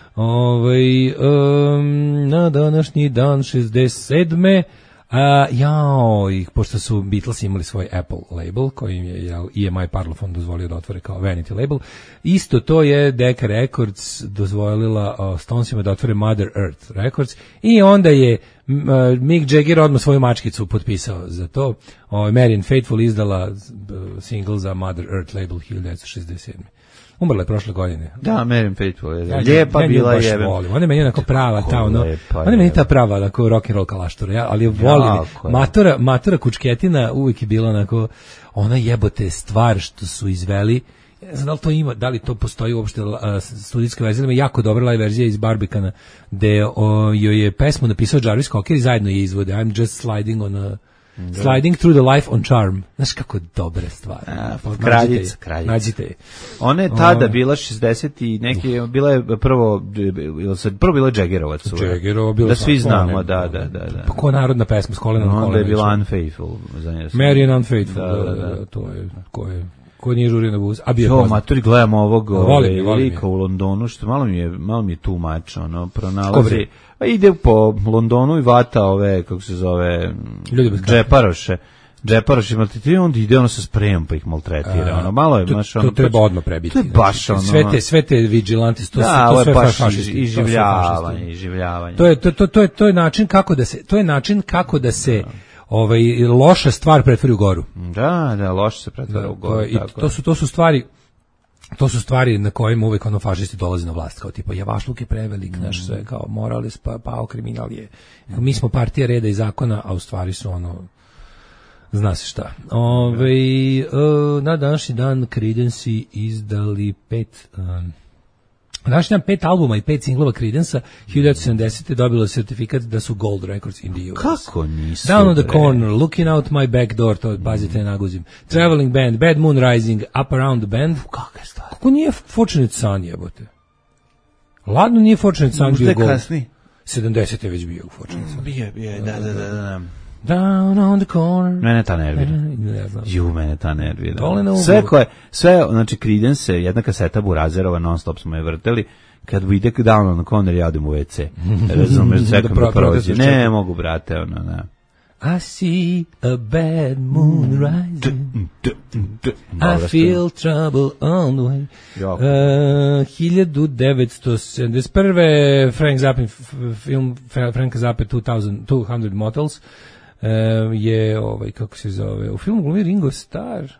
Speaker 6: Ovaj um, na današnji dan šezdeset sedme a jao, pošto su Beatles imali svoj Apple label koji im je jel, E M I Parlophone dozvolio da otvore kao vanity label, isto to je Decca Records dozvolila uh, Stonesima da otvore Mother Earth Records i onda je uh, Mick Jagger odmah svoju mačkicu potpisao za to. uh, Marianne Faithfull izdala uh, single za Mother Earth label hiljadu devetsto šezdeset sedme. Umrla je prošle godine.
Speaker 7: Da, Marianne Faithfull je. Ja, lijepa
Speaker 6: ja
Speaker 7: bila je.
Speaker 6: Ona je meni onako prava, ta ono. Ona je meni ta prava, onako rock and roll kalaštura, ja, ali je volim. Matora, matora Kučketina uvijek je bila onako, ona jebote stvar što su izveli. Ne znam da li to ima, da li to postoji uopšte uh, studijska verzija, ima jako dobra live verzija iz Barbicana, gde uh, joj je pesmu napisao Jarvis Cocker i zajedno je izvode. I'm just sliding on a Sliding through the life on charm. Znaš kako dobra stvar.
Speaker 7: A, kraljica, kraljica.
Speaker 6: Nađite je.
Speaker 7: Ona je tada bila šezdeset i neki, bila je prvo, prvo bila Jaggerovac.
Speaker 6: Jaggerova bila.
Speaker 7: Da svi znamo, da, da, da. da.
Speaker 6: Pa ko narodna pesma s kolenom na kolenom.
Speaker 7: Onda je bila Unfaithful.
Speaker 6: Marianne Unfaithful, da, da, da, to je, ko je, ko nije žurio na buz. A bio je
Speaker 7: poznat. Maturi, gledamo ovog
Speaker 6: volim, volim
Speaker 7: lika u Londonu, što malo mi je, malo mi je too much, ono, pronalazi. Pa ide po Londonu i vata ove, kako se zove, džeparoše. Džeparoše maltretira, onda ide ono sa sprejom pa ih maltretira. Ono, malo je,
Speaker 6: to,
Speaker 7: maš,
Speaker 6: ono, to treba odmah prebiti.
Speaker 7: To je baš ono.
Speaker 6: Sve te, sve te vigilanti, to,
Speaker 7: da,
Speaker 6: to sve
Speaker 7: baš
Speaker 6: fašisti.
Speaker 7: Iživljavanje, iživljavanje.
Speaker 6: To je, to, to, to, je, to je način kako da se, to je način kako da se, ovaj, loša stvar pretvori u goru.
Speaker 7: Da, da, loša se pretvori u goru.
Speaker 6: I to su, to su stvari, to su stvari na kojima uvek ono fašisti dolaze na vlast, kao tipa javašluk je prevelik, mm. naš sve kao moral je pa, pao, kriminal je. Mi smo partija reda i zakona, a u stvari su ono, zna se šta. Ove, uh, na današnji dan Creedence izdali pet... Um, Današnji dan pet albuma i pet singlova Creedence-a hiljadu devetsto sedamdesete dobilo sertifikat da su Gold Records in the U S.
Speaker 7: Kako nisu?
Speaker 6: Down on the Corner, Looking Out My Back Door, to pazite mm. naguzim. Traveling Band, Bad Moon Rising, Up Around the Band.
Speaker 7: Kako je stvar?
Speaker 6: Kako nije Fortunate Son jebote? Ladno nije Fortunate Son bio Gold.
Speaker 7: Kasni.
Speaker 6: sedamdesete je već bio Fortunate Son.
Speaker 7: Bio, bio, da, da, da, da.
Speaker 6: Down on the corner.
Speaker 7: Mene ta nervira.
Speaker 6: Ne znam.
Speaker 7: Ju, mene ta nervira. Sve koje, sve, znači Creedence, jedna kaseta Burazerova, non stop smo je vrteli, kad ide Down on the corner, ja odem u ve ce. Razumeš, čekam da prođe. Ne mogu, brate, ono, ne.
Speaker 6: I see a bad moon rising. I feel trouble on the way. Uh, hiljadu devetsto sedamdeset prve Frank Zappa, film Franka Zappa two hundred Motels, uh, je, ovaj, kako se zove, u filmu glumi Ringo Starr.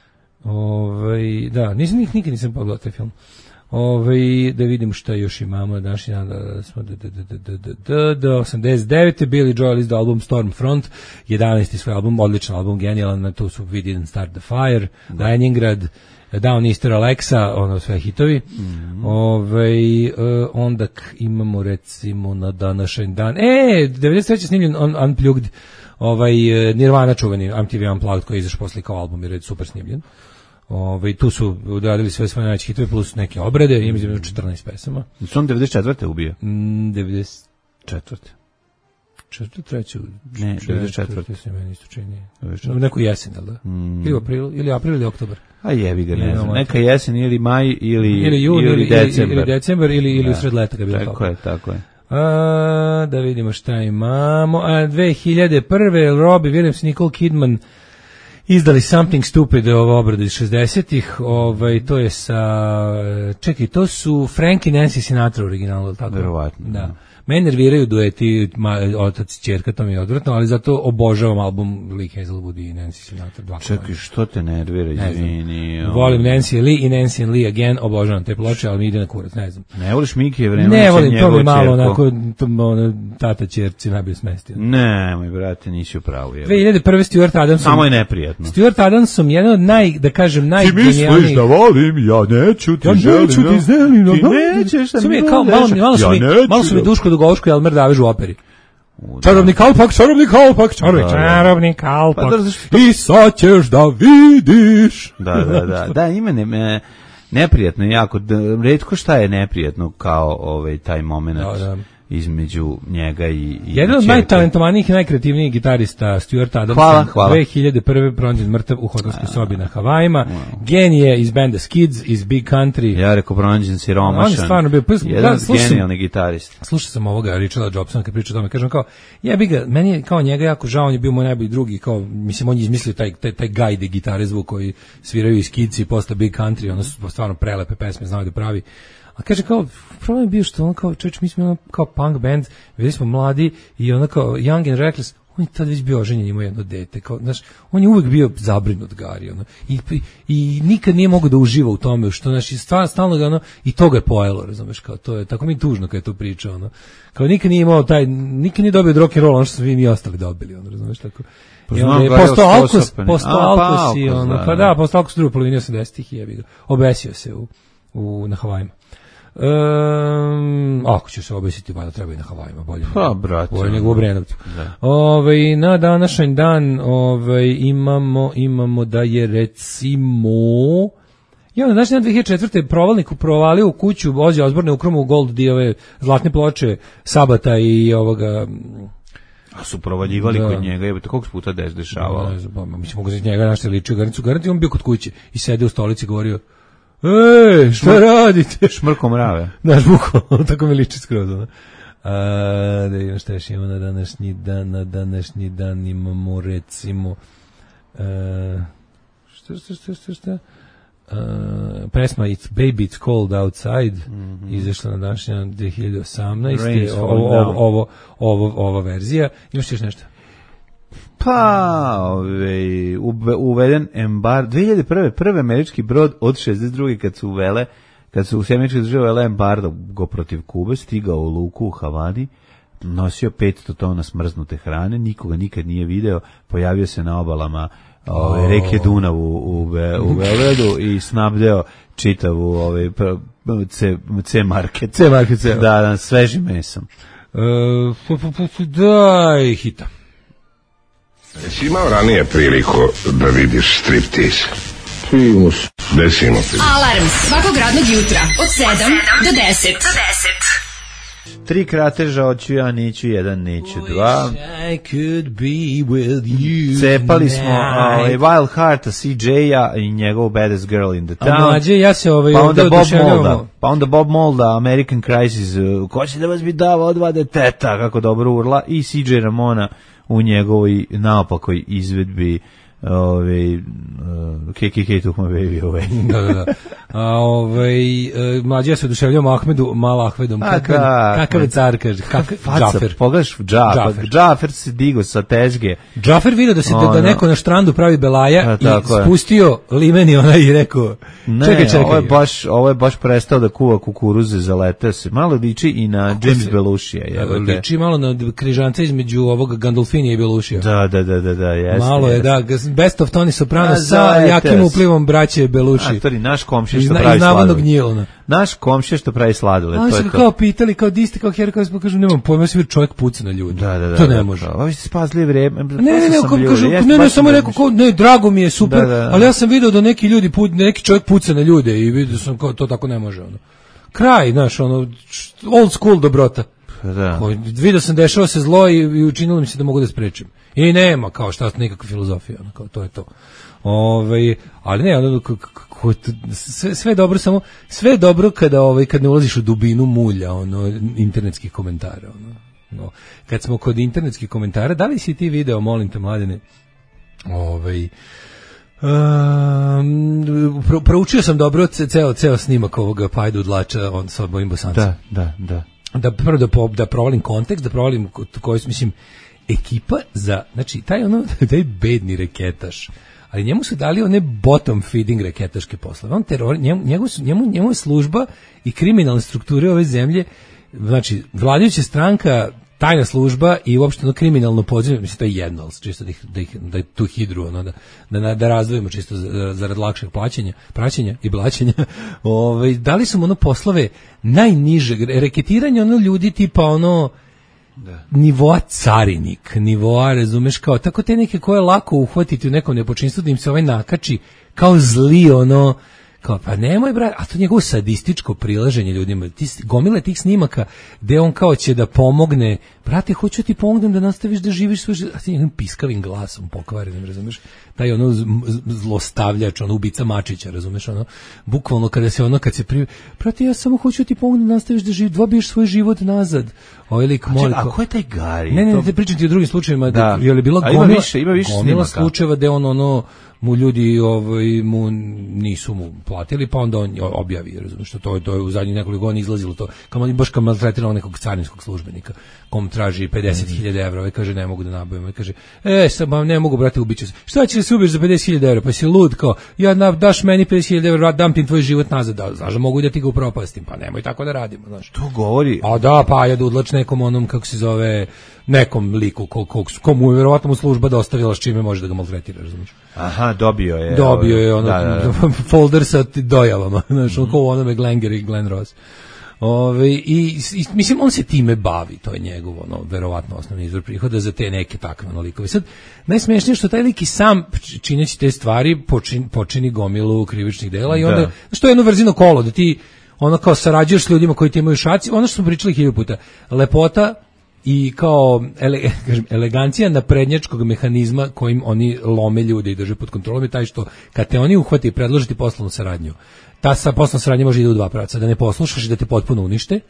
Speaker 6: Ovaj, da, nisam nikad nisam pogledao taj film. Ove, da vidim šta još imamo današnji dan, da smo do osamdeset devete Billy Joel izdao album Stormfront, jedanaesti svoj album, odličan album, genijalan, tu su We Didn't Start the Fire, Leningrad, Down Easter Alexa, ono sve hitovi. Mm-hmm. Ove, onda imamo recimo na današnji dan, e, devedeset treće snimljen on, Unplugged, ovaj, Nirvana čuveni, M T V Unplugged koji je izašao posle kao album i red super snimljen. Ove, tu su odradili sve svoje najveće hitove plus neke obrede, ima između četrnaest pesama.
Speaker 7: Su on devedeset četvrte ubio?
Speaker 6: Mm, devedeset
Speaker 7: četvrte
Speaker 6: četvrte treće
Speaker 7: Ne, devedeset četvrte
Speaker 6: se meni isto čini. Neku jesen, da? Mm. Ili april, ili april ili oktobar.
Speaker 7: A jebi ga, ne znam. Neka jesen ili maj ili,
Speaker 6: ili, jun,
Speaker 7: ili,
Speaker 6: ili decembar. Ili decembar ili, ili
Speaker 7: da.
Speaker 6: Usred leta ga bilo
Speaker 7: tako. Tako je, tako je.
Speaker 6: A, da vidimo šta imamo. A, dve hiljade prve Robbie Williams, Nicole Kidman izdali Something Stupid, ovo obradu iz šezdesetih, ovaj, to je sa, čekaj, to su Frank i Nancy Sinatra originalno, tako?
Speaker 7: Verovatno.
Speaker 6: Da. Mene nerviraju dueti otac i ćerka, to mi je odvratno, ali zato obožavam album Lee Hazelwood i Nancy Sinatra. Dva
Speaker 7: čekaj, što te nervira, izvini?
Speaker 6: Volim Nancy Lee i Nancy and Lee again, obožavam te ploče, ali mi ide na kurac, ne znam.
Speaker 7: Ne voliš Mikije vreme?
Speaker 6: Ne volim, to mi malo onako, to, ono, tata ćerci najbolje smestio.
Speaker 7: Ne, moj brate, nisi u pravu.
Speaker 6: dve hiljade prve Stuart Adams.
Speaker 7: Samo je neprijatno. Neverovatno.
Speaker 6: Stuart Adamsom, jedan od naj, da kažem, najgenijalnijih.
Speaker 7: volim, ja neću ti
Speaker 6: Ja neću ti želim,
Speaker 7: ti nećeš da
Speaker 6: mi
Speaker 7: mi
Speaker 6: je kao, malo, mi, malo su mi, malo su mi Duško Dugovoško i Elmer Davež u operi. Čarobni kalpak, čarobni kalpak, čarobni, čarobni kalpak,
Speaker 7: pa, da, što...
Speaker 6: i sad ćeš da vidiš.
Speaker 7: Da, da, da, da, ima ne, me, neprijatno jako, da, retko šta je neprijatno kao ovaj, taj moment da, da. između njega i, i
Speaker 6: jedan od najtalentovanijih i najkreativnijih gitarista Stuart Adams.
Speaker 7: Hvala, hvala.
Speaker 6: dve hiljade prve pronađen mrtav u hotelskoj sobi na Havajima. Wow. Genije iz benda Skids, iz Big Country.
Speaker 7: Ja rekao pronađen siromašan. On je stvarno bio
Speaker 6: jedan
Speaker 7: da, genijalni gitarist.
Speaker 6: Slušao sam ovoga Richarda Jobsona kad priča o tome, kažem kao, jebi ga, meni je kao njega jako žao, on je bio moj najbolji drugi, kao, mislim, on je izmislio taj, taj, taj gajde gitare zvuk koji sviraju i Skidsi i posle Big Country, ono su stvarno prelepe pesme, znao da pravi. A kaže kao, problem je bio što on kao, čovječ, mi smo ono kao punk band, bili smo mladi i ono kao Young and Reckless, on je tad već bio oženjen, imao jedno dete, kao, znaš, on je uvek bio zabrinut Gari, ono, i, i, i nikad nije mogao da uživa u tome, što, znaš, i stvarno, stalno ga, ono, i to ga je pojelo, razumeš, kao, to je, tako mi je tužno kad je to pričao, ono, kao, nikad nije imao taj, nikad nije dobio rock and roll, ono što smo vi mi ostali dobili, ono, razumeš, tako, i onda je postao alkos, postao alkos i ono, da, pa da, postao alkos u drugoj polovini osamdesetih i jebi ga, obesio se u, u, na Havajima. Um, ako će se obesiti, valjda treba i na Havajima, bolje,
Speaker 7: pa, brate,
Speaker 6: bolje nego u Obrenovcu. Ove, na današnji dan ove, imamo, imamo da je recimo ja na današnji dan dve hiljade četvrte provalnik provalio u kuću Ozzy Osbourne, ukromu Gold di ove zlatne ploče Sabata i ovoga.
Speaker 7: A su provaljivali da. Kod njega, je koliko puta des dešavalo?
Speaker 6: Ne znam, mi ćemo ga za njega našli ličio, garanticu, garanticu, on bio kod kuće i sede u stolici i govorio: ej, šta Šmr radite?
Speaker 7: Šmrko mrave.
Speaker 6: Znaš, bukvalno, tako mi liči skroz. Ono. A, da imam šta još imamo na današnji dan, na današnji dan imamo recimo, a, šta, šta, šta, šta, šta? A, pesma It's Baby, It's Cold Outside, mm-hmm. izašla na današnji dan dve hiljade osamnaeste. Ovo, ovo, ovo, ovo, ova verzija. Imaš još nešto?
Speaker 7: Pa, ove, uveden embargo, dve hiljade prve. prvi američki brod od šezdeset druge kad su uvele, kad su u američke države uvele embargo protiv Kube, stigao u luku u Havani, nosio petsto tona smrznute hrane, nikoga nikad nije video, pojavio se na obalama ove, oh. reke Dunav u, u, u Beogradu i snabdeo čitavu ove, C, C market.
Speaker 6: C market, C.
Speaker 7: Da, da, svežim mesom.
Speaker 6: Uh, daj, hita.
Speaker 5: Jesi imao ranije priliku da vidiš striptease?
Speaker 2: Primus.
Speaker 5: Desimo ti.
Speaker 4: Alarm svakog radnog jutra od sedam do deset.
Speaker 7: Tri krateža hoću ja, neću jedan, neću dva. Cepali smo ovaj, Wild Heart-a C J-a i njegovu Baddest Girl in the Town.
Speaker 6: A mlađe, ja se ovaj...
Speaker 7: Pa onda Bob Molda, pa onda Bob Molda, American Crisis, ko će da vas bi davao dva deteta, kako dobro urla, i C J Ramona u njegovoj naopakoj izvedbi ove uh, K K K took my baby away.
Speaker 6: Da, da, da. A ovaj uh, mlađe se oduševljava Ahmedu Malahvedom. Kakav kakav car kaže, kakav Džafer.
Speaker 7: Pogledaš Džafer. Džafer se digo sa tezge.
Speaker 6: Džafer vidio da se ono, da neko na štrandu pravi belaja i spustio limeni onaj i rekao:
Speaker 7: ne,
Speaker 6: čekaj, čekaj.
Speaker 7: Ovo je baš ovo je baš prestao da kuva kukuruze, zaletao se. Malo liči i na James Belushija, je.
Speaker 6: Liči malo na križanca između ovog Gandolfinija i Belushija.
Speaker 7: Da, da, da, da, da, jeste.
Speaker 6: Malo je, da, Best of Tony Soprano sa jakim uplivom braće Belushi.
Speaker 7: A to je naš komšija što pravi sladoled. Naš komšija što pravi sladoled, to je to.
Speaker 6: Ali su kao pitali, kao diste, kao her, kao se kažu, nemam pojma, svi čovjek puca na ljudi.
Speaker 7: Da, da, da,
Speaker 6: to ne može.
Speaker 7: Ovi ste spazili vreme.
Speaker 6: Ne, ne, ne, kao kažu, ne, ne, samo rekao, kao, ne, drago mi je, super, da, da, da. Ali ja sam video da neki ljudi, neki čovjek puca na ljude i vidio sam kao, to tako ne može, ono. Kraj, znaš, ono, old school dobrota.
Speaker 7: Da.
Speaker 6: Vidio sam dešava se zlo i, i učinilo mi se da mogu da sprečim. I nema kao šta nikakva filozofija, ono, kao to je to. Ove, ali ne, ono, k, k, k, sve, sve dobro, samo sve dobro kada ovaj kad ne ulaziš u dubinu mulja, ono, internetskih komentara, ono. No, kad smo kod internetskih komentara, da li si ti video, molim te mladene, ovaj Um, pro, proučio sam dobro ceo, ceo snimak ovoga Pajdu Dlača on sa mojim Bosancem.
Speaker 7: Da, da, da.
Speaker 6: Da prvo da, po, da provalim kontekst, da provalim koji, mislim, ekipa za, znači, taj ono, taj bedni reketaš, ali njemu su dali one bottom feeding reketaške poslove. On teror, njemu, njemu, njemu, njemu je služba i kriminalne strukture ove zemlje, znači, vladajuća stranka tajna služba i uopšte ono kriminalno podzemlje, mislim to je jedno, ali čisto da ih, da ih da tu hidru ono da da da razdvojimo čisto zarad lakšeg plaćanja, praćenja i blaćenja. Ovaj da li su ono poslove najnižeg reketiranja ono ljudi tipa ono da. Nivoa carinik, nivoa, razumeš, kao tako te neke koje je lako uhvatiti u nekom nepočinstvu da im se ovaj nakači kao zli ono. Kao, pa nemoj, brat, a to njegovo sadističko prilaženje ljudima, ti, gomile tih snimaka gde on kao će da pomogne, brate, hoću ti pomognem da nastaviš da živiš svoj život, a ti njegovim piskavim glasom pokvarenim, razumeš, taj ono zlostavljač, ono ubica Mačića, razumeš, ono, bukvalno kada se ono, kad se pri... brate, ja samo hoću ti pomognem da nastaviš da živiš, dobiješ svoj život nazad. Ovaj lik moli.
Speaker 7: A ko je taj Gari?
Speaker 6: Ne, ne, ne, pričam ti o drugim slučajevima,
Speaker 7: da.
Speaker 6: Je li bila
Speaker 7: gomila, ima više, ima više
Speaker 6: gomila slučajeva gde on ono mu ljudi ovaj mu nisu mu platili, pa onda on objavi, razumiješ, što to je to je u zadnjih nekoliko godina izlazilo to, kao baš kao maltretirao nekog carinskog službenika, kom traži pedeset hiljada evra, i kaže ne mogu da nabavim, i kaže e sad ne mogu, brate, ubiću se. Šta će se ubiješ za pedeset hiljada evra? Pa si lud, kao ja daš meni pedeset hiljada evra, dam ti tvoj život nazad, da znaš da mogu da ti ga upropastim, pa nemoj tako da radimo, znaš.
Speaker 7: To govori.
Speaker 6: A da, pa ja da udlač nekom onom, kako se zove, nekom liku ko, ko, komu je verovatno mu služba dostavila s čime može da ga maltretira, razumiješ.
Speaker 7: Aha, dobio je.
Speaker 6: Dobio je ono,
Speaker 7: da, da, da.
Speaker 6: folder sa dojavama, znaš, mm-hmm. Kao onome Glenger i Glenn Ross. Ove, i, i, mislim, on se time bavi, to je njegov, ono, verovatno osnovni izvor prihoda za te neke takve ono, likove. Sad, najsmešnije što taj lik i sam, čineći te stvari, počin, počini gomilu krivičnih dela i onda, što je jedno vrzino kolo, da ti, ono, kao sarađuješ s ljudima koji ti imaju šaci, ono što smo pričali hiljadu puta, lepota i kao ele, kažem, elegancija naprednjačkog mehanizma kojim oni lome ljude i drže pod kontrolom je taj što kad te oni uhvate i predlože ti poslovnu saradnju, ta sa poslovna saradnja može ide u dva pravca, da ne poslušaš i da te potpuno unište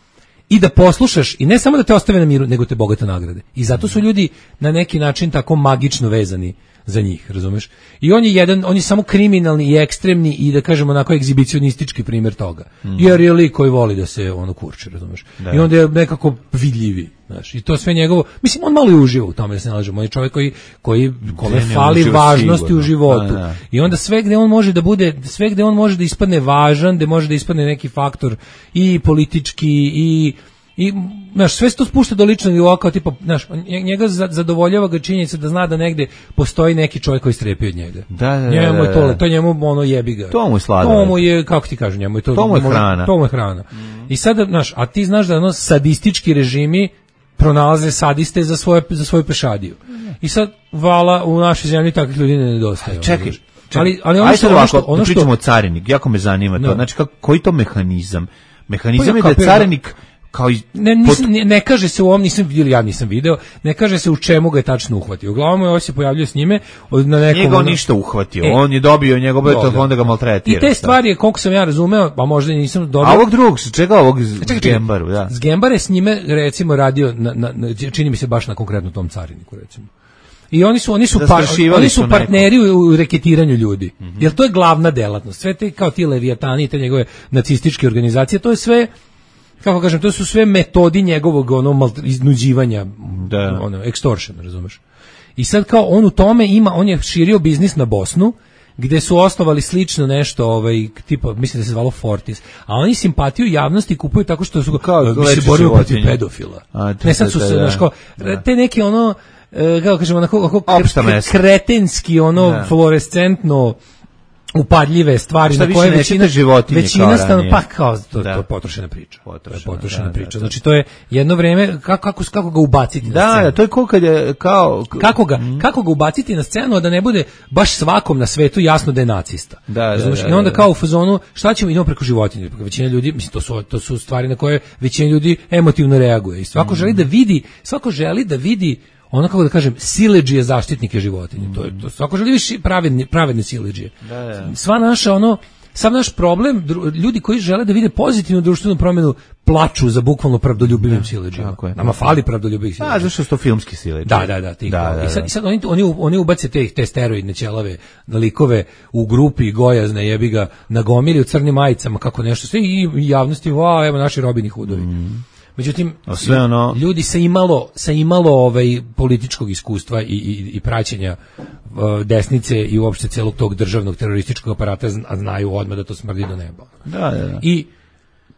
Speaker 6: i da poslušaš i ne samo da te ostave na miru, nego te bogato nagrade. I zato su ljudi na neki način tako magično vezani za njih, razumeš? I on je jedan, on je samo kriminalni i ekstremni i da kažemo onako egzibicionistički primjer toga. Mm. Jer je lik koji voli da se ono kurči, razumeš? Da. I onda je nekako vidljivi, znaš. I to sve njegovo, mislim, on malo i uživa u tome, da se ne lažemo. On je čovjek koji, koji kome fali važnosti sigurno u životu. Da, da. I onda sve gde on može da bude, sve gde on može da ispadne važan, gde može da ispadne neki faktor i politički i i znaš, sve se to spušta do ličnog nivoa, kao tipa, znaš, njega zadovoljava ga činjenica da zna da negde postoji neki čovjek koji strepi od njega.
Speaker 7: Da, da,
Speaker 6: njemu je to,
Speaker 7: da.
Speaker 6: to njemu ono jebi ga.
Speaker 7: To mu je sladko.
Speaker 6: To mu je, kako ti kažem, njemu je to.
Speaker 7: To mu je hrana.
Speaker 6: To mu je hrana. Mm. I sada, znaš, a ti znaš da ono sadistički režimi pronalaze sadiste za svoje za svoju pešadiju. Mm. I sad vala u našoj zemlji takvih ljudi ne nedostaje.
Speaker 7: Čekaj.
Speaker 6: Ali ali ono što
Speaker 7: ono
Speaker 6: što ono
Speaker 7: što pričamo o carinik, jako me zanima to.
Speaker 6: No.
Speaker 7: Znači kako koji to mehanizam? Mehanizam pa je da carinik kao i,
Speaker 6: ne, nisam, ne, ne kaže se u ovom, nisam vidio, ja nisam video, ne kaže se u čemu ga je tačno uhvatio. Uglavnom je ovo se pojavljuje s njime na nekom...
Speaker 7: Nije ga on ništa uhvatio, e, on je dobio njegov broj, to onda ga maltretira.
Speaker 6: I te stvari je, koliko sam ja razumeo, pa možda nisam dobio...
Speaker 7: A ovog drugog, čega ovog s čekaj, Gembaru, da.
Speaker 6: S Gembare s njime, recimo, radio, na, na, na, čini mi se baš na konkretno tom cariniku, recimo. I oni su oni su par, oni su partneri u, u reketiranju ljudi. Mm-hmm. Jer to je glavna delatnost. Sve te kao ti Leviatani, te njegove nacističke organizacije, to je sve, kako kažem, to su sve metodi njegovog ono iznuđivanja,
Speaker 7: da.
Speaker 6: ono extortion, razumeš? I sad kao on u tome ima, on je širio biznis na Bosnu, gde su osnovali slično nešto, ovaj tipa, mislim da se zvalo Fortis, a oni simpatiju javnosti kupuju tako što su
Speaker 7: kao
Speaker 6: bi se borili protiv pedofila. A, ne sad su se, znaš, kao, te neke ono, kako kažemo, onako kretenski, ono, da. Fluorescentno upadljive stvari na koje većina
Speaker 7: životinje
Speaker 6: većina stan pa kao to, da. to je potrošena priča. Potrošena, potrošena da, priča. Da, znači to je jedno vreme kako kako kako ga ubaciti
Speaker 7: da,
Speaker 6: na scenu.
Speaker 7: Da, to je kao kad je kao
Speaker 6: kako ga mm. kako ga ubaciti na scenu, a da ne bude baš svakom na svetu jasno da je nacista.
Speaker 7: Da,
Speaker 6: znači,
Speaker 7: da,
Speaker 6: i onda
Speaker 7: da,
Speaker 6: kao u fazonu šta ćemo idemo preko životinja, preko većina ljudi, mislim to su to su stvari na koje većina ljudi emotivno reaguje. I svako mm. želi da vidi, svako želi da vidi ono, kako da kažem, siledžije zaštitnike životinja. Mm. To je to, svako želi više pravedne, pravedne siledžije.
Speaker 7: Da, da.
Speaker 6: Sva naša, ono, sav naš problem, dru, ljudi koji žele da vide pozitivnu društvenu promjenu, plaču za bukvalno pravdoljubivim siledžijama. Nama fali pravdoljubivih siledžija.
Speaker 7: A, zašto su to filmski siledžije?
Speaker 6: Da, da, da. Ti, da, da, I sad, i sad oni, oni, oni ubace te, te steroidne ćelave likove u grupi gojazne jebiga na gomili u crnim majicama, kako nešto sve i, i javnosti, va, evo naši Robini Hoodovi. Mm. Međutim,
Speaker 7: sve ono...
Speaker 6: ljudi sa imalo, sa imalo ovaj političkog iskustva i, i, i praćenja uh, desnice i uopšte celog tog državnog terorističkog aparata znaju odmah da to smrdi do neba.
Speaker 7: Da, da, da.
Speaker 6: I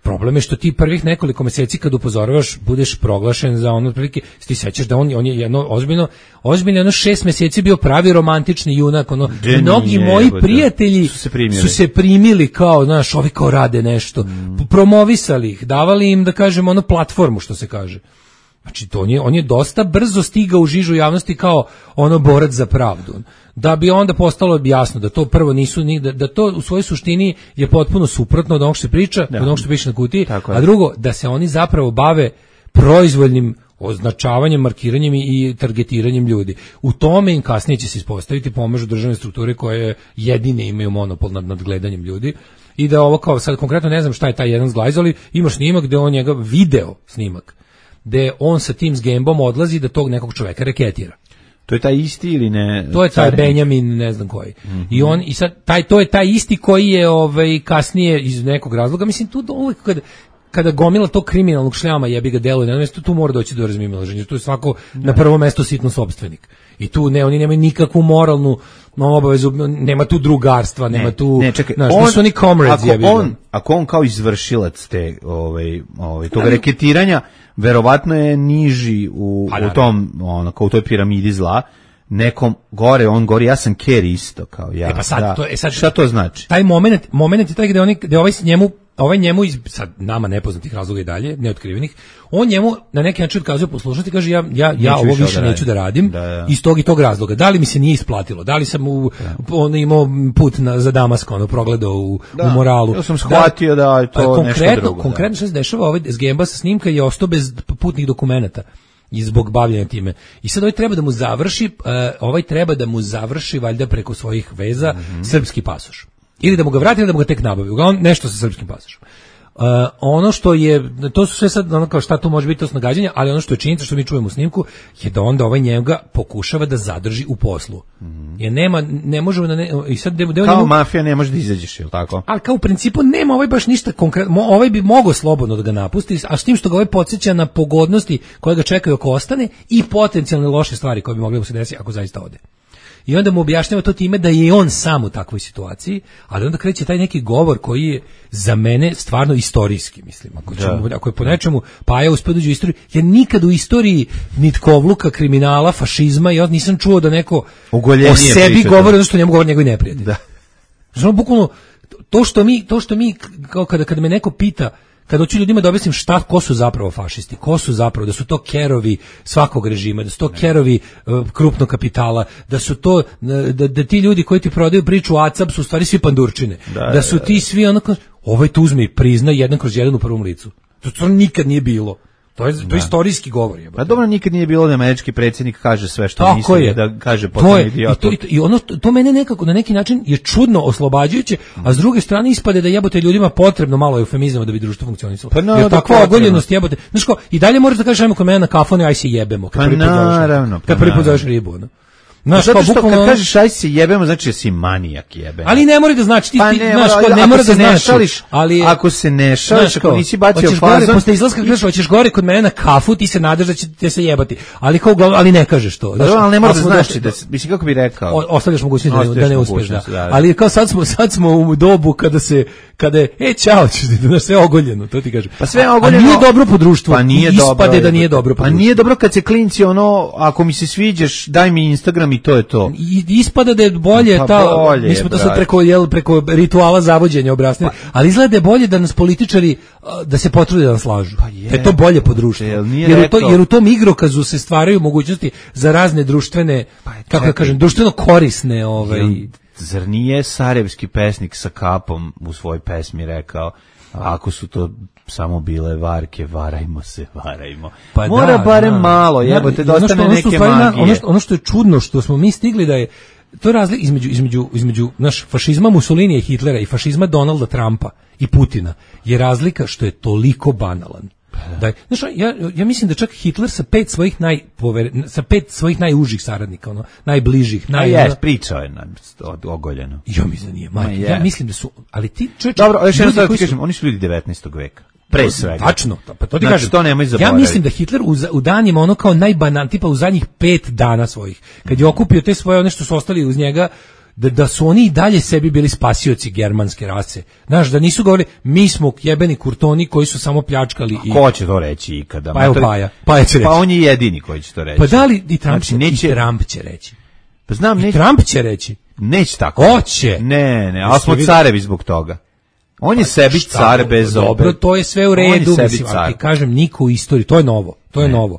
Speaker 6: Problem je što ti prvih nekoliko meseci kad upozoravaš budeš proglašen za ono otprilike, ti sećaš da on on je jedno ozbiljno ozbiljno jedno šest meseci bio pravi romantični junak, ono
Speaker 7: De
Speaker 6: mnogi
Speaker 7: nije,
Speaker 6: moji
Speaker 7: jebote.
Speaker 6: prijatelji
Speaker 7: Su se primili.
Speaker 6: su se primili kao, znaš, ovi kao rade nešto,
Speaker 7: Mm.
Speaker 6: promovisali ih, davali im da kažem ono platformu što se kaže. Znači to on je, on je dosta brzo stigao u žižu javnosti kao ono borac za pravdu. Da bi onda postalo jasno da to prvo nisu ni da, da to u svojoj suštini je potpuno suprotno od onog što se priča,
Speaker 7: Da.
Speaker 6: od onog što piše na kutiji,
Speaker 7: Tako je.
Speaker 6: a drugo da se oni zapravo bave proizvoljnim označavanjem, markiranjem i targetiranjem ljudi. U tome im kasnije će se ispostaviti pomažu državne strukture koje jedine imaju monopol nad nadgledanjem ljudi. I da ovo kao sad konkretno ne znam šta je taj jedan zglajz, ali ima snimak gde on njega video snimak gde on sa tim zgembom odlazi da tog nekog čoveka reketira.
Speaker 7: To je taj isti ili ne?
Speaker 6: To je taj
Speaker 7: Carinik?
Speaker 6: Benjamin, ne znam koji. Mm-hmm. I on i sad taj to je taj isti koji je ovaj kasnije iz nekog razloga, mislim tu uvek kada kada gomila tog kriminalnog šljama jebi ga deluje na mestu, tu mora doći do razmimoilaženja. Tu je svako na prvo mesto sitno sopstvenik. I tu ne, oni nemaju nikakvu moralnu no, obavezu, nema tu drugarstva, nema tu,
Speaker 7: ne, čekaj,
Speaker 6: znaš,
Speaker 7: on,
Speaker 6: nisu oni comrades,
Speaker 7: ako
Speaker 6: jebi ga.
Speaker 7: on, ako on kao izvršilac te, ovaj, ovaj, tog reketiranja, verovatno je niži u,
Speaker 6: Pa,
Speaker 7: u tom, ono, kao u toj piramidi zla, nekom gore, on gori, ja sam Kerry isto, kao ja.
Speaker 6: E pa sad,
Speaker 7: da.
Speaker 6: to je, sad,
Speaker 7: Šta to znači?
Speaker 6: Taj moment, moment je taj gde, oni, gde ovaj s njemu ovaj njemu iz sad nama nepoznatih razloga i dalje, neotkrivenih, on njemu na neki način odkazuje poslušnost i kaže ja ja ja
Speaker 7: Neću
Speaker 6: ovo
Speaker 7: više
Speaker 6: više
Speaker 7: da
Speaker 6: neću da radim
Speaker 7: da, da.
Speaker 6: iz tog i tog razloga. Da li mi se nije isplatilo? Da li sam u on imao put na za Damask, ono progledao u,
Speaker 7: Da,
Speaker 6: u moralu.
Speaker 7: ja sam shvatio da je to
Speaker 6: a,
Speaker 7: nešto
Speaker 6: konkretno,
Speaker 7: drugo, da.
Speaker 6: Konkretno što se dešava, ovaj Zgemba sa snimka je ostao bez putnih dokumenata i zbog bavljenja time. I sad ovaj treba da mu završi, uh, ovaj treba da mu završi valjda preko svojih veza
Speaker 7: Mhm.
Speaker 6: srpski pasoš. Ili da mu ga vrati ili da mu ga tek nabavi. Uglavnom nešto sa srpskim pasošom. Uh, ono što je, to su sve sad ono kao šta tu može biti to snagađanje, ali ono što je činjenica što mi čujemo u snimku je da onda ovaj njega pokušava da zadrži u poslu. Mm. Jer nema, ne možemo da ne, i sad deo, deo
Speaker 7: Kao
Speaker 6: njemu,
Speaker 7: mafija ne može da izađeš, je li tako?
Speaker 6: ali kao u principu nema ovaj baš ništa konkretno, ovaj bi mogao slobodno da ga napusti, a s tim što ga ovaj podsjeća na pogodnosti koje ga čekaju ako ostane i potencijalne loše stvari koje bi mogle da se desiti ako zaista ode. I onda mu objašnjava to time da je on sam u takvoj situaciji, ali onda kreće taj neki govor koji je za mene stvarno istorijski, mislim. Ako, ćemo, ako je po nečemu Paja uspio da uđe u istoriju, ja nikad u istoriji nitkovluka, kriminala, fašizma, ja nisam čuo da neko
Speaker 7: Ugoljenije
Speaker 6: o sebi
Speaker 7: priče,
Speaker 6: govori,
Speaker 7: da.
Speaker 6: zato što njemu govori njegovi neprijatelji.
Speaker 7: Da.
Speaker 6: Znači, ono, bukvalno, to što mi, to što mi, kao kada, kada me neko pita, kada hoću ljudima da objasnim šta, ko su zapravo fašisti, ko su zapravo, da su to kerovi svakog režima, da su to kerovi uh, krupnog kapitala, da su to, da, da ti ljudi koji ti prodaju priču A C A B su u stvari svi pandurčine, da, da su ti svi onako, ovaj tu uzme i prizna jedan kroz jedan u prvom licu. To to nikad nije bilo. To je, to je istorijski govor. Je,
Speaker 7: Pa dobro, nikad nije bilo da američki predsjednik kaže sve što
Speaker 6: tako
Speaker 7: misli,
Speaker 6: je.
Speaker 7: da kaže
Speaker 6: to
Speaker 7: potpuno
Speaker 6: je,
Speaker 7: idiotu.
Speaker 6: i, to, i, to, i ono, to mene nekako na neki način je čudno oslobađajuće, a s druge strane ispade da jebote ljudima potrebno malo eufemizama da bi društvo funkcionisalo.
Speaker 7: Pa no,
Speaker 6: jer
Speaker 7: da
Speaker 6: takva
Speaker 7: potrebno.
Speaker 6: ogoljenost jebote. Znaš ko, i dalje moraš da kažeš ajmo kod mene na kafanu, aj se jebemo. Kad
Speaker 7: Pa
Speaker 6: prvi put zoveš-
Speaker 7: naravno, pa
Speaker 6: Kad prvi put
Speaker 7: naravno.
Speaker 6: zoveš ribu, ono. Znaš,
Speaker 7: Zato
Speaker 6: kao
Speaker 7: što
Speaker 6: bukvalno
Speaker 7: kad
Speaker 6: ono-
Speaker 7: kažeš aj se jebemo, znači da si manijak jebem.
Speaker 6: ali ne mora da znači ti,
Speaker 7: Pa
Speaker 6: ti
Speaker 7: ne,
Speaker 6: znaš,
Speaker 7: ali
Speaker 6: ko, ne
Speaker 7: ako
Speaker 6: mora
Speaker 7: se
Speaker 6: da
Speaker 7: ne
Speaker 6: znači.
Speaker 7: šališ,
Speaker 6: ali je-
Speaker 7: ako se ne šališ,
Speaker 6: Znaš
Speaker 7: ako
Speaker 6: kao,
Speaker 7: nisi bacio
Speaker 6: hoćeš gore,
Speaker 7: fazon,
Speaker 6: posle izlaska kažeš hoćeš gore kod mene na kafu, ti se nadaš da će te se jebati. Ali kao uglavnom- ali ne kažeš to.
Speaker 7: Pa dobro, ali ne mora da
Speaker 6: smo
Speaker 7: znači,
Speaker 6: došli
Speaker 7: da,
Speaker 6: do-
Speaker 7: mislim, kako bi rekao.
Speaker 6: O- ostavljaš mogućnost da,
Speaker 7: Ostavljaš
Speaker 6: da ne uspeš, da.
Speaker 7: mogućnost, da, da.
Speaker 6: Ali kao sad smo sad smo u dobu kada se kada je e ćao, ćeš ti da sve ogoljeno, to ti kažem.
Speaker 7: Pa sve
Speaker 6: A-
Speaker 7: ogoljeno.
Speaker 6: A nije dobro po društvu.
Speaker 7: Pa nije
Speaker 6: Ispade
Speaker 7: dobro.
Speaker 6: da nije dobro po
Speaker 7: Pa
Speaker 6: društvu.
Speaker 7: nije dobro kad se klinci ono, ako mi se sviđaš, daj mi Instagram i to je to.
Speaker 6: I ispada da je bolje
Speaker 7: Pa
Speaker 6: ta
Speaker 7: bolje
Speaker 6: mi smo
Speaker 7: je,
Speaker 6: to sad
Speaker 7: brate.
Speaker 6: preko jel preko rituala zavođenja objasnili, ali izgleda da je bolje da nas političari a, da se potrude da nas lažu.
Speaker 7: Pa je.
Speaker 6: Da je to bolje po društvu.
Speaker 7: Jel nije
Speaker 6: Jer u, to,
Speaker 7: rekao-
Speaker 6: jer u tom igrokazu se stvaraju mogućnosti za razne društvene, kako da
Speaker 7: čekaj.
Speaker 6: kažem, društveno korisne ovaj
Speaker 7: Jel, zar nije sarajevski pesnik sa kapom u svojoj pesmi rekao, ako su to samo bile varke, varajmo se, varajmo.
Speaker 6: Pa
Speaker 7: Mora
Speaker 6: da,
Speaker 7: barem
Speaker 6: da.
Speaker 7: malo,
Speaker 6: Da,
Speaker 7: jebote,
Speaker 6: i
Speaker 7: da
Speaker 6: ono što-
Speaker 7: ostane
Speaker 6: ono što u
Speaker 7: neke
Speaker 6: stvari na-
Speaker 7: magije.
Speaker 6: Ono što, ono što je čudno, što smo mi stigli da je, to je razlika između, između, između naš, fašizma Mussolinija i Hitlera i fašizma Donalda Trumpa i Putina je razlika što je toliko banalan. Da je, znaš, ja, ja mislim da čak Hitler sa pet svojih najpover, sa pet svojih najužih saradnika, ono, najbližih,
Speaker 7: A
Speaker 6: naj,
Speaker 7: jes,
Speaker 6: ono-
Speaker 7: pričao je na, od, ogoljeno.
Speaker 6: ja mislim da nije,
Speaker 7: Ma
Speaker 6: majke,
Speaker 7: je.
Speaker 6: ja mislim da su, ali ti čovječe,
Speaker 7: Dobro, još jedno
Speaker 6: ljudi
Speaker 7: stvar
Speaker 6: koji
Speaker 7: ti
Speaker 6: su-
Speaker 7: kažem, oni su ljudi devetnaestog veka. Pre svega.
Speaker 6: Tačno, pa to ti
Speaker 7: Znači,
Speaker 6: kažem.
Speaker 7: to nemoj
Speaker 6: Ja
Speaker 7: zaboraviti.
Speaker 6: mislim da Hitler u, za- u danima ono kao najbanan, tipa u zadnjih pet dana svojih, kad je okupio te svoje one što su ostali uz njega, da, da su oni i dalje sebi bili spasioci germanske rase. Znaš, da nisu govorili, mi smo jebeni kurtoni koji su samo pljačkali. I...
Speaker 7: Ko će to reći ikada?
Speaker 6: Pa evo Paja. Paja će reći.
Speaker 7: Pa on je jedini koji će to reći.
Speaker 6: Pa da li i Trump,
Speaker 7: znači, neće...
Speaker 6: i Trump će reći?
Speaker 7: Pa znam,
Speaker 6: I
Speaker 7: neće...
Speaker 6: Trump će reći.
Speaker 7: Neće tako.
Speaker 6: Hoće.
Speaker 7: Ne, ne, ali smo carevi zbog toga. On je pa, sebi šta, car bez
Speaker 6: dobro,
Speaker 7: opet.
Speaker 6: Dobro, to je sve u redu, mislim, ali ti kažem, niko u istoriji, to je novo, to je ne. novo.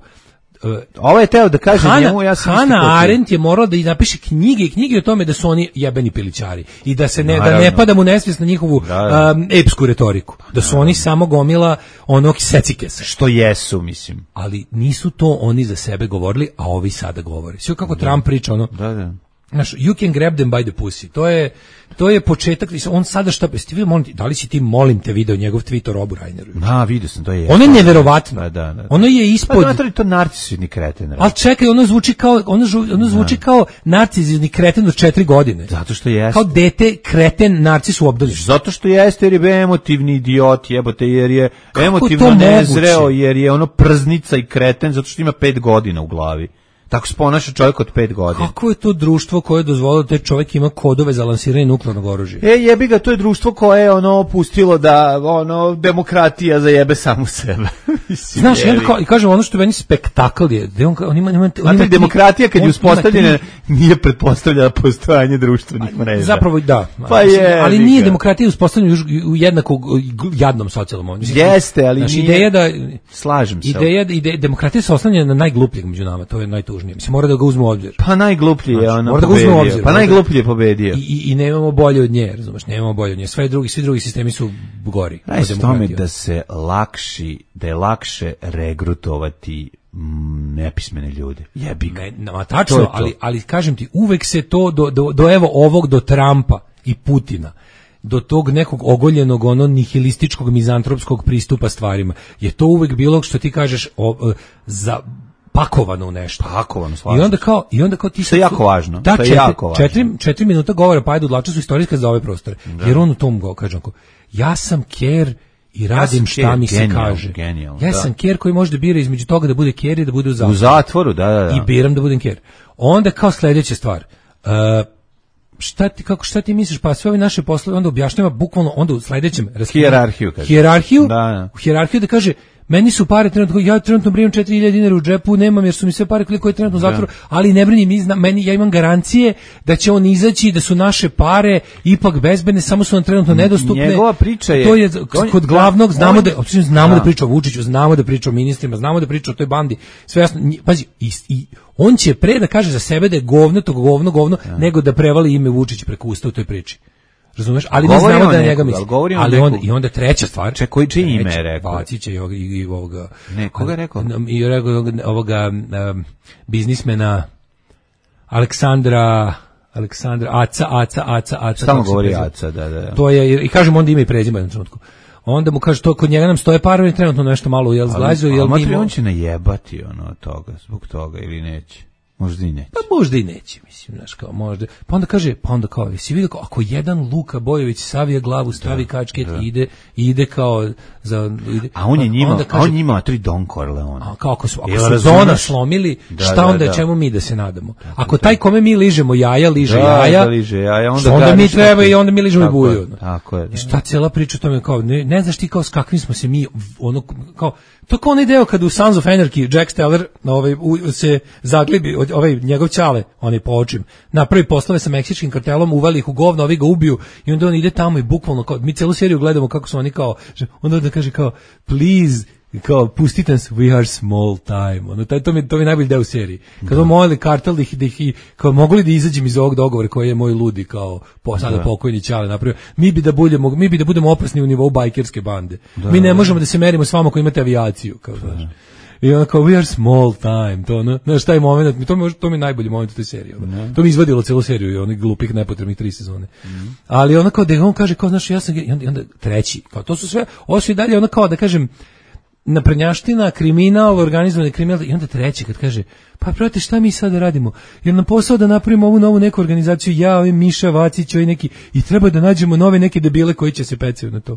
Speaker 7: Ovo je teo da kaže
Speaker 6: Hana,
Speaker 7: njemu, ja sam
Speaker 6: Hannah Arendt je morala da i napiše knjige i knjige o tome da su oni jebeni pilićari i da se ne, da ne pada mu nesvijest na njihovu da, um, epsku retoriku. Da su oni samo gomila onog secikesa.
Speaker 7: Što jesu, mislim.
Speaker 6: Ali nisu to oni za sebe govorili, a ovi sada govore. Sve kako da. Trump priča ono.
Speaker 7: Da, da.
Speaker 6: Znaš, you can grab them by the pussy. To je, to je početak, on sada šta, ti vidio, molim, da li si ti, molim te, video njegov tweet o Robu Reineru?
Speaker 7: Da, vidio sam, to je.
Speaker 6: Ono je neverovatno.
Speaker 7: Da, da, da.
Speaker 6: Ono je ispod...
Speaker 7: Pa da, to narcisoidni kreten.
Speaker 6: Ali čekaj, ono zvuči kao, ono, žu, ono zvuči kao narcisoidni kreten od četiri godine.
Speaker 7: Zato što jeste.
Speaker 6: Kao dete kreten narcis u obdaništu.
Speaker 7: Zato što jeste, jer je emotivni idiot, jebote, jer je kako emotivno nezreo, jer je ono prznica i kreten, zato što ima pet godina u glavi. Tako se ponaša čovjek od pet godina.
Speaker 6: Kako je to društvo koje je dozvolilo da taj čovjek ima kodove za lansiranje nuklearnog oružja?
Speaker 7: E, jebi ga, to je društvo koje je ono pustilo da ono demokratija zajebe samu sebe.
Speaker 6: Znaš, ja kao, i kažem ono što je meni spektakl je, da on, on ima, on ima, on ima
Speaker 7: demokratija kad je uspostavljena nije pretpostavljala postojanje društvenih mreža.
Speaker 6: Zapravo da.
Speaker 7: Pa je,
Speaker 6: ali nije demokratija uspostavljena u jednako jadnom socijalnom.
Speaker 7: Jeste, ali
Speaker 6: znaš,
Speaker 7: nije.
Speaker 6: Ideja da
Speaker 7: slažem se.
Speaker 6: Ideja da ide, demokratija se oslanja na najglupljeg među nama, to je najtužnije. Mislim, mora da ga uzme u obzir.
Speaker 7: Pa najgluplji je ono
Speaker 6: mora da ga uzme u obzir.
Speaker 7: Pa najgluplji je pobedio.
Speaker 6: I, i, i nemamo bolje od nje, razumeš, nemamo bolje od nje. Sve drugi, svi drugi sistemi su gori.
Speaker 7: Radi tome da se lakši, da je lakše regrutovati nepismene ljude. Jebi ga.
Speaker 6: Ma tačno, to ali, ali kažem ti, uvek se to do, do, do evo ovog, do Trumpa i Putina, do tog nekog ogoljenog, ono nihilističkog, mizantropskog pristupa stvarima, je to uvek bilo što ti kažeš o, za pakovano u nešto.
Speaker 7: Pakovano, slažem.
Speaker 6: I onda kao, i onda kao ti
Speaker 7: što je jako važno.
Speaker 6: Da,
Speaker 7: to je
Speaker 6: četiri,
Speaker 7: jako važno.
Speaker 6: Četiri, četiri minuta govora Pajdu Dlača su istorijska za ove prostore. Da. Jer on u tom go kaže onako, ja sam ker i radim ja šta care, mi se genijal, kaže.
Speaker 7: Genijal,
Speaker 6: ja
Speaker 7: da.
Speaker 6: sam ker koji može da bira između toga da bude ker i da bude u zatvoru.
Speaker 7: U zatvoru, da, da, da.
Speaker 6: I biram da budem ker. Onda kao sledeća stvar. Uh, šta ti kako šta ti misliš, pa sve ove naše poslove onda objašnjava bukvalno onda u sledećem
Speaker 7: hijerarhiju kaže.
Speaker 6: Hijerarhiju?
Speaker 7: Da, da.
Speaker 6: U hijerarhiju da kaže meni su pare trenutno, ja trenutno brinem četiri hiljade dinara u džepu, nemam jer su mi sve pare koliko je trenutno u zatvoru, ali ne brinim, mi zna, meni, ja imam garancije da će on izaći, da su naše pare ipak bezbedne, samo su nam trenutno nedostupne.
Speaker 7: Njegova priča je...
Speaker 6: To je kod glavnog, znamo,
Speaker 7: on,
Speaker 6: da, znamo da. da priča o Vučiću, znamo da priča o ministrima, znamo da priča o toj bandi, sve jasno, pazi, i, i on će pre da kaže za sebe da je govno, to govno, govno, ja. nego da prevali ime Vučić preko usta u toj priči. Razumeš? Ali mi znamo da njega misli.
Speaker 7: Ali,
Speaker 6: ali onda i onda treća stvar.
Speaker 7: Čekaj, koji čije ime je rekao?
Speaker 6: Vacića i, i, i ovoga.
Speaker 7: Ne, koga je rekao?
Speaker 6: I rekao ovoga um, biznismena Aleksandra Aleksandra Aca Aca Aca Aca.
Speaker 7: Stalno govori Aca, da, da.
Speaker 6: To je i kažem onda ime i prezime na trenutku. Onda mu kaže to kod njega nam stoje parovi, trenutno nešto malo jel zglazio, jel
Speaker 7: mi on će najebati ono od toga, zbog toga ili neće. Možda i neće.
Speaker 6: Pa možda i neće, mislim, znaš, kao možda. Pa onda kaže, pa onda kao, jesi vidio kao, ako jedan Luka Bojović savije glavu, stavi da, kačket da. i ide, ide kao za... Ide,
Speaker 7: a on je njima, kaže, a on njima tri Don Corleone.
Speaker 6: A kao ako su, ako su Dona slomili, da, šta
Speaker 7: da,
Speaker 6: onda
Speaker 7: da.
Speaker 6: čemu mi da se nadamo? Ako taj kome mi ližemo jaja, liže
Speaker 7: da,
Speaker 6: jaja,
Speaker 7: da liže jaja, onda,
Speaker 6: onda mi treba i onda mi ližemo i buju.
Speaker 7: Tako je.
Speaker 6: I šta cijela priča o tome, kao, ne, ne znaš ti kao s kakvim smo se mi, ono, kao, to kao onaj deo kad u Sons of Anarchy Jack Steller ovaj, u, se zaglibi, ovaj njegov ćale, onaj po očim, napravi poslove sa meksičkim kartelom, uvali ih u govno, ovi ga ubiju i onda on ide tamo i bukvalno, kao, mi celu seriju gledamo kako su oni kao, onda da kaže kao, please, kao, pustite nas, we are small time, ono, taj, to mi, to mi je najbolji deo u seriji. Kad on molili kartel da ih, da ih, kao, mogu li da izađem iz ovog dogovora koji je moj ludi, kao, po, sada pokojni ćale napravio, mi bi da budemo, mi bi da budemo oprasni u nivou bajkerske bande. Da, mi ne možemo da se merimo s vama koji imate avijaciju, kao, znaš. I onda kao, we are small time, to ono, znaš, taj moment, to mi, to mi je najbolji moment u toj seriji, ono. To mi izvadilo celu seriju i onih glupih, nepotrebnih tri sezone. Mm. Ali ono kao, da on kaže, kao, znaš, ja sam, i onda, i onda treći, kao, to su sve, ovo su i dalje, ono kao, da kažem, naprednjaština, kriminal, organizovani kriminal, i onda treći kad kaže, pa prate, šta mi sada radimo? Jer nam posao da napravimo ovu novu neku organizaciju, ja, ovaj Miša Vacić, ovaj neki, i treba da nađemo nove neke debile koji će se pecaju na to.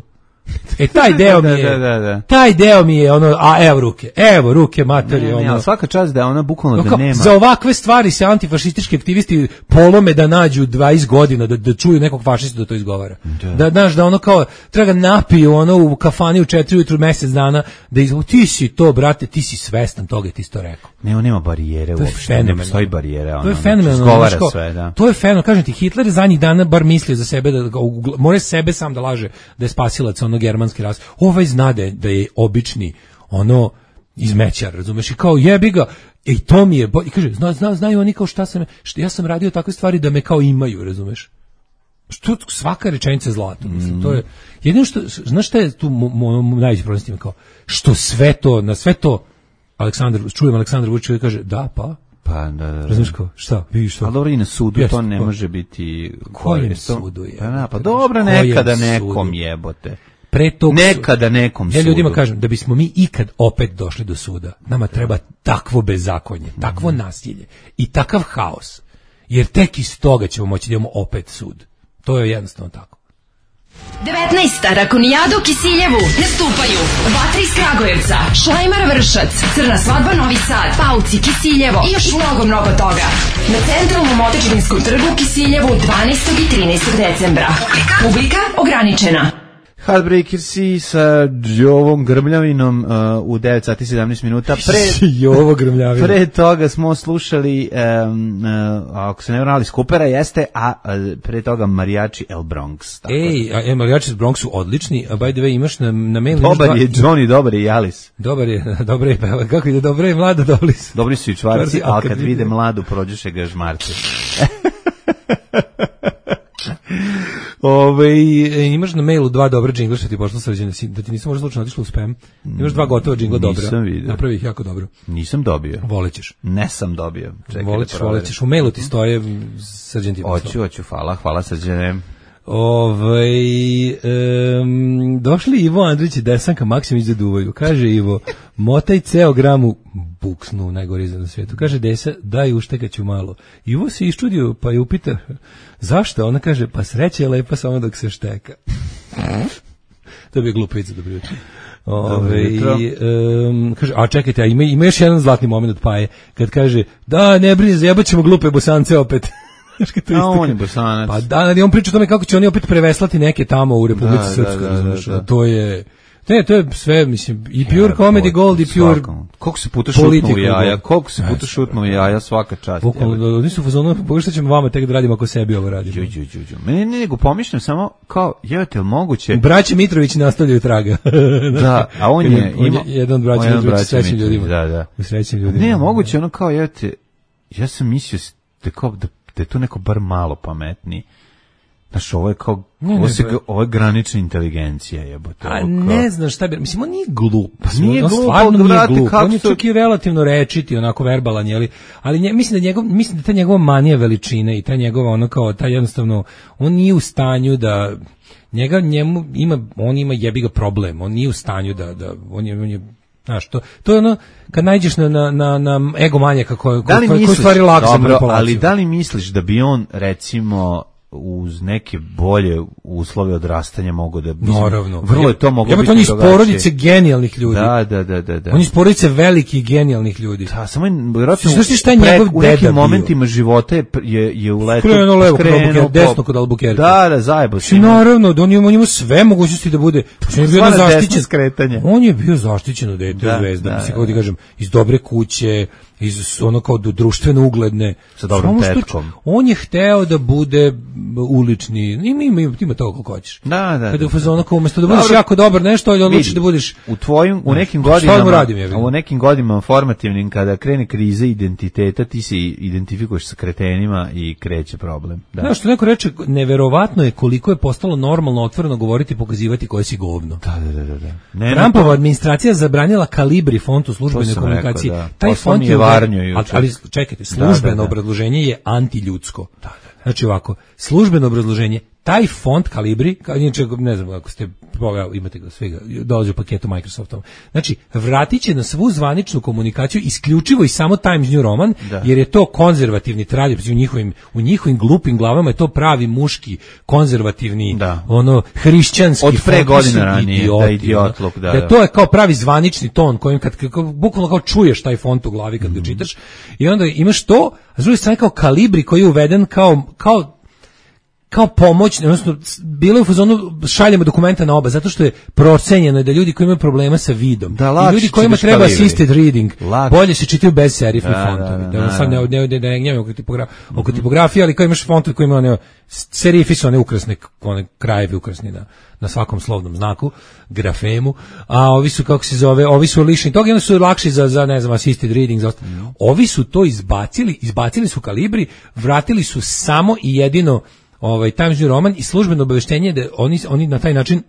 Speaker 6: E taj deo mi je,
Speaker 7: da, da, da.
Speaker 6: taj deo mi je ono, a evo ruke, evo ruke, materi,
Speaker 7: Ne, ne,
Speaker 6: ono.
Speaker 7: ali svaka čast da je ona bukvalno da
Speaker 6: Kao,
Speaker 7: nema.
Speaker 6: za ovakve stvari se antifašistički aktivisti polome da nađu dvadeset godina da, da čuju nekog fašistu da to izgovara.
Speaker 7: Da.
Speaker 6: Da, znaš, da ono kao treba ga napiju ono u kafani u četiri ujutru mjesec dana da izvo, ti si to, brate, ti si svestan toga i ti si to rekao.
Speaker 7: Ne, on nema barijere
Speaker 6: To je
Speaker 7: uopšte, ne
Speaker 6: fenomenalno.
Speaker 7: postoji barijere.
Speaker 6: To je
Speaker 7: ono,
Speaker 6: fenomenalno.
Speaker 7: Izgovara
Speaker 6: znaš, kao,
Speaker 7: sve, da.
Speaker 6: To je fenomenalno. Kažem ti, Hitler je zadnjih dana bar mislio za sebe, da, da mora sebe sam da laže da je spasilac ono germanski ras. Ovaj zna da je, da je obični ono izmećar, razumeš? I kao jebi ga, i to mi je, bo- i kaže, zna, zna, znaju oni kao šta sam, šta ja sam radio takve stvari da me kao imaju, razumeš? Što svaka rečenica je zlato, mislim, to je jedino što, znaš šta je tu mo- mo- mo- najveći problem s tim, kao, što sve to, na sve to, Aleksandar, čujem Aleksandar Vučić koji kaže, da, pa,
Speaker 7: Pa, da, da, da.
Speaker 6: razumeš kao, šta, vidiš to?
Speaker 7: Ali dobro, i na sudu
Speaker 6: Jeste,
Speaker 7: to ne
Speaker 6: ko-
Speaker 7: može biti...
Speaker 6: Kojem
Speaker 7: korisno.
Speaker 6: sudu je?
Speaker 7: Pa, da, pa dobro,
Speaker 6: Kojem
Speaker 7: nekada
Speaker 6: sudu?
Speaker 7: nekom jebote.
Speaker 6: Pre tog
Speaker 7: Nekada nekom
Speaker 6: Ja
Speaker 7: sudu.
Speaker 6: ljudima kažem da bismo mi ikad opet došli do suda, nama treba takvo bezakonje, takvo nasilje i takav haos. Jer tek iz toga ćemo moći da imamo opet sud. To je jednostavno tako.
Speaker 4: devetnaesta Rakonijada u Kisiljevu nastupaju Vatra iz Kragujevca, Šlajmar Vršac, Crna svadba Novi Sad, Pauci Kisiljevo i još mnogo, mnogo toga. Na centralnom Otečevinskom trgu u Kisiljevu dvanaestog i trinaestog decembra. Publika, Publika ograničena.
Speaker 7: Heartbreakersi sa Jovom Grmljavinom uh, u devet sati sedamnaest minuta. Pre,
Speaker 6: Jovo Grmljavina.
Speaker 7: pre toga smo slušali, um, uh, ako se ne vrali, Skupera jeste, a uh, pre toga Mariachi El Bronx. Tako
Speaker 6: Ej, a Mariachi iz Bronx su odlični, a by the way imaš na, na mailu... imaš
Speaker 7: dobar
Speaker 6: dva-
Speaker 7: je Johnny, dobar je Jalis.
Speaker 6: Dobar je, dobar je, pa kako ide, dobro je mlada Dolis.
Speaker 7: Dobri su i čvarci,
Speaker 6: Čvarci,
Speaker 7: ali
Speaker 6: a
Speaker 7: kad
Speaker 6: kad
Speaker 7: vide
Speaker 6: vide-
Speaker 7: mladu, prođuše ga žmarce.
Speaker 6: Ove, imaš na mailu dva dobra džingla što ti je pošlo srđene, da ti nisam možda slučajno otišlo u spam. Imaš dva gotova džingla dobra.
Speaker 7: Nisam vidio.
Speaker 6: Napravi ih jako dobro.
Speaker 7: Nisam dobio.
Speaker 6: Volećeš.
Speaker 7: Ne sam dobio. Čekaj da
Speaker 6: Volećeš,
Speaker 7: proverim.
Speaker 6: volećeš. U mailu ti stoje srđan ti.
Speaker 7: Hoću, hoću, hvala, hvala Srđane.
Speaker 6: Ovaj em, došli Ivo Andrić i Desanka Maksimović da duvaju. Kaže Ivo, motaj ceo gramu buksnu, najgori za na svijetu. Kaže Desa, daj uštekaću malo. Ivo se iščudio, pa je upita, zašto? Ona kaže, pa sreća je lepa samo dok se šteka. To bi je glupica, dobro jutro. Ove,
Speaker 7: jutro.
Speaker 6: em, kaže, a čekajte, a ima, ima još jedan zlatni moment od Paje, kad kaže, da, ne brini, zajebat ćemo glupe Bosance opet. Znaš kad to
Speaker 7: A
Speaker 6: isto
Speaker 7: on
Speaker 6: kaže.
Speaker 7: je Bosanac.
Speaker 6: Pa da, ali on priča o tome kako će oni opet preveslati neke tamo u Republici
Speaker 7: Da,
Speaker 6: Srpskoj,
Speaker 7: da, da,
Speaker 6: razumeš,
Speaker 7: da, da.
Speaker 6: to je, ne, to je sve, mislim, i Pure Comedy Gold i Pure
Speaker 7: Svakom. Koliko se puta šutnu
Speaker 6: Political
Speaker 7: u jaja,
Speaker 6: Gold.
Speaker 7: koliko se puta šutnu u jaja, svaka čast.
Speaker 6: Bukvalno, oni su u fazonu, pogledaj šta ćemo vama tek da radimo ako sebi ovo radimo.
Speaker 7: Đu, đu, đu, đu. Meni ne nego pomišljam samo kao, jevate, jel moguće?
Speaker 6: Braće Mitrović nastavljaju traga.
Speaker 7: Da, a on je
Speaker 6: on
Speaker 7: ima-
Speaker 6: je jedan od
Speaker 7: on
Speaker 6: braća
Speaker 7: je jedan od
Speaker 6: Mitrović s
Speaker 7: braća
Speaker 6: srećnim
Speaker 7: Mitrović,
Speaker 6: ljudima.
Speaker 7: da, da.
Speaker 6: U srećnim ljudima.
Speaker 7: Ne, moguće ono kao, jevate, ja sam mislio da, kao, da, da je to neko bar malo pametniji. Znaš, ovo je kao,
Speaker 6: Ne,
Speaker 7: ovo,
Speaker 6: ne,
Speaker 7: se,
Speaker 6: pa-
Speaker 7: ovo je granična inteligencija, jebote.
Speaker 6: A
Speaker 7: ovo kao-
Speaker 6: ne znam šta bi, mislim, on nije glup.
Speaker 7: Nije
Speaker 6: on
Speaker 7: glup,
Speaker 6: stvarno
Speaker 7: ali,
Speaker 6: nije
Speaker 7: brate,
Speaker 6: glup.
Speaker 7: kako
Speaker 6: On je
Speaker 7: su-
Speaker 6: čak i relativno rečiti, onako verbalan, jeli, ali nje, mislim da njegov, mislim da ta njegova manija veličine i ta njegova ono kao, ta jednostavno, on nije u stanju da, njega, njemu ima, on ima jebi ga problem, on nije u stanju da, da, on je, on je, znaš, to, to je ono, kad nađeš na, na, na, na ego manjaka koji
Speaker 7: Da li
Speaker 6: ko, ko
Speaker 7: misliš,
Speaker 6: stvari lak za
Speaker 7: dobro,
Speaker 6: manipulaciju.
Speaker 7: ali da li misliš da bi on, recimo, uz neke bolje uslove odrastanja mogo da... mislim,
Speaker 6: Naravno.
Speaker 7: Vrlo je to moglo
Speaker 6: Jebote,
Speaker 7: biti
Speaker 6: on je iz
Speaker 7: drugačije.
Speaker 6: porodice genijalnih ljudi.
Speaker 7: Da, da, da, da. da.
Speaker 6: On je iz porodice velikih genijalnih ljudi.
Speaker 7: Da, samo je, vjerojatno,
Speaker 6: Znaš ti šta je
Speaker 7: prek-
Speaker 6: njegov
Speaker 7: u
Speaker 6: deda
Speaker 7: nekim
Speaker 6: bio?
Speaker 7: momentima života je, je, je u letu...
Speaker 6: Krenuo levo kod
Speaker 7: skrenuo
Speaker 6: Albuquerque,
Speaker 7: po-
Speaker 6: desno kod Albuquerque.
Speaker 7: Da, da, zajebo
Speaker 6: Si naravno, da on ima, on ima sve mogućnosti da bude. On je bio
Speaker 7: Stvarno
Speaker 6: jedan
Speaker 7: desno
Speaker 6: zaštićen
Speaker 7: skretanje.
Speaker 6: On je bio zaštićen od dete
Speaker 7: Da,
Speaker 6: zvezda,
Speaker 7: da,
Speaker 6: mislim
Speaker 7: da,
Speaker 6: kako ti kažem, iz dobre kuće, iz ono kao do društveno ugledne.
Speaker 7: Sa dobrom
Speaker 6: Samo što-
Speaker 7: tetkom.
Speaker 6: On je hteo da bude ulični. Ima ima ima, ima toga koliko hoćeš.
Speaker 7: Da, da,
Speaker 6: Kada
Speaker 7: da.
Speaker 6: u fazonu kao umesto da budeš
Speaker 7: Dobro.
Speaker 6: jako dobar nešto, ali odlučiš
Speaker 7: Vidi,
Speaker 6: da budeš
Speaker 7: u tvojim u nekim
Speaker 6: šta da mu
Speaker 7: godinama
Speaker 6: radim, jebi ga?
Speaker 7: u nekim godinama formativnim kada krene kriza identiteta ti se identifikuješ sa kretenima i kreće problem. Da.
Speaker 6: Znaš što neko reče, neverovatno je koliko je postalo normalno otvoreno govoriti i pokazivati koje si govno.
Speaker 7: Da, da, da, da, da. Ne,
Speaker 6: Trumpova administracija zabranila Kalibri font u službenoj
Speaker 7: To sam
Speaker 6: komunikaciji.
Speaker 7: rekao, da.
Speaker 6: Taj
Speaker 7: Poslao
Speaker 6: font
Speaker 7: mi
Speaker 6: je
Speaker 7: je
Speaker 6: uveden-
Speaker 7: Varnju juče.
Speaker 6: ali, ali čekajte, službeno
Speaker 7: Da, da, da.
Speaker 6: obrazloženje je antiljudsko. Znači ovako, službeno obrazloženje taj font kalibri, kao inače ne znam ako ste pogledali, imate ga svega, dolazi u paketu Microsoftom. Znači, vratit će na svu zvaničnu komunikaciju isključivo i samo Times New Roman, da. Jer je to konzervativni tradicionalni u njihovim u njihovim glupim glavama je to pravi muški konzervativni, da. Ono hrišćanski
Speaker 7: od pre godina ranije, idioti, da idiotluk, da,
Speaker 6: da. Da to je kao pravi zvanični ton kojim kad, kad, kad bukvalno kao čuješ taj font u glavi kad mm. ga čitaš i onda imaš to, a s druge strane kao kalibri koji je uveden kao kao kao pomoć, odnosno bilo je u fazonu šaljemo dokumenta na oba, zato što je procenjeno da ljudi koji imaju problema sa vidom
Speaker 7: da,
Speaker 6: i ljudi kojima treba kalibri. Assisted reading,
Speaker 7: Laks.
Speaker 6: Bolje se čitaju bez serifni
Speaker 7: da,
Speaker 6: fontovi.
Speaker 7: Da,
Speaker 6: da,
Speaker 7: da,
Speaker 6: da, sad ne ne ne ne gnjavim oko tipografije, oko tipografije, ali kao imaš fontovi koji imaju one serifi su one ukrasne, one krajevi ukrasni na na svakom slovnom znaku, grafemu, a ovi su kako se zove, ovi su lišni toga, oni su lakši za za ne znam assisted reading, za mm. ovi su to izbacili, izbacili su kalibri, vratili su samo i jedino ovaj Times New Roman i službeno obaveštenje da oni oni na taj način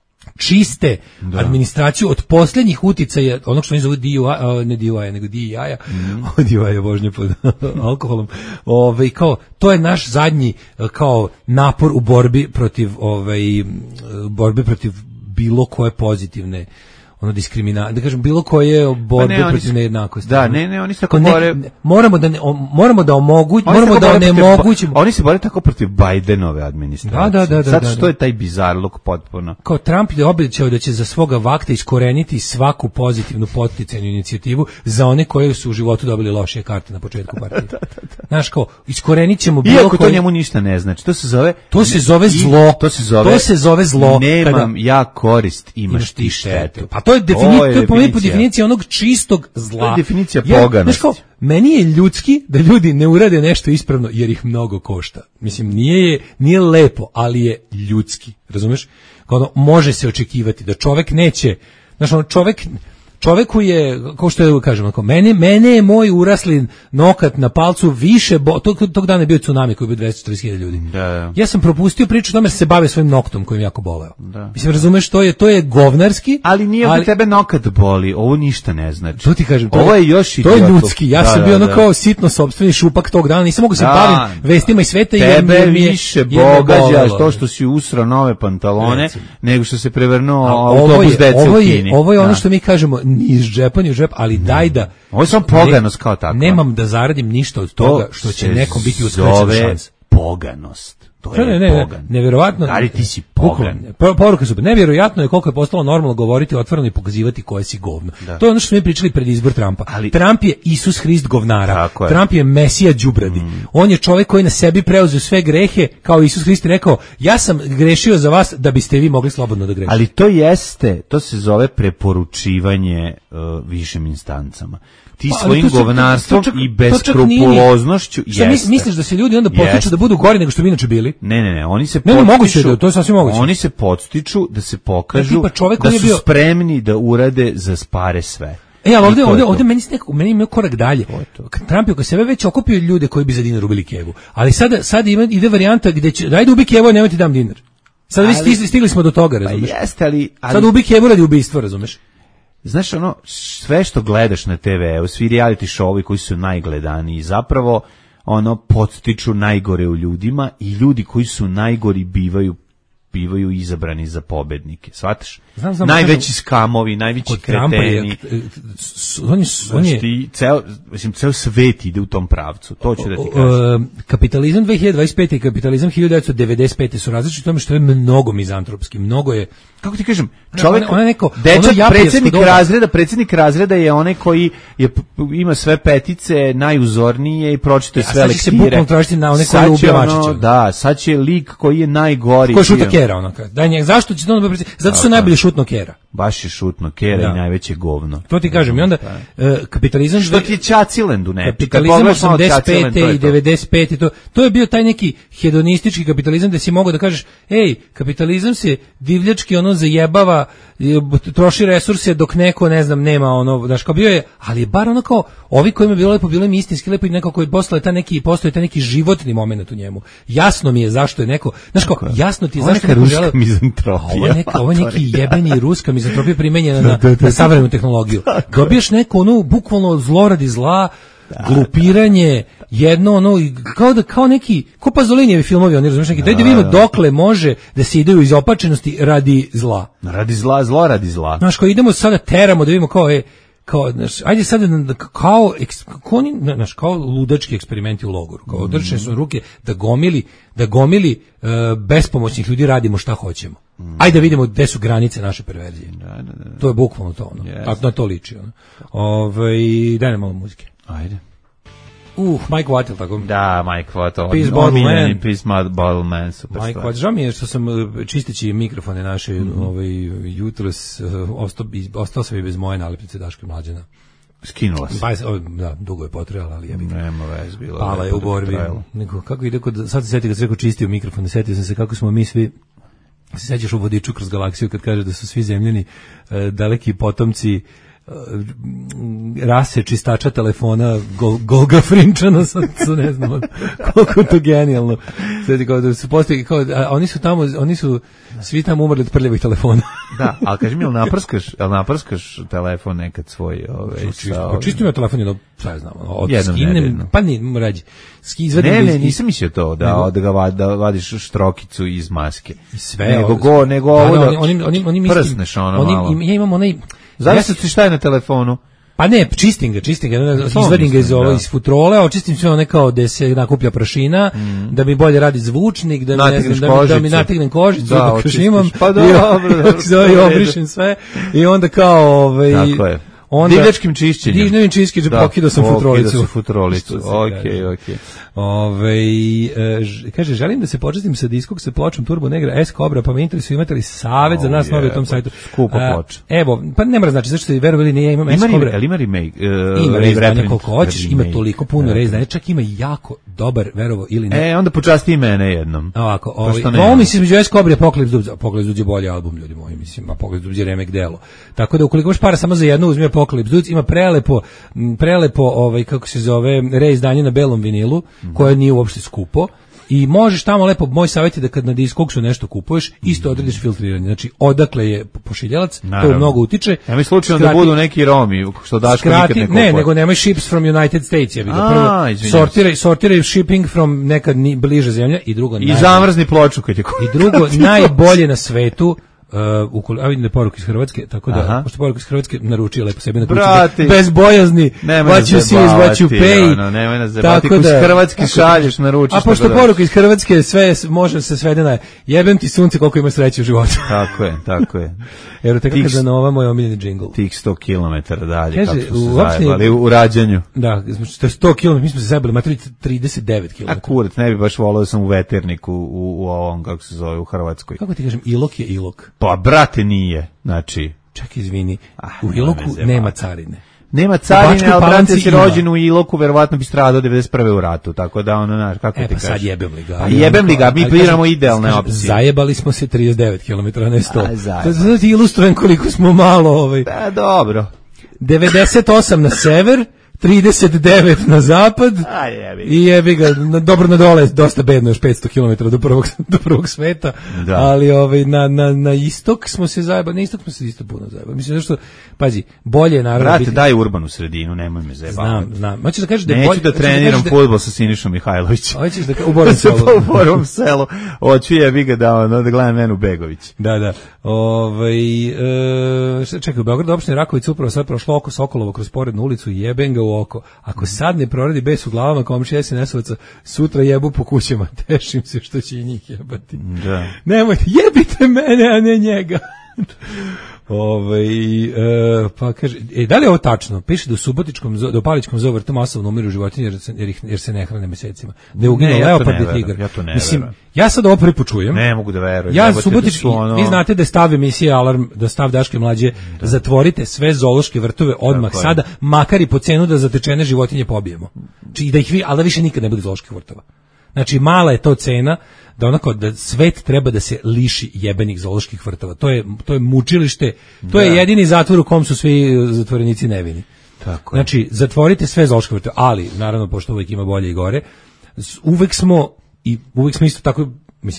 Speaker 6: čiste da. Administraciju od posljednjih uticaja onog što oni zovu D U I, ne D U I, nego D I A, mm. D U I je vožnje pod alkoholom. Ovaj kao to je naš zadnji kao napor u borbi protiv ovaj borbe protiv bilo koje pozitivne ono diskriminacija, da kažem bilo koje borbe pa protiv nejednakosti.
Speaker 7: Da, ne, ne, oni se tako bore.
Speaker 6: Moramo da ne, o, moramo da omogućimo, moramo da onemogućimo.
Speaker 7: Oni se bore tako protiv Bidenove administracije.
Speaker 6: Da, da, da,
Speaker 7: sad
Speaker 6: da,
Speaker 7: što
Speaker 6: da.
Speaker 7: je taj bizarluk potpuno.
Speaker 6: Kao Trump je obećao da će za svoga vakta iskoreniti svaku pozitivnu poticajnu inicijativu za one koji su u životu dobili lošije karte na početku partije. da, da, da. Znaš kao, iskorenit ćemo bilo
Speaker 7: iako
Speaker 6: koji...
Speaker 7: to njemu ništa ne znači. To se zove
Speaker 6: To se zove zlo.
Speaker 7: To se zove
Speaker 6: To se zove zlo.
Speaker 7: Nemam kada... ja korist, imaš ti štetu.
Speaker 6: Pa to je definicija, to je, to je po definicija onog čistog zla.
Speaker 7: To je definicija
Speaker 6: ja,
Speaker 7: poganosti.
Speaker 6: Kao, meni je ljudski da ljudi ne urade nešto ispravno jer ih mnogo košta. Mislim, nije, je, nije lepo, ali je ljudski. Razumeš? Kao, može se očekivati da čovek neće, znaš, ono, čovek... Čoveku je, kao što je kažem, ako mene, mene je moj urasli nokat na palcu više, bo, tog, tog dana je bio tsunami koji je bio dvesta četrdeset hiljada ljudi.
Speaker 7: Da, da.
Speaker 6: Ja sam propustio priču o tome da se bave svojim noktom kojim jako boleo. Da. Mislim, razumeš, to je, to je govnarski.
Speaker 7: Ali nije ali tebe nokat boli, ovo ništa ne znači.
Speaker 6: To ti kažem, to
Speaker 7: ovo je još
Speaker 6: to je ljudski. Ja da, sam bio ono da, kao sitno sopstveni šupak tog dana, nisam mogu se da, bavim vestima i sveta i
Speaker 7: tebe
Speaker 6: jer mi je
Speaker 7: više bogađa to što si usrao nove pantalone, recimo, nego što se prevrnuo autobus dece u Kini.
Speaker 6: Ovo je ono što mi kažemo, ni iz džepa ni u džep, ali daj da...
Speaker 7: Ovo je samo poganost kao tako.
Speaker 6: Nemam da zaradim ništa od toga što će nekom biti uskraćen šans.
Speaker 7: Poganost. To je
Speaker 6: ne, ne, pogan. Nevjerovatno.
Speaker 7: Ali ti si pogan.
Speaker 6: Poruka su, nevjerojatno je koliko je postalo normalno govoriti otvoreno i pokazivati koje si govno. Da. To je ono što smo mi pričali pred izbor Trumpa. Ali, Trump je Isus Hrist govnara. Je. Trump je Mesija đubradi. Mm. On je čovjek koji na sebi preuzeo sve grehe, kao Isus Hrist rekao, ja sam grešio za vas da biste vi mogli slobodno da grešite.
Speaker 7: Ali to jeste, to se zove preporučivanje uh, višim instancama. Ti svojim govnarstvom i beskrupuloznošću jeste.
Speaker 6: Misliš da se ljudi onda podstiču da budu gori nego što bi inače bili?
Speaker 7: Ne, ne, ne, oni se
Speaker 6: ne,
Speaker 7: podstiču.
Speaker 6: Moguće da, to je sasvim moguće.
Speaker 7: Oni se podstiču da se pokažu da su bio spremni da urade za spare sve.
Speaker 6: E, ali ovdje, ovdje, ovdje meni, neko, meni ima korak dalje. Trump je oko sebe već okupio ljude koji bi za dinar ubili Kevu. Ali sada, sada ima, ide varijanta gde će, dajde ubi Kevu, a nemoj ti dam dinar. Sada vi stigli, stigli smo do toga, razumeš?
Speaker 7: Pa jeste, ali, ali...
Speaker 6: Sada ubi Kevu radi ubistva, razumeš?
Speaker 7: Znaš, ono, sve što gledaš na te ve u, svi reality showovi koji su najgledaniji, zapravo, ono, podstiču najgore u ljudima i ljudi koji su najgori bivaju bivaju izabrani za pobednike. Shvataš?
Speaker 6: Znam, znam,
Speaker 7: najveći kažem, skamovi, najveći kreteni.
Speaker 6: On je, on je,
Speaker 7: ti, ceo, mislim, ceo svet ide u tom pravcu. To ću da ti kažem.
Speaker 6: Kapitalizam dve hiljade dvadeset pete i kapitalizam hiljadu devetsto devedeset pete su različiti u tome što je mnogo mizantropski. Mnogo je,
Speaker 7: kako ti kažem, čovjek,
Speaker 6: ona, ona neko,
Speaker 7: dečak, predsjednik razreda, predsjednik razreda je onaj koji je, ima sve petice, najuzornije i pročito je sve lektire. A sad će se bukvalno tražiti na one koji ubija Mačića. Da, sad će lik koji je najgori.
Speaker 6: Ko šuta Kera, ono kad. Daj njeg, zašto će to ono zato su najbolje šutno Kera.
Speaker 7: Baš je šutno Kera da. I najveće govno.
Speaker 6: To ti kažem, i onda uh, kapitalizam
Speaker 7: što ti je Čacilendu ne.
Speaker 6: Kapitalizam osamdeset pete i devedeset pete to to je bio taj neki hedonistički kapitalizam da si mogao da kažeš, ej, kapitalizam se divljački ono zajebava, troši resurse dok neko, ne znam, nema ono, znaš, kao bio je, ali je bar ono kao, ovi kojima je bilo lepo, bilo im istinski lepo i neko koji postoje ta neki, postoje ta neki životni moment u njemu. Jasno mi je zašto je neko, znaš kao, jasno ti je zašto je neko želeo...
Speaker 7: mizantropija.
Speaker 6: Ovo, neka, ovo je neki jebeni ruska mizantropija primenjena na, na savremenu tehnologiju. Dobiješ neku, ono, bukvalno zloradi zla, glupiranje, jedno ono, kao da, kao neki, ko Pazolinijevi filmovi, oni razumiješ neki, daj da vidimo dokle može da se ideju iz opačenosti radi zla.
Speaker 7: Radi zla, zlo radi zla.
Speaker 6: Znaš, kao idemo sada teramo da vidimo kao je, kao, znaš, ajde sada da, kao, kao, oni, znaš, kao ludački eksperimenti u logoru, kao mm. držane su ruke da gomili, da gomili uh, bespomoćnih ljudi radimo šta hoćemo. Mm. Ajde da vidimo gde su granice naše perverzije. Da, da, da. To je bukvalno to, ono. Yes. Tako na to liči, ono. Ove, daj nam malo muzike.
Speaker 7: Ajde.
Speaker 6: Uh, Mike Watt, tako?
Speaker 7: Da, Mike Watt.
Speaker 6: Peace Bottle Man.
Speaker 7: Peace Bottle Man, super
Speaker 6: Mike Watt, žao mi je što sam čisteći mikrofone naše mm-hmm. ovaj, jutros, uh, ostao, ostao sam i bez moje nalepnice Daško i Mlađana.
Speaker 7: Skinula se.
Speaker 6: Bajs, o, da, dugo je potrebala, ali jebi.
Speaker 7: Nema vez, bila.
Speaker 6: Pala je u borbi. Nego, kako ide kod, sad se sjetio kad se rekao čistio mikrofon, setio sam se kako smo mi svi, se sećaš u Vodiču kroz galaksiju kad kaže da su svi zemljani uh, daleki potomci rase čistača telefona Gol, Golga Frinčana, sad su ne znam koliko to genijalno. Znači, kao da su postoji, kao, a oni su tamo, oni su svi tamo umrli od prljavih telefona.
Speaker 7: Da, ali kaži mi, jel naprskaš, jel naprskaš telefon nekad svoj? Ovaj,
Speaker 6: pa čistim ja telefon jedno, šta je znam, od skinem, pa ni rađi. Izvadim
Speaker 7: ne, ne,
Speaker 6: iz,
Speaker 7: nisam mislio to, da, nego, da, ga, da vadiš štrokicu iz maske.
Speaker 6: Sve.
Speaker 7: Nego, go, nego ovo da,
Speaker 6: da oni, oni, oni
Speaker 7: prsneš ono
Speaker 6: oni,
Speaker 7: malo.
Speaker 6: Ja imam onaj...
Speaker 7: Zavisno ti šta je na telefonu?
Speaker 6: Pa ne, čistim ga, čistim ga, izvadim ga iz, ovo, iz futrole, očistim sve one kao da se nakuplja prašina, mm. da mi bolje radi zvučnik, da mi, ne znam, da, mi, da mi nategnem kožicu, da, dok još imam,
Speaker 7: pa dobro,
Speaker 6: i, i obrišem sve, i onda kao... Ovaj,
Speaker 7: tako je. Onda, divljačkim čišćenjem.
Speaker 6: Divljačkim čišćenjem, da, pokidao sam futrolicu.
Speaker 7: Pokidao sam futrolicu, okej, okej.
Speaker 6: Ove, e, kaže, želim da se počestim sa diskog sa pločom Turbo Negra S Cobra, pa me interesuju imate li savjet oh, za nas yeah, novi u tom sajtu.
Speaker 7: Skupa ploča.
Speaker 6: Evo, pa ne mora znači, zašto se verovali nije, imam S Cobra.
Speaker 7: Ima remake? Uh,
Speaker 6: ima reizdanje koliko hoćeš, ima toliko puno reizdanja, čak ima jako dobar, verovo ili ne.
Speaker 7: E, onda počasti i mene jednom.
Speaker 6: Ovako, ovaj, ovo mislim, između S Cobra i Apocalypse Dubs, Apocalypse Dubs je bolji album, ljudi moji, mislim, Apocalypse Dubs je remek delo. Tako da, ukoliko imaš para samo za jednu, uzmi Apocalypse Dubs, ima prelepo, prelepo, ovaj, kako se zove, reizdanje na belom vinilu, mm-hmm. koje nije uopšte skupo. I možeš tamo lepo, moj savjet je da kad na Discogsu nešto kupuješ, isto odrediš filtriranje. Znači, odakle je pošiljalac, to mnogo utiče.
Speaker 7: Ja mi slučajno da budu neki Romi, što Daško nikad ne kupuje.
Speaker 6: Ne, nego nemoj ships from United States. Ja bih ga prvo sortiraj, sortiraj shipping from nekad ni, bliže zemlja i drugo...
Speaker 7: I naj... zamrzni ploču kad je kupuje.
Speaker 6: I drugo, najbolje na svetu, Uh, ukoliko, a vidim da je poruka iz Hrvatske, tako da, Aha. pošto poruka iz Hrvatske naručio lepo sebi na kući, bez bojazni, what you see is what you pay,
Speaker 7: ono, nemoj nas zabavati, tako da, iz Hrvatske šalješ, naručiš.
Speaker 6: A pošto poruka iz Hrvatske, sve može se svede na, jebem ti sunce koliko ima sreće u životu.
Speaker 7: Tako je, tako je.
Speaker 6: Evo, tako kada nova moj omiljeni džingl.
Speaker 7: Tih sto kilometara dalje, kaže, kako su se zajebali u rađanju.
Speaker 6: Da, to je sto kilometara, mi smo se zajebali, ma trideset devet kilometara.
Speaker 7: A kurac, ne bi baš volao sam u veterniku, u, u ovom, kako se zove, u Hrvatskoj.
Speaker 6: Kako ti kažem, Ilok je Ilok.
Speaker 7: Pa, brate, nije, znači...
Speaker 6: Čak, izvini, ah, u Iloku nema carine.
Speaker 7: Nema carine, ali brate si rođen u Iloku, verovatno bi stradao devedeset prve u ratu, tako da ono, znaš, kako
Speaker 6: e,
Speaker 7: ti
Speaker 6: pa
Speaker 7: kažeš?
Speaker 6: sad jebem li ga.
Speaker 7: A jebem li ga, mi biramo idealne opcije.
Speaker 6: Zajebali smo se trideset devet kilometara, ne sto. To sad ti ilustrujem koliko smo malo, ovaj...
Speaker 7: Da, dobro.
Speaker 6: devedeset osam na sever, trideset devet na zapad.
Speaker 7: A jebi.
Speaker 6: I jebi ga, na, dobro na dole, dosta bedno, još petsto kilometara do prvog, do prvog sveta. Da. Ali ovaj, na, na, na istok smo se zajebali, na istok smo se isto puno zajebali. Mislim, zašto, pazi, bolje je naravno...
Speaker 7: Brate, biti... daj urbanu sredinu, nemoj me zajebavati.
Speaker 6: Znam, znam. Hoćeš da kažeš da je
Speaker 7: Neću
Speaker 6: bolje...
Speaker 7: da treniram da... fudbal sa Sinišom Mihajlovićem.
Speaker 6: Hoćeš da u Borovom selu.
Speaker 7: U Borovom selu. Hoću jebi ga da, ono, da gledam Nenu Begović.
Speaker 6: Da, da. Ovaj, e, čekaj, u Beogradu opštine Rakovica upravo sad prošlo oko Sokolovo kroz porednu ulicu, jebem ga u oko. Ako sad ne proradi bes u glavama komšija es en es-ovaca, sutra jebu po kućama. Tešim se što će i njih jebati.
Speaker 7: Da.
Speaker 6: Nemojte, jebite mene, a ne njega. Ove, e, pa kaže, e, da li je ovo tačno? Piše da u Subotičkom, da u Paličkom zoo vrtu masovno umiru životinje jer se, jer, ih, jer se ne hrane mesecima. Da je uginuo leopard i tigar.
Speaker 7: Ja to ne
Speaker 6: Mislim,
Speaker 7: verujem.
Speaker 6: ja sad ovo prvi put čujem.
Speaker 7: Ne mogu da verujem.
Speaker 6: Ja Subotički, ono... vi znate da stav emisije Alarm, da stav Daške mlađe, da. Zatvorite sve zoološke vrtove odmah tako sada, je. Makar i po cenu da zatečene životinje pobijemo. Či da ih vi, ali da više nikad ne bude zooloških vrtova. Znači, mala je to cena da onako da svet treba da se liši jebenih zooloških vrtova. To je to je mučilište, to da. Je jedini zatvor u kom su svi zatvorenici nevini.
Speaker 7: Tako.
Speaker 6: Znači, zatvorite sve zoološke vrtove, ali naravno pošto uvek ima bolje i gore, uvek smo i uvek smo isto tako, mislim,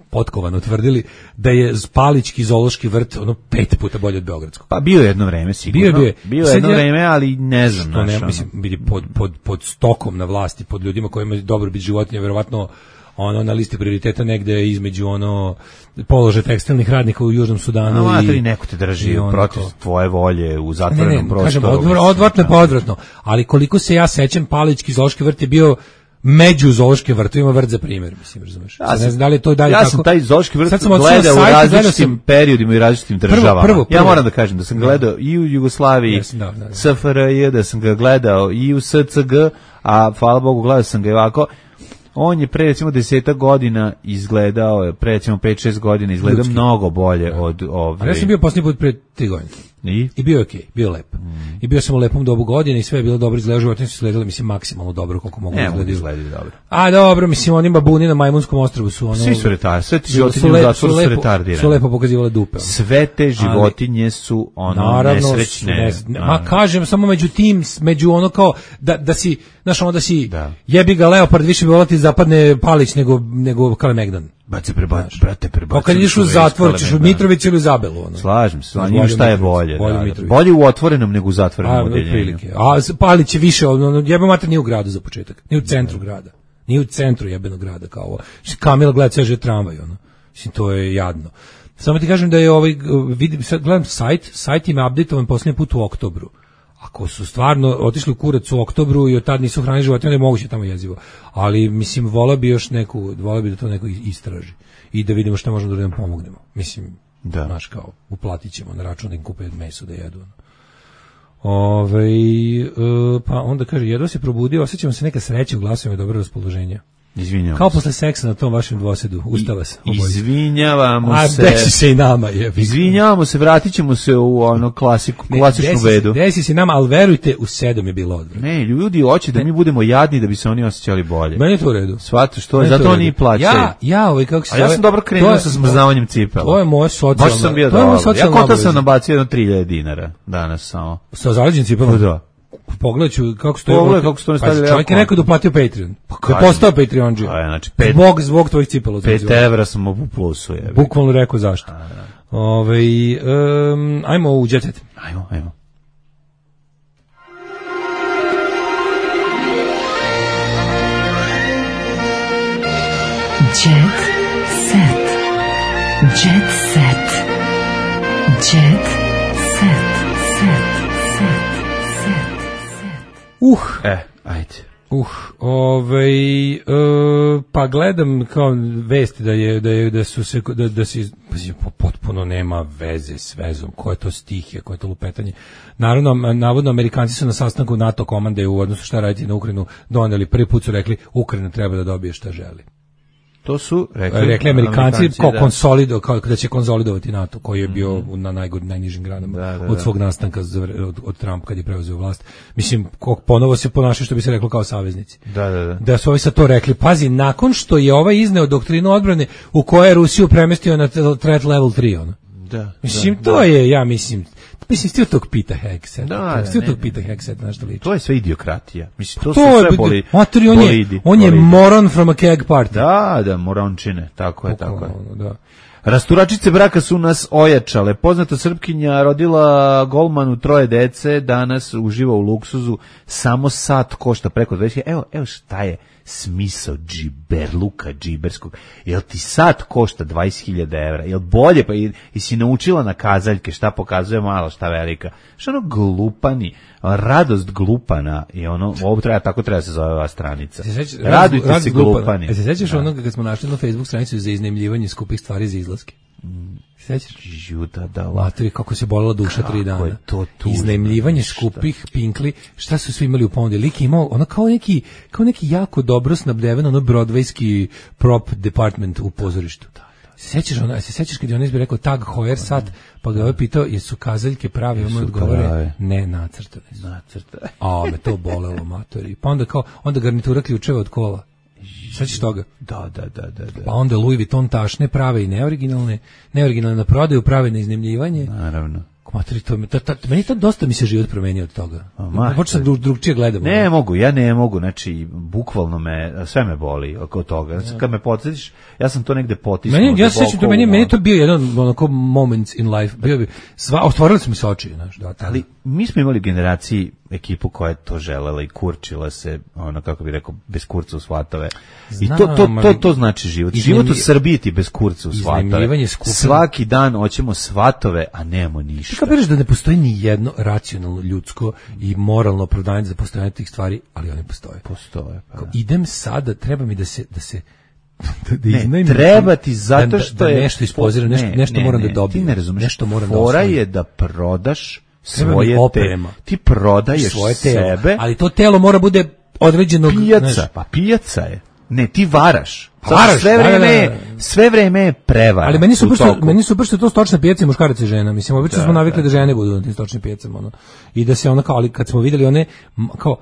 Speaker 6: potkovano tvrdili da je Palićki zoološki vrt ono pet puta bolje od beogradskog.
Speaker 7: Pa bio je jedno vreme sigurno.
Speaker 6: Bio je,
Speaker 7: bio je jedno
Speaker 6: ja,
Speaker 7: vreme, ali ne znam.
Speaker 6: Što ne,
Speaker 7: naš,
Speaker 6: mislim, bili pod, pod, pod stokom na vlasti, pod ljudima koji imaju dobrobit životinja, verovatno ono na listi prioriteta negde između ono položaja tekstilnih radnika u Južnom Sudanu.
Speaker 7: A,
Speaker 6: i
Speaker 7: neko te drži
Speaker 6: ono
Speaker 7: protiv
Speaker 6: kao,
Speaker 7: tvoje volje u zatvorenom
Speaker 6: ne, ne,
Speaker 7: prostoru.
Speaker 6: Kažem, odvr, odvratno je pa odvratno, ali koliko se ja sećam, Palićki zoološki vrt je bio među zoološkim vrtovima vrt za primjer, mislim, razumeš.
Speaker 7: Ja
Speaker 6: ne znam da li je to dalje
Speaker 7: ja
Speaker 6: tako.
Speaker 7: Ja sam taj zoološki vrt
Speaker 6: gledao
Speaker 7: u različitim
Speaker 6: sam,
Speaker 7: periodima i različitim državama.
Speaker 6: Prvo, prvo, prvo.
Speaker 7: Ja moram da kažem da sam gledao i u Jugoslaviji,
Speaker 6: yes, da, da, da.
Speaker 7: S F R J, da sam ga gledao i u S C G, a hvala Bogu gledao sam ga i ovako. On je pre recimo deseta godina izgledao, je pre recimo pet šest godina izgledao Ljudski. mnogo bolje ja. od ove.
Speaker 6: A ja sam bio posljednji put pre tri godine.
Speaker 7: I?
Speaker 6: I bio je okej, okay, bio lep. Mm. I bio sam u lepom dobu godine i sve je bilo dobro izgledalo, životinje su izgledale, mislim, maksimalno dobro koliko mogu izgledati.
Speaker 7: izgledati dobro.
Speaker 6: A dobro, mislim, oni babuni na Majmunskom ostrvu su ono...
Speaker 7: Svi su retardirani, sve te životinje u zatvoru su retardirane.
Speaker 6: Su lepo pokazivale dupe. Ono.
Speaker 7: Sve te životinje ali, su ono naravno, nesrećne. Nes,
Speaker 6: ma kažem, samo među tim, među ono kao, da, da si, znaš ono da si, da. jebi ga leopard, više bi volati zapadne Palić nego, nego Kalemegdan.
Speaker 7: Bace prebaci, brate, prebaci.
Speaker 6: Kad ideš u zatvor, ćeš u Mitrovicu ili u Zabelu. Ono.
Speaker 7: Slažem se, ali šta je bolje?
Speaker 6: Bolje,
Speaker 7: da, bolje u otvorenom nego u zatvorenom odeljenju.
Speaker 6: A Palić je više, ono, jebe mater nije u gradu za početak, nije u centru grada. Nije u centru jebenog grada kao ovo. Kamila gleda sve žive tramvaj, ono. Mislim, to je jadno. Samo ti kažem da je ovaj, vidim, sad gledam sajt, sajt im je updatovan posljednji put u oktobru. Ako su stvarno otišli u kurac u oktobru i od tad nisu hranili životinje, onda je moguće tamo jezivo. Ali, mislim, vola bi još neku, vola bi da to neko istraži i da vidimo šta možemo da nam pomognemo. Mislim, da. Naš kao, uplatit ćemo na račun da im kupe meso da jedu. Ove, pa onda kaže, jedva se probudio, osjećamo se neka sreća u glasu i dobro raspoloženje.
Speaker 7: Izvinjavamo
Speaker 6: kao posle seksa na tom vašem dvosedu, ustava se.
Speaker 7: Izvinjavamo
Speaker 6: A,
Speaker 7: se.
Speaker 6: A desi se i nama. Je.
Speaker 7: Izvinjavamo se, vratit ćemo se u ono klasiku, klasičnu
Speaker 6: desi,
Speaker 7: bedu.
Speaker 6: Desi se i nama, ali verujte, u sedam je bilo odvratno.
Speaker 7: Ne, ljudi hoće da mi budemo jadni da bi se oni osjećali bolje.
Speaker 6: Meni je to u redu.
Speaker 7: Shvato što, zato oni i plaćaju.
Speaker 6: Ja, ja, ovaj, kako se...
Speaker 7: A ja sam dobro krenuo sa smrzavanjem cipela.
Speaker 6: To je moje socijalno...
Speaker 7: Baš sam bio dobro. Ja konta sam nabacio jedno tri hiljade dinara danas samo.
Speaker 6: Sa zaleđenim cipelom?
Speaker 7: Da.
Speaker 6: Pogledat ću kako stoji.
Speaker 7: Pogledaj kako stoji stavili.
Speaker 6: Pa čovjek je nekad uplatio Patreon. Pa je postao Patreonđija.
Speaker 7: Pa znači pet,
Speaker 6: zbog, zbog tvojih cipela.
Speaker 7: pet evra sam u plusu. Je.
Speaker 6: Bukvalno rekao zašto. Ove, um, ajmo u Jet Set.
Speaker 7: Ajmo, ajmo.
Speaker 9: Jet Set. Jet Set. Jet Set.
Speaker 6: Uh,
Speaker 7: e, ajde.
Speaker 6: Uh, ovaj, uh, pa gledam kao vesti da je da je da su se da da se potpuno nema veze s vezom, koje to stihije, koje to lupetanje. Naravno, navodno Amerikanci su na sastanku NATO komande u odnosu šta raditi na Ukrajinu doneli, prvi put su rekli Ukrajina treba da dobije šta želi.
Speaker 7: To su rekli,
Speaker 6: rekli Amerikanci, Amerikanci kao da. Konsolido, kao da će konsolidovati NATO, koji je bio mm-hmm. na najgor, najnižim granama da, da, od svog nastanka od, od Trumpa kad je preuzeo vlast. Mislim, ponovo se ponašaju što bi se reklo kao saveznici.
Speaker 7: Da, da, da.
Speaker 6: Da su ovi sad to rekli. Pazi, nakon što je ovaj izneo doktrinu odbrane u kojoj je Rusiju premestio na threat level tri, ono.
Speaker 7: Da,
Speaker 6: mislim,
Speaker 7: da,
Speaker 6: to
Speaker 7: da.
Speaker 6: je, ja mislim, mislim, stio tog pita Hekset.
Speaker 7: Da,
Speaker 6: stio tog pita Hekset, znaš što liči.
Speaker 7: To je sve idiokratija. Mislim, to,
Speaker 6: to
Speaker 7: su
Speaker 6: je,
Speaker 7: sve boli,
Speaker 6: materi, on
Speaker 7: bolidi.
Speaker 6: Je, on je moron from a keg party.
Speaker 7: Da, da, morončine, tako je, tako je.
Speaker 6: Da.
Speaker 7: Rasturačice braka su nas ojačale. Poznata Srpkinja rodila golmanu troje dece, danas uživa u luksuzu, samo sat košta preko dvadeset. Evo, evo šta je smisao džiberluka džiberskog. Jel ti sat košta dvadeset hiljada evra? Jel bolje? Pa i, i si naučila na kazaljke šta pokazuje mala, šta velika. Što ono glupani, radost glupana i ono, ovo treba, tako treba se zove ova stranica.
Speaker 6: Se seća,
Speaker 7: Radujte
Speaker 6: rad,
Speaker 7: se
Speaker 6: rad
Speaker 7: glupani.
Speaker 6: E se sećaš onoga kad smo našli na Facebook stranicu za iznajmljivanje skupih stvari za izlaske? Mm. Sećaš?
Speaker 7: Juda da
Speaker 6: materi, kako se bolela duša tri dana.
Speaker 7: Je to tužno,
Speaker 6: iznajmljivanje skupih pinkli, šta su svi imali u ponudi? Lik je imao ono kao neki, kao neki jako dobro snabdeven ono Broadwayski prop department u pozorištu. Sećaš ona, se sećaš kad je on izbi rekao Tag Heuer sat, pa ga je pitao jesu kazaljke prave, on mu odgovore ne, nacrtane su.
Speaker 7: Nacrtane.
Speaker 6: A me to bolelo matori. Pa onda kao onda garnitura ključeva od kola. Sećaš toga?
Speaker 7: Da, da, da, da, da.
Speaker 6: Pa onda Louis Vuitton tašne prave i neoriginalne, neoriginalne na prodaju, prave na iznajmljivanje.
Speaker 7: Naravno.
Speaker 6: Matri, to, to, to, meni to dosta mi se život promenio od toga. Počeo sam drug, drugčije gledam.
Speaker 7: Ne ono. mogu, ja ne mogu, znači, bukvalno me, sve me boli oko toga. Znači, kad me podsjetiš, ja sam to negde potisnuo.
Speaker 6: Meni, ja se sjećam, to meni, meni to bio jedan onako moments in life. Bio bi, sva, otvorili su mi se oči. Znaš, da,
Speaker 7: ali mi smo imali generaciji ekipu koja je to želela i kurčila se, ono, kako bi rekao, bez kurca u svatove. I to, to, to, to znači život. Život u Srbiji ti bez kurca u svatove. Svaki dan hoćemo svatove, a nemamo ništa.
Speaker 6: Ti kapiraš da ne postoji ni jedno racionalno, ljudsko i moralno opravdanje za postojanje tih stvari, ali one postoje.
Speaker 7: Postoje. Pa.
Speaker 6: Idem sada, treba mi da se da se da, da
Speaker 7: ne, treba ti zato što
Speaker 6: da, da
Speaker 7: je
Speaker 6: nešto ispoziram, nešto
Speaker 7: ne,
Speaker 6: nešto
Speaker 7: ne,
Speaker 6: moram
Speaker 7: ne,
Speaker 6: da dobijem.
Speaker 7: Ti ne razumeš.
Speaker 6: Nešto moram da
Speaker 7: Fora
Speaker 6: osvojim.
Speaker 7: je da prodaš
Speaker 6: treba
Speaker 7: svoje
Speaker 6: oprema.
Speaker 7: Te, ti prodaješ
Speaker 6: svoje telo,
Speaker 7: sebe,
Speaker 6: ali to telo mora bude određenog
Speaker 7: pijaca,
Speaker 6: znaš,
Speaker 7: pa pijaca je. Ne, ti varaš.
Speaker 6: Varaš,
Speaker 7: sve vreme,
Speaker 6: da, da, da.
Speaker 7: sve vreme je prevara.
Speaker 6: Ali meni su baš meni su baš to stočne pijace muškarac i žena. Mislim, obično da, smo navikli da, da žene budu na tim stočnim pijacama, ono. I da se ona kao, ali kad smo videli one kao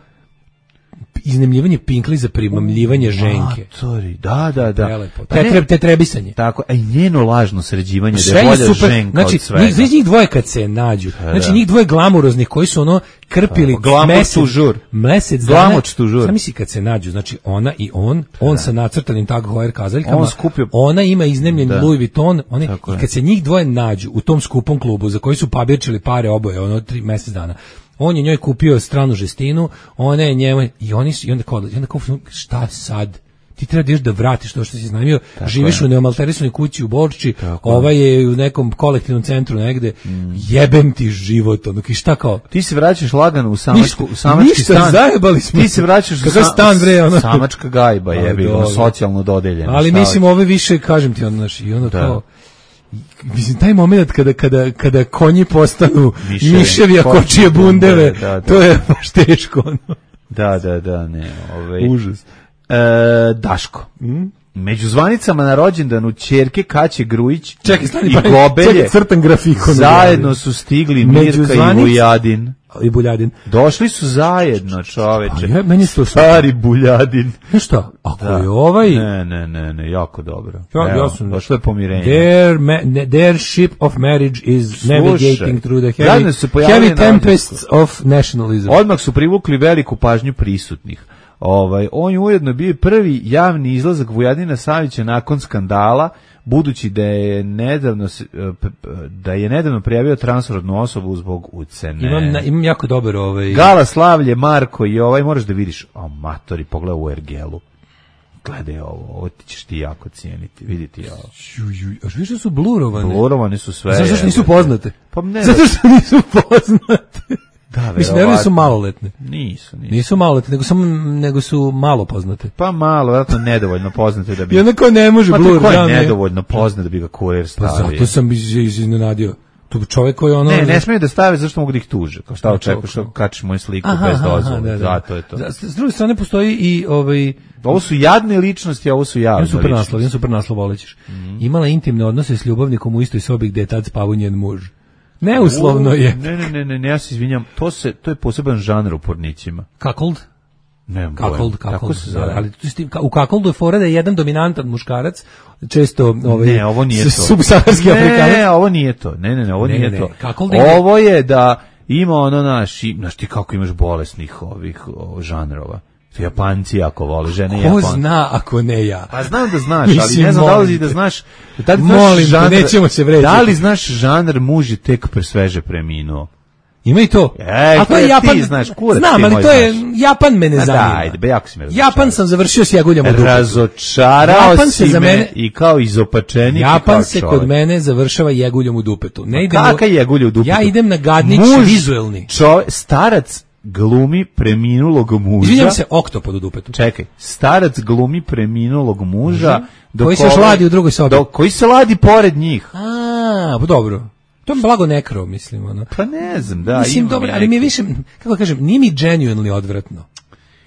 Speaker 6: iznemljivanje pinkli za primamljivanje ženke.
Speaker 7: Matori, da, da, da.
Speaker 6: Te, treb, te trebisanje.
Speaker 7: Tako, a i njeno lažno sređivanje da je bolja super, ženka
Speaker 6: znači,
Speaker 7: od svega.
Speaker 6: Znači, njih dvoje kad se nađu, da, znači njih dvoje glamuroznih koji su ono krpili
Speaker 7: mesec,
Speaker 6: mesec
Speaker 7: dana.
Speaker 6: Šta misli kad se nađu, znači ona i on, on da. sa nacrtanim Tag Heuer kazaljkama,
Speaker 7: on skupio,
Speaker 6: ona ima iznemljen da. Louis Vuitton, one, i kad se njih dvoje nađu u tom skupom klubu za koji su pabirčili pare oboje, ono tri mesec dana, on je njoj kupio stranu žestinu, ona je njemu, i oni su, i onda kao, i onda kao, šta sad? Ti treba da ješ da vratiš to što si znamio, živiš je. u neomalterisanoj kući u Borči, ovaj je u nekom kolektivnom centru negde, mm. jebem ti život, ono, i šta kao?
Speaker 7: Ti se vraćaš lagano u samačku,
Speaker 6: ništa,
Speaker 7: u samački
Speaker 6: ništa,
Speaker 7: stan.
Speaker 6: Zajebali smo.
Speaker 7: Ti se vraćaš u
Speaker 6: sam, stan, bre, ono.
Speaker 7: Samačka gajba, jebi, ono, socijalno dodeljeno.
Speaker 6: Ali mislim, ove više, kažem ti, ono, znaš, i ono da. kao, mislim, taj moment kada, kada, kada konji postanu miševi, miševi a kočije bundeve, da, da. to je baš teško. Ono.
Speaker 7: Da, da, da, ne. Ovaj.
Speaker 6: Užas.
Speaker 7: E, Daško. Mm? Među zvanicama na rođendanu ćerke Kaće Grujić
Speaker 6: čekaj, stani,
Speaker 7: i Gobelje
Speaker 6: čekaj, crtan grafikon
Speaker 7: zajedno su stigli Mirka zvanic, i Buljadin.
Speaker 6: I Buljadin.
Speaker 7: Došli su zajedno, čoveče.
Speaker 6: Ja, meni to
Speaker 7: stari Buljadin.
Speaker 6: Šta? Ako da. je ovaj...
Speaker 7: Ne, ne, ne, ne, jako dobro.
Speaker 6: Ja, Evo, ja sam...
Speaker 7: Došlo je pomirenje.
Speaker 6: Their, ma, their ship of marriage is Slušaj, navigating through the heavy, heavy tempests of nationalism.
Speaker 7: Odmah su privukli veliku pažnju prisutnih. Ovaj, on je ujedno bio prvi javni izlazak Vujadina Savića nakon skandala, budući da je nedavno da je nedavno prijavio transrodnu osobu zbog ucene.
Speaker 6: Imam, imam jako dobar ovaj...
Speaker 7: Gala Slavlje, Marko i ovaj, moraš da vidiš, o matori, pogledaj u Ergelu. Gledaj ovo, ovo ti ćeš ti jako cijeniti, vidite ovo.
Speaker 6: A što više su blurovane?
Speaker 7: Blurovane su sve.
Speaker 6: Zato što nisu poznate?
Speaker 7: Pa ne.
Speaker 6: Zato što nisu poznate.
Speaker 7: Da,
Speaker 6: mislim, da su maloletne.
Speaker 7: Nisu, nisu.
Speaker 6: Nisu maloletne, nego, samo, nego su malo poznate.
Speaker 7: Pa malo, vjerojatno nedovoljno poznate da bi...
Speaker 6: I onako ne može
Speaker 7: pa
Speaker 6: blur.
Speaker 7: Pa tako je nedovoljno poznat da bi ga kurir stavio.
Speaker 6: Pa zato sam iznenadio. To čovjek koji ono...
Speaker 7: Ne, ne smiju da stave zašto mogu da ih tuže. Kao šta očekuješ, što kačiš moju sliku aha, bez dozvole. Da, da. Zato je to.
Speaker 6: S druge strane postoji i... Ovaj,
Speaker 7: ovo su jadne ličnosti, a ovo su javne
Speaker 6: super ličnosti. Naslov, jedan super naslov, volećeš. Mm-hmm. Imala intimne odnose s ljubavnikom u istoj sobi gde je tad spavao njen muž. Neuslovno je.
Speaker 7: Ne, ne, ne, ne, ne, ja se izvinjam, to se to je poseban žanr u pornićima.
Speaker 6: Cuckold?
Speaker 7: Ne,
Speaker 6: cuckold, cuckold. Se zove? Ali u cuckoldu je fora da je jedan dominantan muškarac, često ovaj
Speaker 7: ne, ovo nije to.
Speaker 6: Subsaharski Afrikanac.
Speaker 7: Ne, ovo nije to. Ne, ne, ne, ovo ne, nije ne, to.
Speaker 6: Je...
Speaker 7: Ovo je da ima ono naš, znaš ti kako imaš bolesnih ovih o, žanrova. Japanci jako vole žene i Japanci.
Speaker 6: Ko zna ako ne ja?
Speaker 7: Pa znam da znaš, ali ne znam da li da znaš.
Speaker 6: Da li molim, žanr, nećemo se vređati.
Speaker 7: Da li znaš žanr muž je tek presveže preminuo?
Speaker 6: Ima i to.
Speaker 7: Ej, ako je Japan, ti znaš, kurac
Speaker 6: znam, ali to je, znaš. Japan me ne zanima.
Speaker 7: Da, ajde, be, jako si me razočarao.
Speaker 6: Japan sam završio s jaguljama u dupetu.
Speaker 7: Razočarao Japan si me mene, i kao izopačenik.
Speaker 6: Japan se čovjek. Kod mene završava jaguljom u dupetu. Ne idem
Speaker 7: kaka jegulja u dupetu?
Speaker 6: Ja idem na gadnić vizuelni.
Speaker 7: Čovjek, starac glumi preminulog muža.
Speaker 6: Izvinjam se, oktopod u dupetu.
Speaker 7: Čekaj, starac glumi preminulog muža.
Speaker 6: Dok koji se još ladi u drugoj sobi.
Speaker 7: Dok, koji se ladi pored njih.
Speaker 6: A, pa dobro. To je blago nekro, mislim. Ono.
Speaker 7: Pa ne znam, da.
Speaker 6: Mislim, dobro, ali mi je više, kako kažem, nije mi genuinely odvratno.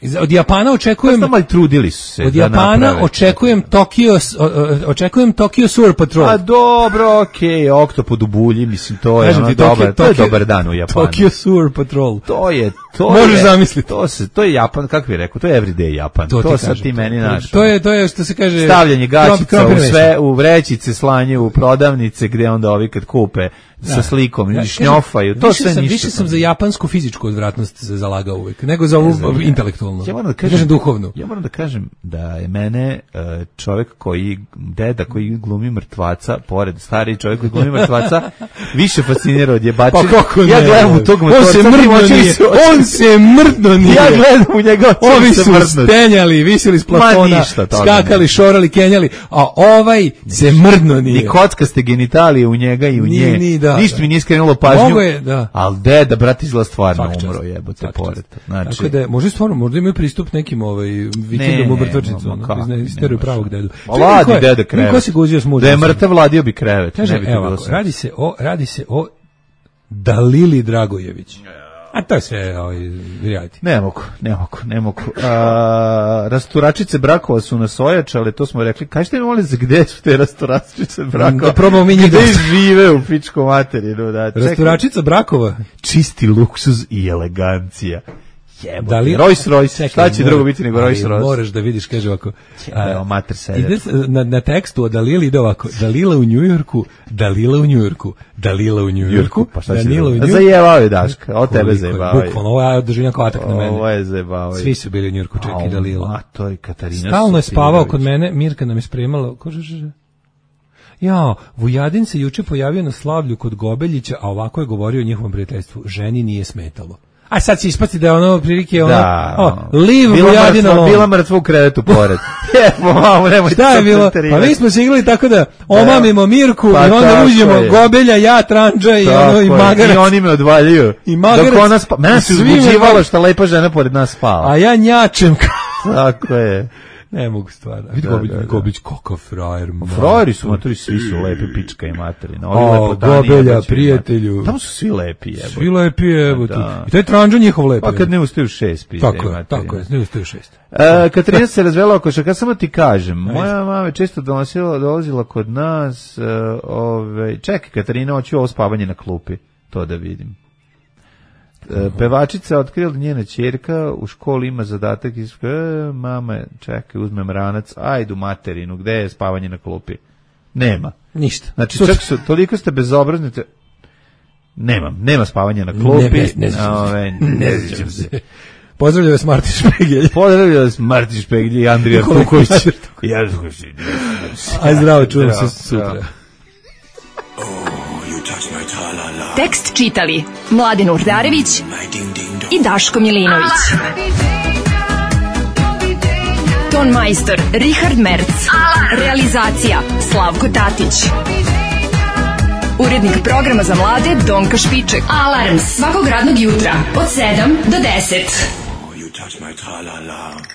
Speaker 6: Od Japana očekujem
Speaker 7: Pa malo trudili su se.
Speaker 6: Od
Speaker 7: da
Speaker 6: Japana
Speaker 7: naprave.
Speaker 6: očekujem Tokyo o- o- očekujem Tokyo Sewer Patrol.
Speaker 7: A dobro, okej, okay, Oktopod u bulji, mislim, to je,
Speaker 6: Kažem
Speaker 7: ono
Speaker 6: ti, Tokyo-
Speaker 7: dobar, to je
Speaker 6: Tokyo-
Speaker 7: dobar dan u Japanu.
Speaker 6: Tokyo Sewer Patrol.
Speaker 7: To je, to
Speaker 6: Možeš
Speaker 7: je,
Speaker 6: zamisliti.
Speaker 7: To, se, to je Japan, kako bih rekao, to je everyday Japan. To,
Speaker 6: ti
Speaker 7: to sad
Speaker 6: kažem,
Speaker 7: ti
Speaker 6: to-
Speaker 7: meni
Speaker 6: to-
Speaker 7: naš.
Speaker 6: To je to je što se kaže
Speaker 7: stavljanje gaćica
Speaker 6: krompir
Speaker 7: u
Speaker 6: meso.
Speaker 7: sve, u vrećice, slanje u prodavnice gde onda ovi kad kupe sa
Speaker 6: Da.
Speaker 7: slikom
Speaker 6: Ja,
Speaker 7: i šnjofaju. To
Speaker 6: više
Speaker 7: sve
Speaker 6: sam,
Speaker 7: ništa.
Speaker 6: više sam
Speaker 7: to
Speaker 6: za
Speaker 7: nije.
Speaker 6: japansku fizičku odvratnost se zalagao uvek, nego za ovu
Speaker 7: znam,
Speaker 6: intelektualnu.
Speaker 7: Ja moram da
Speaker 6: kažem,
Speaker 7: kažem,
Speaker 6: duhovnu.
Speaker 7: Ja moram da kažem da je mene e, čovjek koji, deda koji glumi mrtvaca, pored stari čovjek koji glumi mrtvaca, više fascinira od jebača.
Speaker 6: Pa kako
Speaker 7: Ja
Speaker 6: ne?
Speaker 7: gledam u tog
Speaker 6: On
Speaker 7: mrtvaca.
Speaker 6: se mrdno
Speaker 7: oči mi
Speaker 6: nije.
Speaker 7: se-
Speaker 6: On se mrdno nije.
Speaker 7: Ja gledam u njega, oči
Speaker 6: Ovi
Speaker 7: mi se
Speaker 6: su
Speaker 7: mrdnu.
Speaker 6: stenjali, visili s plafona,
Speaker 7: ništa toga
Speaker 6: skakali,
Speaker 7: nije.
Speaker 6: šorali, kenjali, a ovaj se mrdno nije.
Speaker 7: Ni kockaste genitalije u njega i u
Speaker 6: Nije,
Speaker 7: nje.
Speaker 6: ni, da,
Speaker 7: Ništa
Speaker 6: da.
Speaker 7: mi nije skrenulo pažnju.
Speaker 6: Mogo je, da.
Speaker 7: Ali deda, brat, izgleda stvarno
Speaker 6: Svaka čast.
Speaker 7: umro, jebote,
Speaker 6: Svaka
Speaker 7: pored.
Speaker 6: čast.
Speaker 7: Znači,
Speaker 6: Tako da, je, možda stvarno, možda imaju pristup nekim ovaj, vikendom
Speaker 7: Ne,
Speaker 6: u mrtvačnicu,
Speaker 7: ma
Speaker 6: ono,
Speaker 7: kako,
Speaker 6: izne-
Speaker 7: ne
Speaker 6: isteraju
Speaker 7: može.
Speaker 6: pravog dedu.
Speaker 7: Ma
Speaker 6: Čekaj,
Speaker 7: ladi
Speaker 6: ko je-
Speaker 7: deda krevet.
Speaker 6: Ko se guzio s mužem?
Speaker 7: Da je mrtav, ladio bi krevet.
Speaker 6: Kaže,
Speaker 7: ne bi to
Speaker 6: evo
Speaker 7: bilo
Speaker 6: ovako,
Speaker 7: sad.
Speaker 6: radi se o, radi se o Dalili Dragojević. A to je sve ovaj, reality.
Speaker 7: Ne mogu, ne mogu, ne mogu. A, rasturačice brakova su nas ojačale, to smo rekli. Kažete mi molim se gde su te rasturačice brakova?
Speaker 6: Da probamo mi njih
Speaker 7: Gde
Speaker 6: dosta.
Speaker 7: žive u pičku materinu, da. Čekaj.
Speaker 6: Rasturačica Brakova.
Speaker 7: Čisti luksuz i elegancija. Jebote.
Speaker 6: Da li-
Speaker 7: Rolls Royce,
Speaker 6: Čekaj,
Speaker 7: šta će
Speaker 6: mora-
Speaker 7: drugo biti nego
Speaker 6: ali
Speaker 7: Rolls Royce?
Speaker 6: Moraš da vidiš, kaže ovako.
Speaker 7: Jebeo, mater sede.
Speaker 6: Ide na, na tekstu o Dalili ide ovako. Dalila u Njujorku, Dalila u Njujorku, Dalila u Njujorku,
Speaker 7: Pa šta će
Speaker 6: Danila u
Speaker 7: da...
Speaker 6: Njujorku.
Speaker 7: Zajebao je Daška, od tebe
Speaker 6: Koliko je,
Speaker 7: zajebao je.
Speaker 6: Bukvalno, ovo je doživljam kao atak na mene.
Speaker 7: Ovo je zajebao.
Speaker 6: Svi su bili u Njujorku, čekaj Dalila.
Speaker 7: A to je Katarina.
Speaker 6: Stalno je spavao
Speaker 7: Sotirović.
Speaker 6: kod mene, Mirka nam je spremala, kaže, že, ja, Vujadin se juče pojavio na slavlju kod Gobeljića, a ovako je govorio o njihovom prijateljstvu. Ženi nije smetalo. A sad će ispasti da je ono prilike ono,
Speaker 7: Da.
Speaker 6: o, live
Speaker 7: bila
Speaker 6: Vujadin
Speaker 7: mrtva,
Speaker 6: alone.
Speaker 7: bila mrtva u krevetu pored. Jebo, mamo, nemoj
Speaker 6: Šta je bilo? Pa mi smo se igrali tako da omamimo Mirku
Speaker 7: Pa
Speaker 6: i onda
Speaker 7: tako
Speaker 6: uđemo
Speaker 7: je.
Speaker 6: Gobelja, ja, Tranđa i
Speaker 7: Tako
Speaker 6: ono i
Speaker 7: je.
Speaker 6: Magarac.
Speaker 7: I oni me odvaljuju.
Speaker 6: I Magarac.
Speaker 7: Dok ona spa... Mene
Speaker 6: I
Speaker 7: se
Speaker 6: svi me
Speaker 7: uzbuđivalo
Speaker 6: odvaljuju.
Speaker 7: što lepa žena pored nas spava.
Speaker 6: A ja njačem kao...
Speaker 7: Tako je.
Speaker 6: Ne mogu stvarno. Vidi
Speaker 7: Da,
Speaker 6: Gobić,
Speaker 7: da, da.
Speaker 6: Gobić, kakav frajer. ma.
Speaker 7: Frajeri su, maturi, svi su lepi, pička i materina.
Speaker 6: O,
Speaker 7: Ovi lepotani,
Speaker 6: Gobelja,
Speaker 7: jebote,
Speaker 6: prijatelju.
Speaker 7: Tamo su svi lepi, jebote.
Speaker 6: Svi lepi je, evo tu.
Speaker 7: Da.
Speaker 6: I to je Tranđa njihov lepi.
Speaker 7: Pa kad ne ustaju šest, pizde.
Speaker 6: Tako je,
Speaker 7: materina.
Speaker 6: tako je, ne ustaju šest.
Speaker 7: E, Katarina se razvela oko šaka, samo ti kažem, moja mama je često donosila, dolazila kod nas, e, ove, čekaj Katarina, hoću ovo spavanje na klupi, to da vidim. E, pevačica otkrila da njena ćerka u školi ima zadatak iz e, mama, čekaj, uzmem ranac, ajdu materinu, gde je spavanje na klupi? Nema.
Speaker 6: Ništa.
Speaker 7: Znači,
Speaker 6: Sutra.
Speaker 7: čak su, toliko ste bezobrazni, te- nemam, nema spavanja na klupi.
Speaker 6: Ne, ne, ne sjećam se.
Speaker 7: Ove, ne sjećam se.
Speaker 6: Pozdravljaju vas Martin Špegelj.
Speaker 7: Pozdravljaju vas Martin Špegelj i Andrija
Speaker 6: Nikola
Speaker 7: Tuković.
Speaker 6: Kvadratović.
Speaker 7: Ja Tuković.
Speaker 6: Aj zdravo, čujemo se
Speaker 7: Zdravo,
Speaker 6: sutra.
Speaker 7: zdravo.
Speaker 4: Tekst čitali Mladin Urdarević i Daško Milinović. Ton majstor Richard Merc. Realizacija Slavko Tatić. Urednik programa za mlade Donka Špiček. Alarms svakog radnog jutra od sedam do deset.
Speaker 1: You touch my tra-la-la.